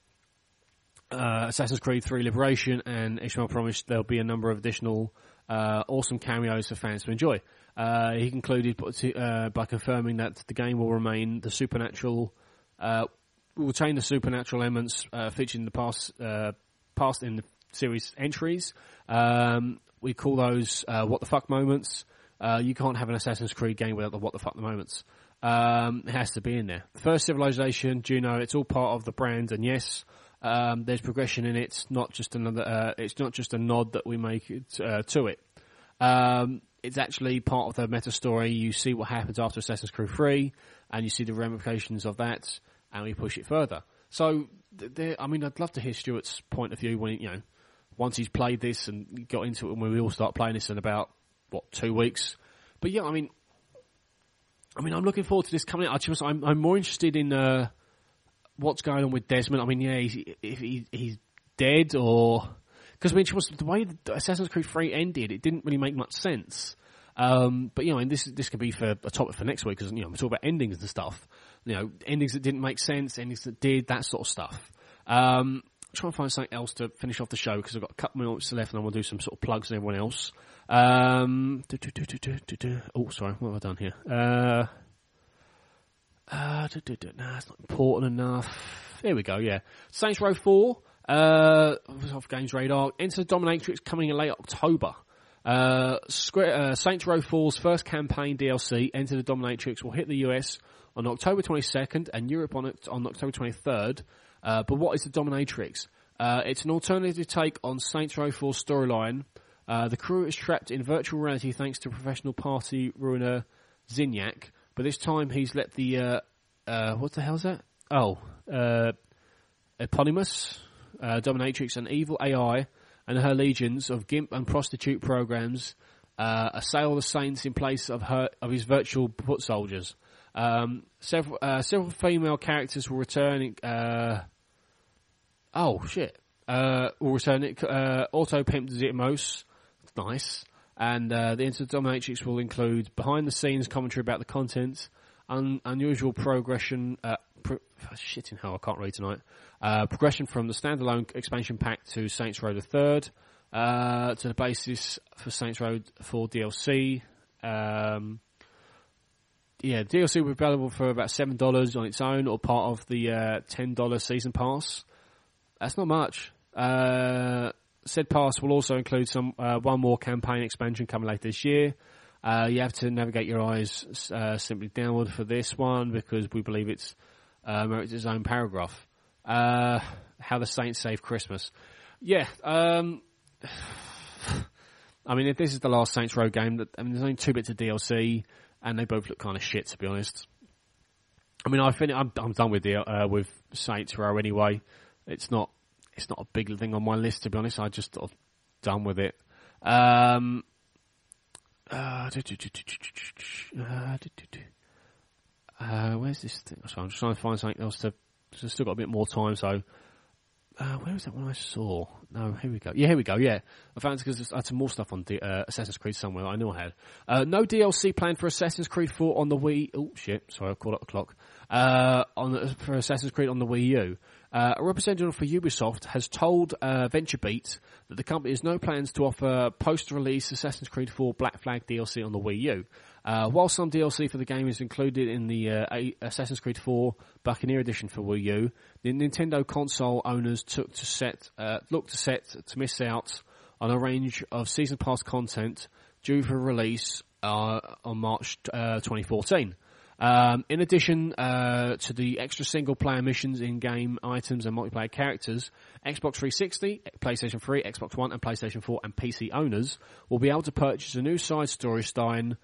uh, Assassin's Creed three Liberation, and Ishmael promised there'll be a number of additional uh, awesome cameos for fans to enjoy. Uh, he concluded uh, by confirming that the game will remain the supernatural, uh, will retain the supernatural elements uh, featured in the past, uh, past in the series entries. Um, we call those uh, what the fuck moments. Uh, you can't have an Assassin's Creed game without the what the fuck moments. Um, it has to be in there. First Civilization, Juno, it's all part of the brand, and yes, um, there's progression in it. Not just another. Uh, it's not just a nod that we make it, uh, to it. Um, It's actually part of the meta story. You see what happens after Assassin's Creed three, and you see the ramifications of that, and we push it further. So, there, I mean, I'd love to hear Stuart's point of view when, you know, once he's played this and got into it, when we all start playing this in about, what, two weeks. But yeah, I mean, I mean, I'm looking forward to this coming out. I just, I'm, I'm more interested in uh, what's going on with Desmond. I mean, yeah, he's, if he, he's dead or... Because, I mean, was, the way Assassin's Creed three ended, it didn't really make much sense. Um, but, you know, and this this could be for a topic for next week, because, you know, we talk about endings and stuff. You know, endings that didn't make sense, endings that did, that sort of stuff. Um, try and find something else to finish off the show, because I've got a couple minutes left and I want to do some sort of plugs and everyone else. Um, do, do, do, do, do, do, do. Oh, sorry, what have I done here? Uh, uh, do, do, do. Nah, it's not important enough. There we go, yeah. Saints Row four. Uh, off Games Radar. Enter the Dominatrix coming in late October. Uh, Square, uh, Saints Row four's first campaign D L C, Enter the Dominatrix, will hit the U S on October twenty-second and Europe on, on October twenty-third. Uh, but what is the Dominatrix? Uh, it's an alternative take on Saints Row four's storyline. Uh, the crew is trapped in virtual reality thanks to professional party ruiner Zinyak, but this time he's let the, uh, uh, what the hell's that? Oh, uh, eponymous? Uh, Dominatrix, an evil A I, and her legions of gimp and prostitute programs uh, assail the Saints in place of her of his virtual foot soldiers. Um, several uh, several female characters will return. Uh, oh shit! Uh, will return. Uh, Auto Pimp Zitmos, nice. And uh, the Enter the Dominatrix will include behind the scenes commentary about the content, un- unusual progression. Uh, pro- shit in hell, I can't read tonight. Uh, progression from the standalone expansion pack to Saints Row the Third, uh, to the basis for Saints Row four D L C. Um, yeah, D L C will be available for about seven dollars on its own, or part of the uh, ten dollars season pass. That's not much. Uh, said pass will also include some uh, one more campaign expansion coming later this year. Uh, you have to navigate your eyes uh, simply downward for this one, because we believe it's uh, merits its own paragraph. Uh, how the Saints save Christmas. Yeah, um, I mean, if this is the last Saints Row game, that I mean, there's only two bits of D L C, and they both look kind of shit, to be honest. I mean, I fin- I'm, I'm done with the uh, with Saints Row anyway. It's not, it's not a big thing on my list, to be honest. I just sort of done with it. Um, uh, uh, where's this thing? So I'm just trying to find something else to. So I've still got a bit more time, so Uh, where was that one I saw? No, here we go. Yeah, here we go. Yeah, I found it because I had some more stuff on D- uh, Assassin's Creed somewhere. I knew I had. Uh, no D L C planned for Assassin's Creed four on the Wii. Oh shit! Sorry, I called up the clock. Uh, on the, for Assassin's Creed on the Wii U. Uh, a representative for Ubisoft has told uh, VentureBeat that the company has no plans to offer post-release Assassin's Creed four Black Flag D L C on the Wii U. Uh, while some D L C for the game is included in the uh, a- Assassin's Creed four Buccaneer Edition for Wii U, the Nintendo console owners took to set, uh, look to set to miss out on a range of season pass content due for release uh, on March uh, twenty fourteen. Um, in addition uh, to the extra single-player missions, in-game items, and multiplayer characters, Xbox three sixty, PlayStation three, Xbox One, and PlayStation four and P C owners will be able to purchase a new side story starring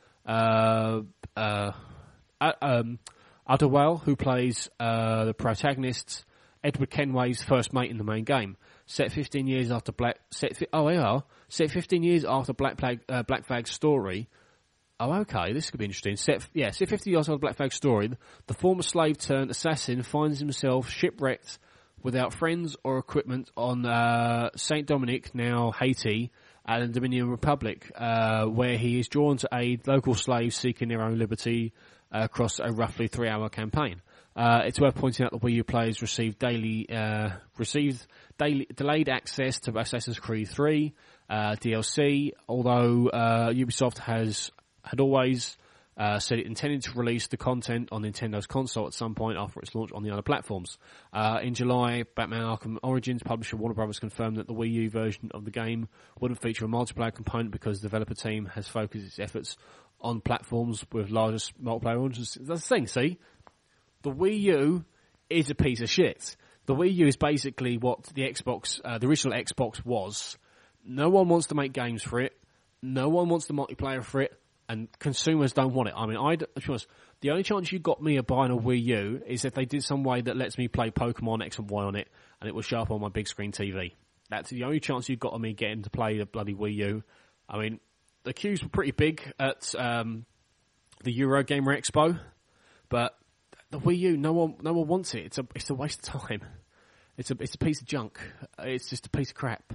uh, uh, uh, um, Adderwell, who plays uh, the protagonist Edward Kenway's first mate in the main game. Set fifteen years after Black, set fi- oh they are set fifteen years after Black Flag, uh, Black Flag's story. Oh, okay, this could be interesting. Set, yeah, set fifty years after the Black Flag story, the former slave-turned-assassin finds himself shipwrecked without friends or equipment on uh, Saint Dominic, now Haiti, and the Dominican Republic, uh, where he is drawn to aid local slaves seeking their own liberty uh, across a roughly three-hour campaign. Uh, it's worth pointing out that Wii U players received daily, uh, received daily, delayed access to Assassin's Creed three uh, D L C, although uh, Ubisoft has had always uh, said it intended to release the content on Nintendo's console at some point after its launch on the other platforms. Uh, in July, Batman Arkham Origins publisher Warner Bros. Confirmed that the Wii U version of the game wouldn't feature a multiplayer component because the developer team has focused its efforts on platforms with largest multiplayer audiences. That's the thing, see? The Wii U is a piece of shit. The Wii U is basically what the Xbox, uh, the original Xbox was. No one wants to make games for it. No one wants the multiplayer for it. And consumers don't want it. I mean, I, to be honest, the only chance you got me of buying a Wii U is if they did some way that lets me play Pokemon X and Y on it, and it will show up on my big screen T V. That's the only chance you got of me getting to play the bloody Wii U. I mean, the queues were pretty big at um, the Eurogamer Expo, but the Wii U, no one, no one wants it. It's a, it's a waste of time. It's a, it's a piece of junk. It's just a piece of crap.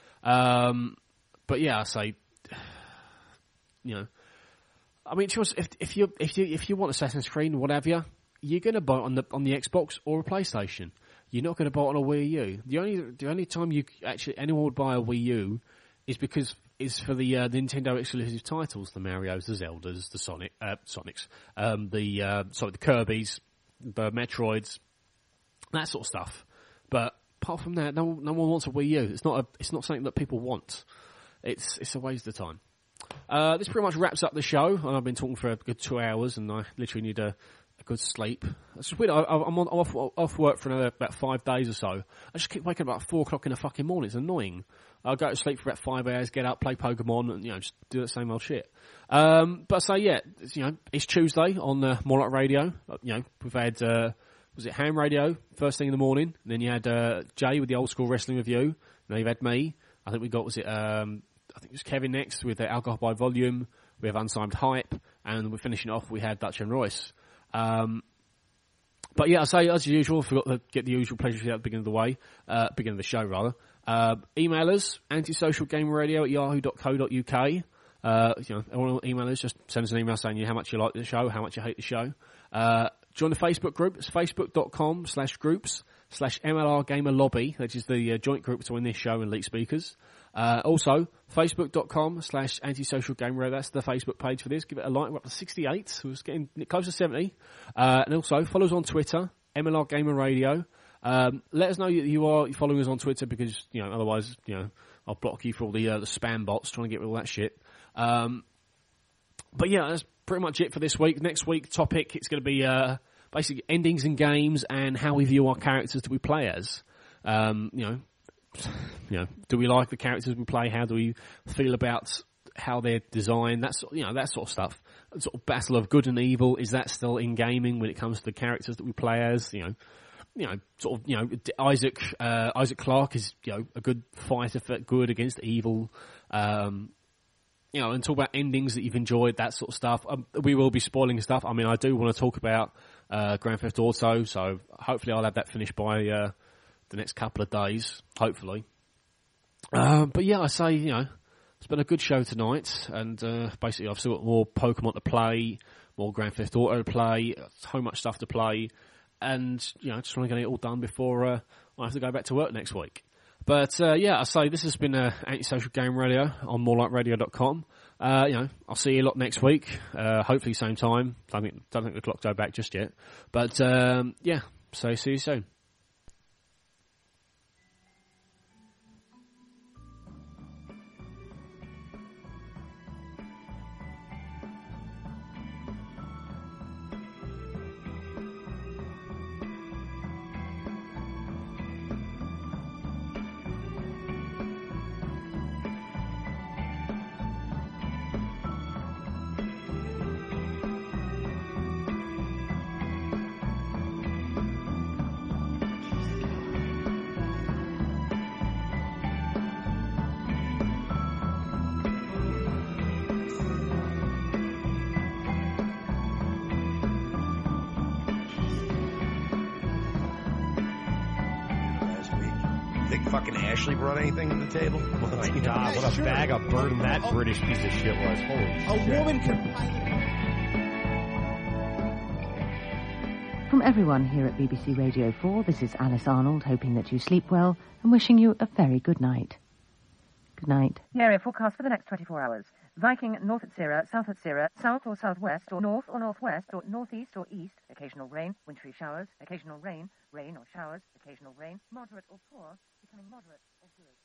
Um, but yeah, I say, you know. I mean, if if you if you if you want Assassin's Creed, whatever, you're going to buy it on the on the Xbox or a PlayStation. You're not going to buy it on a Wii U. The only the only time you actually anyone would buy a Wii U is because is for the uh, Nintendo exclusive titles, the Mario's, the Zeldas, the Sonic, uh, Sonics, um, the uh, sorry, the Kirby's, the Metroids, that sort of stuff. But apart from that, no no one wants a Wii U. It's not a it's not something that people want. It's it's a waste of time. Uh, this pretty much wraps up the show, and I've been talking for a good two hours, and I literally need a, a good sleep. It's just weird. I, I'm, on, I'm off, off work for another about five days or so. I just keep waking up about four o'clock in the fucking morning. It's annoying. I'll go to sleep for about five hours, get up, play Pokemon, and you know just do that same old shit. Um, but so yeah, it's, you know, it's Tuesday on uh, More Like Radio. You know, we've had uh, was it Ham Radio first thing in the morning, and then you had uh, Jay with the Old School Wrestling Review. Now you've had me. I think we got was it. Um, I think it was Kevin next with the Alcohol by Volume. We have Unsigned Hype, and we're finishing off. We had Dutch and Royce. Um, but yeah, I say as usual, I forgot to get the usual pleasures at the beginning of the way, uh, beginning of the show rather. Uh, email us antisocialgameradio at yahoo dot co dot uk. Uh, you know, all email us, just send us an email saying you how much you like the show, how much you hate the show. Uh, join the Facebook group. It's facebook dot com slash groups slash M L R Gamer Lobby, which is the uh, joint group between this show and Elite Speakers. Uh, also, facebook dot com slash antisocial gamer. That's the Facebook page for this. Give it a like. We're up to sixty-eight. So it's getting close to seventy. Uh, and also, follow us on Twitter, M L R Gamer Radio. Um, let us know that you are following us on Twitter because, you know, otherwise, you know, I'll block you for all the, uh, the spam bots trying to get rid of all that shit. Um, but yeah, that's pretty much it for this week. Next week topic, it's going to be, uh, basically endings in games and how we view our characters that we play as. Um, you know, You know, do we like the characters we play? How do we feel about how they're designed? That's, you know, that sort of stuff. That sort of battle of good and evil. Is that still in gaming when it comes to the characters that we play as? You know, you know, sort of, you know, Isaac uh, Isaac Clarke is, you know, a good fighter for good against evil. Um, you know, and talk about endings that you've enjoyed, that sort of stuff. Um, we will be spoiling stuff. I mean, I do want to talk about uh, Grand Theft Auto, so hopefully I'll have that finished by. Uh, the next couple of days, hopefully. Uh, but yeah, I say, you know, it's been a good show tonight, and uh, basically I've still got more Pokemon to play, more Grand Theft Auto to play, so much stuff to play, and, you know, just trying to get it all done before uh, I have to go back to work next week. But uh, yeah, I say this has been uh, Antisocial Game Radio on more like radio dot com. Uh, you know, I'll see you a lot next week. Uh, hopefully same time. Don't think, don't think the clock's go back just yet. But um, yeah, so see you soon. Fucking Ashley brought anything to the table? Oh my God, what a sure. bag of burden that oh. British piece of shit was. Holy a shit. Woman can... From everyone here at B B C Radio four, this is Alice Arnold, hoping that you sleep well and wishing you a very good night. Good night. The area forecast for the next twenty-four hours. Viking north at Sierra, south at Sierra, south or southwest, or north or northwest, or northeast or east. Occasional rain, wintry showers, occasional rain, rain or showers, occasional rain, moderate or poor, becoming moderate.